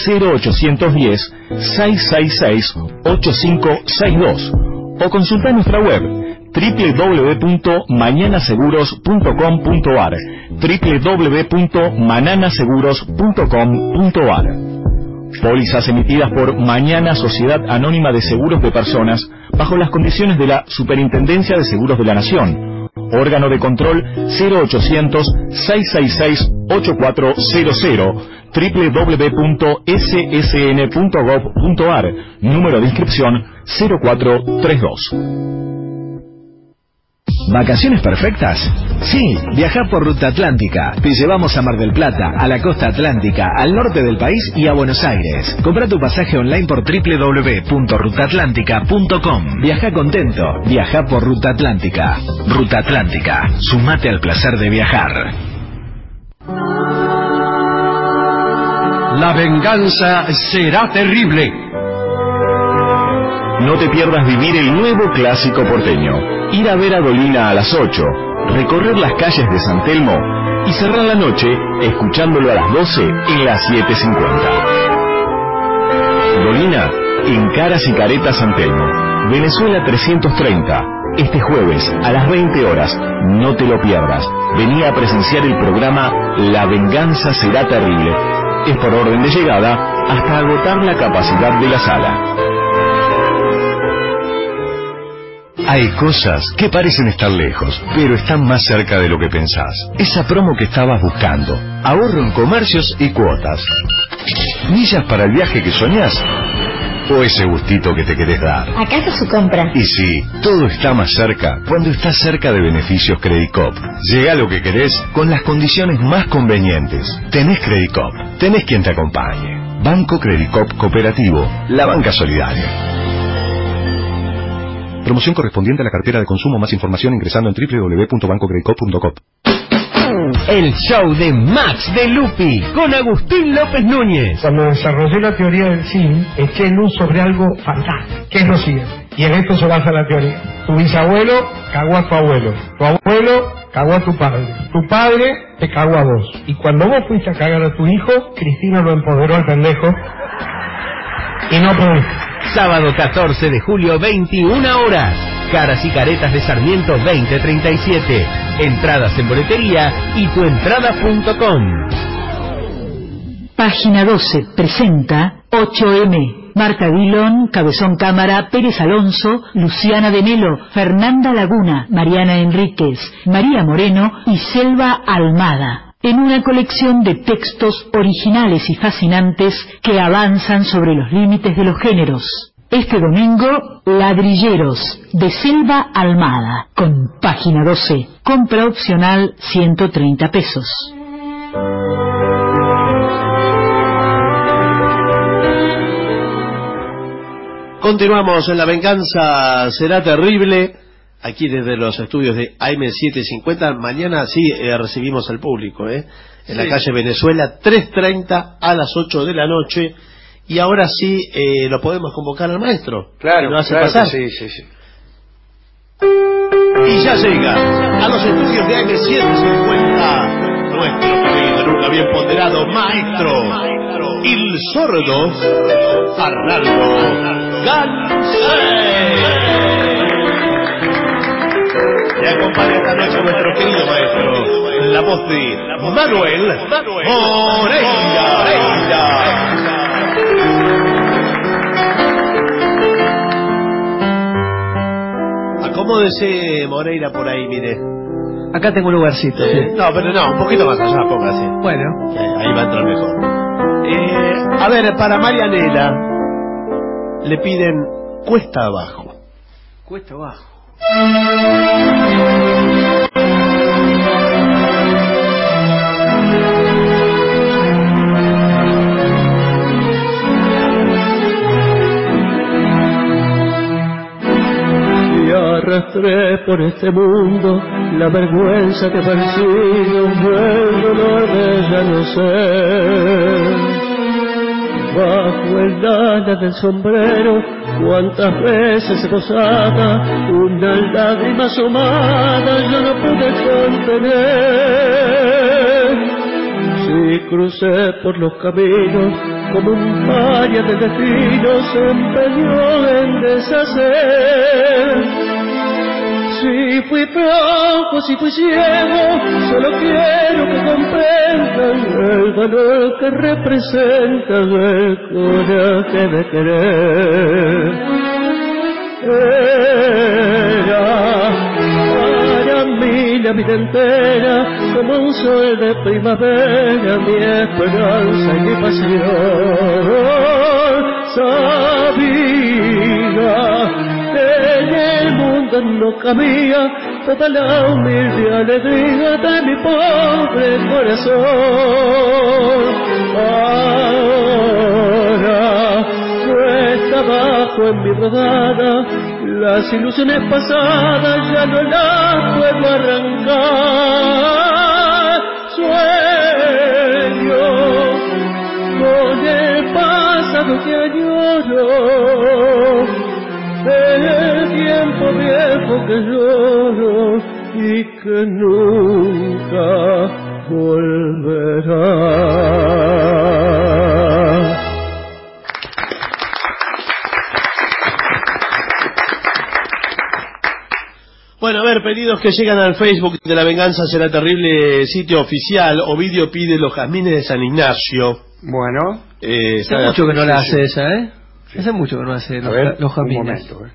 0810-666-8562 o consulta nuestra web www.mañanaseguros.com.ar www.mananaseguros.com.ar. Pólizas emitidas por Mañana Sociedad Anónima de Seguros de Personas bajo las condiciones de la Superintendencia de Seguros de la Nación. Órgano de control 0800-666-8400 www.ssn.gov.ar. Número de inscripción 0432. ¿Vacaciones perfectas? Sí, viaja por Ruta Atlántica. Te llevamos a Mar del Plata, a la costa atlántica, al norte del país y a Buenos Aires. Compra tu pasaje online por www.rutaatlántica.com. Viaja contento, viaja por Ruta Atlántica. Ruta Atlántica, sumate al placer de viajar. La venganza será terrible. No te pierdas vivir el nuevo clásico porteño. Ir a ver a Dolina a las 8, recorrer las calles de San Telmo y cerrar la noche escuchándolo a las 12 en las 7:50. Dolina en Caras y Caretas San Telmo, Venezuela 330. Este jueves a las 20 horas, no te lo pierdas. Vení a presenciar el programa La venganza será terrible. Es por orden de llegada hasta agotar la capacidad de la sala. Hay cosas que parecen estar lejos, pero están más cerca de lo que pensás. Esa promo que estabas buscando. Ahorro en comercios y cuotas. ¿Millas para el viaje que soñás? ¿O ese gustito que te querés dar? ¿Acaso su compra? Y sí, todo está más cerca cuando estás cerca de beneficios Credicop. Llega a lo que querés con las condiciones más convenientes. Tenés Credicop, tenés quien te acompañe. Banco Credicop Cooperativo, la banca solidaria. Promoción correspondiente a la cartera de consumo. Más información ingresando en www.bancocredicop.com. El show de Max de Lupi con Agustín López Núñez. Cuando desarrollé la teoría del zinc, eché luz sobre algo fantástico, que es lo siguiente, y en esto se basa la teoría. Tu bisabuelo cagó a tu abuelo cagó a tu padre te cagó a vos, y cuando vos fuiste a cagar a tu hijo, Cristina lo empoderó al pendejo y no pudiste. Sábado 14 de julio, 21 horas. Caras y Caretas de Sarmiento 2037. Entradas en boletería y tuentrada.com. Página 12 presenta 8M. Marta Dillon, Cabezón Cámara, Pérez Alonso, Luciana de Melo, Fernanda Laguna, Mariana Enríquez, María Moreno y Selva Almada. en una colección de textos originales y fascinantes que avanzan sobre los límites de los géneros. Este domingo, Ladrilleros, de Selva Almada, con página 12, compra opcional 130 pesos. Continuamos en La Venganza Será Terrible, aquí desde los estudios de AM750. Mañana sí recibimos al público, en la calle Venezuela, 3:30 a las 8 de la noche. Y ahora sí lo podemos convocar al maestro. Claro, ¿Lo hace claro pasar? que sí. Y ya llega a los estudios de AM750 nuestro querido, nunca bien ponderado maestro, el sordo Arnaldo Gansé. Y acompaña esta noche nuestro querido maestro, la voz de Manuel Moreira. Acomódese, Moreira, por ahí, mire. Acá tengo un lugarcito. Sí. No, pero no, un poquito más allá, póngase. Bueno. Ahí va a entrar mejor. A ver, para Marianela le piden Cuesta Abajo. Cuesta Abajo. Arrastré por este mundo la vergüenza que persigo, el dolor de ya no sé. Bajo el ala del sombrero, cuántas veces se posaba una lágrima asomada, yo no pude contener. Si crucé por los caminos como un paria de destino, se empeñó en deshacer. Si fui flojo, si fui ciego, solo quiero que comprendan el valor que representa el coraje de querer. Era para mí la vida entera como un sol de primavera, mi esperanza y mi pasión. Sabía en el mundo no cabía toda la humilde alegría de mi pobre corazón. Ahora cuesta abajo en mi rodada, las ilusiones pasadas ya no las puedo arrancar. Sueño con el pasado que añoro, el tiempo viejo que lloro y que nunca volverá. Bueno, a ver, pedidos que llegan al Facebook de La Venganza Será Terrible, sitio oficial. Ovidio pide Los Jazmines de San Ignacio. Bueno. Hace mucho que no la hace esa, Sí. Hace mucho que no hace los Jazmines. Un momento,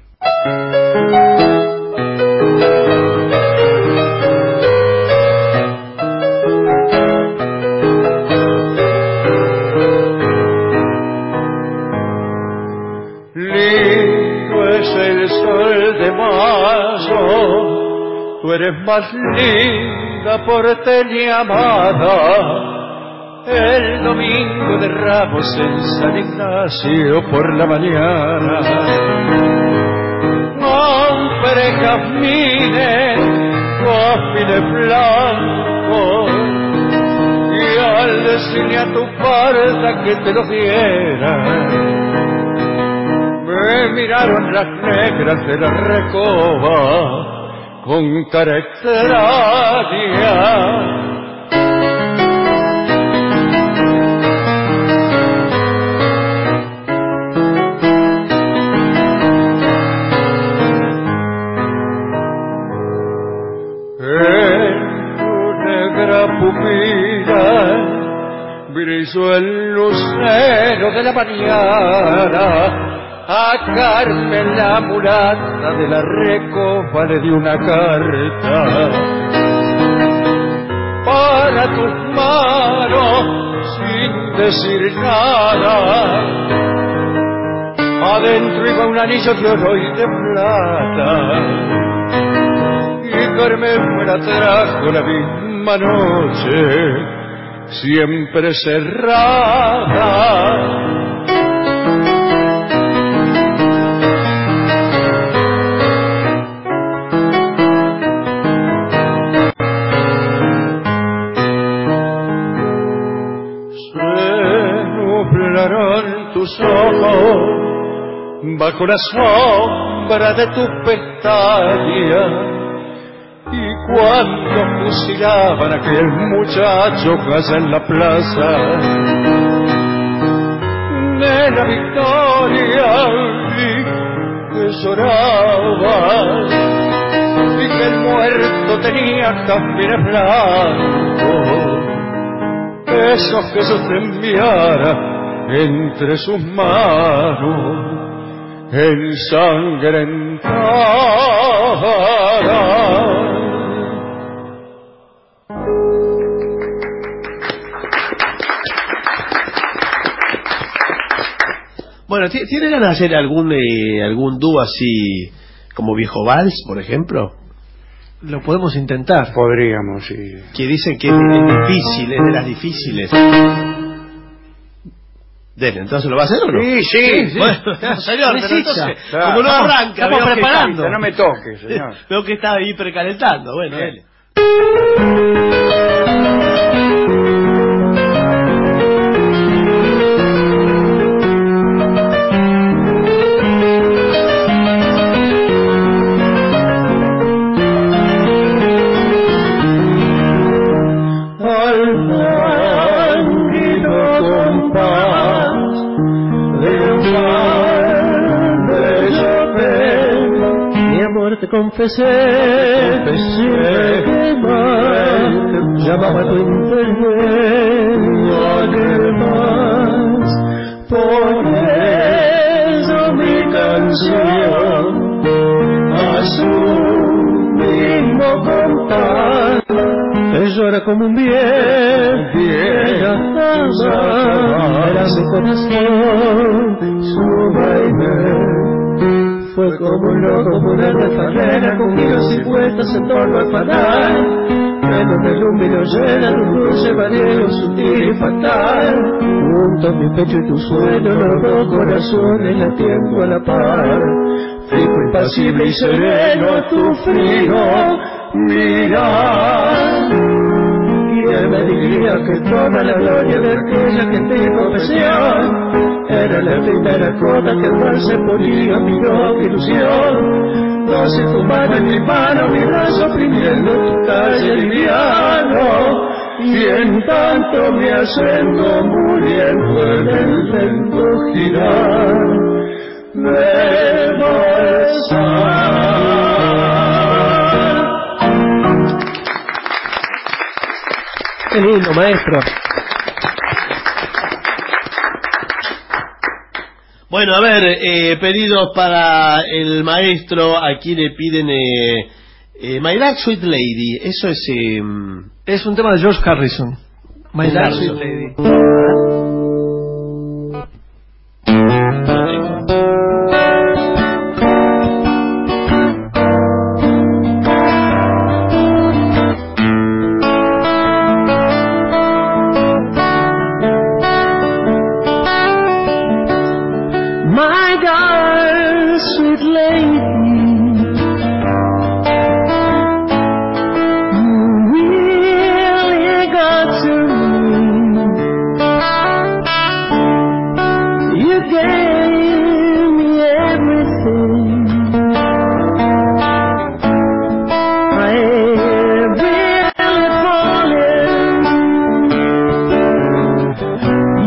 Lindo es el sol de mayo, tú eres más linda porteña amada. El domingo de Ramos en San Ignacio por la mañana, compré jazmines, jazmines blancos, y al decirle a tu parda que te los diera, me miraron las negras de la recoba con cara extraña. Brilló el lucero de la mañana, a Carmen la mulata de la recopa le di una carta. para tus manos sin decir nada. Adentro iba un anillo de oro y de plata, y Carmen me la trajo la misma noche, siempre cerrada. Tus ojos bajo la sombra de tu pestaña, y cuando fusilaban a aquel muchacho allá en la plaza de la Victoria, vi que llorabas y que el muerto tenía jazmines blancos, esos que yo te enviara entre sus manos ensangrentadas. Bueno, ¿tiene ganas de hacer algún dúo así como Viejo Vals, por ejemplo? Lo podemos intentar. Podríamos, sí. Que dicen que es difícil, es de las difíciles. Dele, ¿entonces lo va a hacer o no? Sí. Bueno, señor, pero entonces, claro. como no arranca, estamos preparando. No me toques, señor. Veo que está ahí precalentando. Bueno, dele. Te confesé que más llamaba tu interés, además por eso mi canción a su mismo compás que llora como un bien era mi corazón, su baile fue como un loco poder de farrera, con giros y vueltas en torno al fanal, lleno de iluminio llena de un dulce mareo sutil y fatal. Junto a mi pecho y tu sueño, los dos corazones latiendo a la par, fijo, impasible y sereno a tu frío mirar. ¿Quién me diría que toda la gloria de aquella gentil confesión era la primera gota que el mar se ponía mi loca ilusión? Doce tu mano en mi mano, mi brazo oprimiendo tu talle liviano, y en tanto mi acento muriendo en el lento girar de balsar. Qué lindo, maestro. Bueno, a ver, pedidos para el maestro. Aquí le piden My Dark Sweet Lady. Eso es un tema de George Harrison. My Dark Sweet Lady.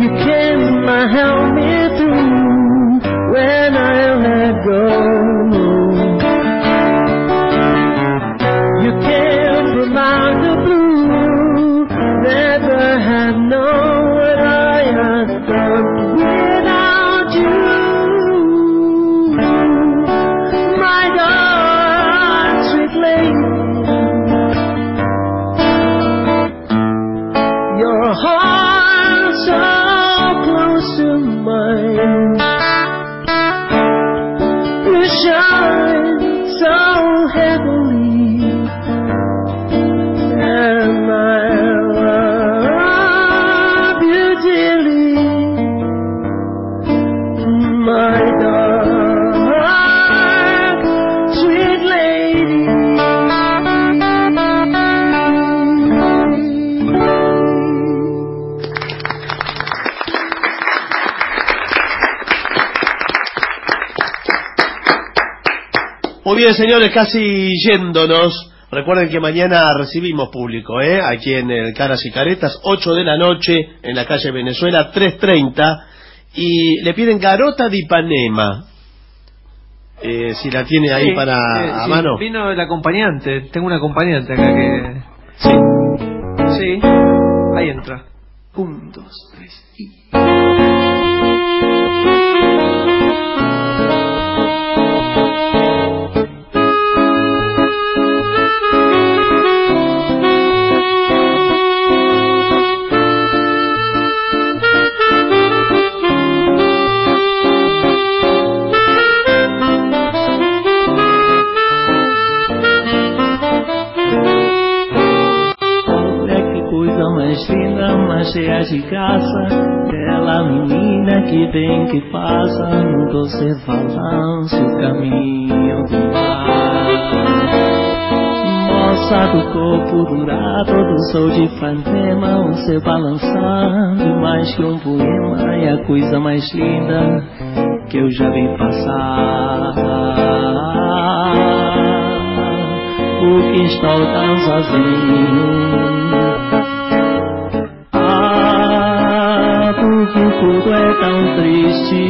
Help me through when I let go. shine so heavily, and I love you dearly, my dark, sweet lady. Muy bien, señores, casi yéndonos. Recuerden que mañana recibimos público, aquí en el Caras y Caretas, 8 de la noche, en la calle Venezuela, 3:30, y le piden Garota de Ipanema. Si la tiene ahí a mano. Vino el acompañante, tengo un acompañante acá que... Sí, ahí entra. 1, 2, 3 y... Mais linda, mais cheia de graça, aquela menina que vem que passa no doce balanço, caminho do mar. Moça do corpo dourado, do sol de Ipanema, o seu balançando mais que um poema, é a coisa mais linda que eu já vi passar. Porque estou tão sozinho, porque tudo é tão triste.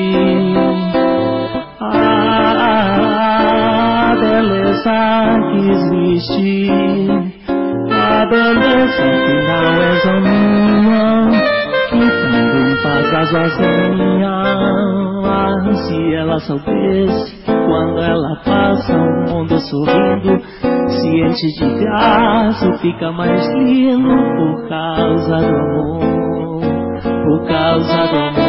A beleza que existe, a beleza que não é só minha, que também passa sozinha. Se ela soubesse, quando ela passa o mundo sorrindo, se enche de graça, fica mais lindo por causa do amor, por causa do amor,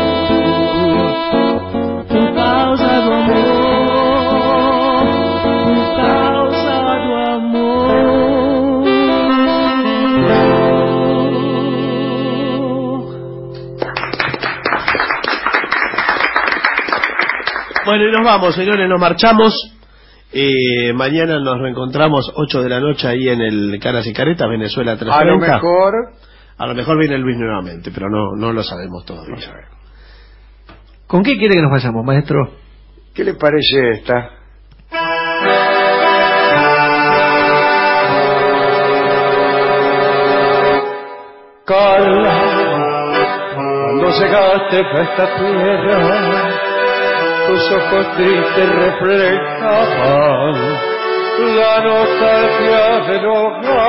por causa do amor, por causa do amor. Bueno, y nos vamos, señores, nos marchamos. Mañana nos reencontramos 8 de la noche ahí en el Caras y Caretas, Venezuela 330. A lo mejor viene Luis nuevamente, pero no lo sabemos todavía. ¿Con qué quiere que nos vayamos, maestro? ¿Qué le parece esta? Carla, cuando llegaste a esta tierra, tus ojos tristes reflejaban la nostalgia del hogar.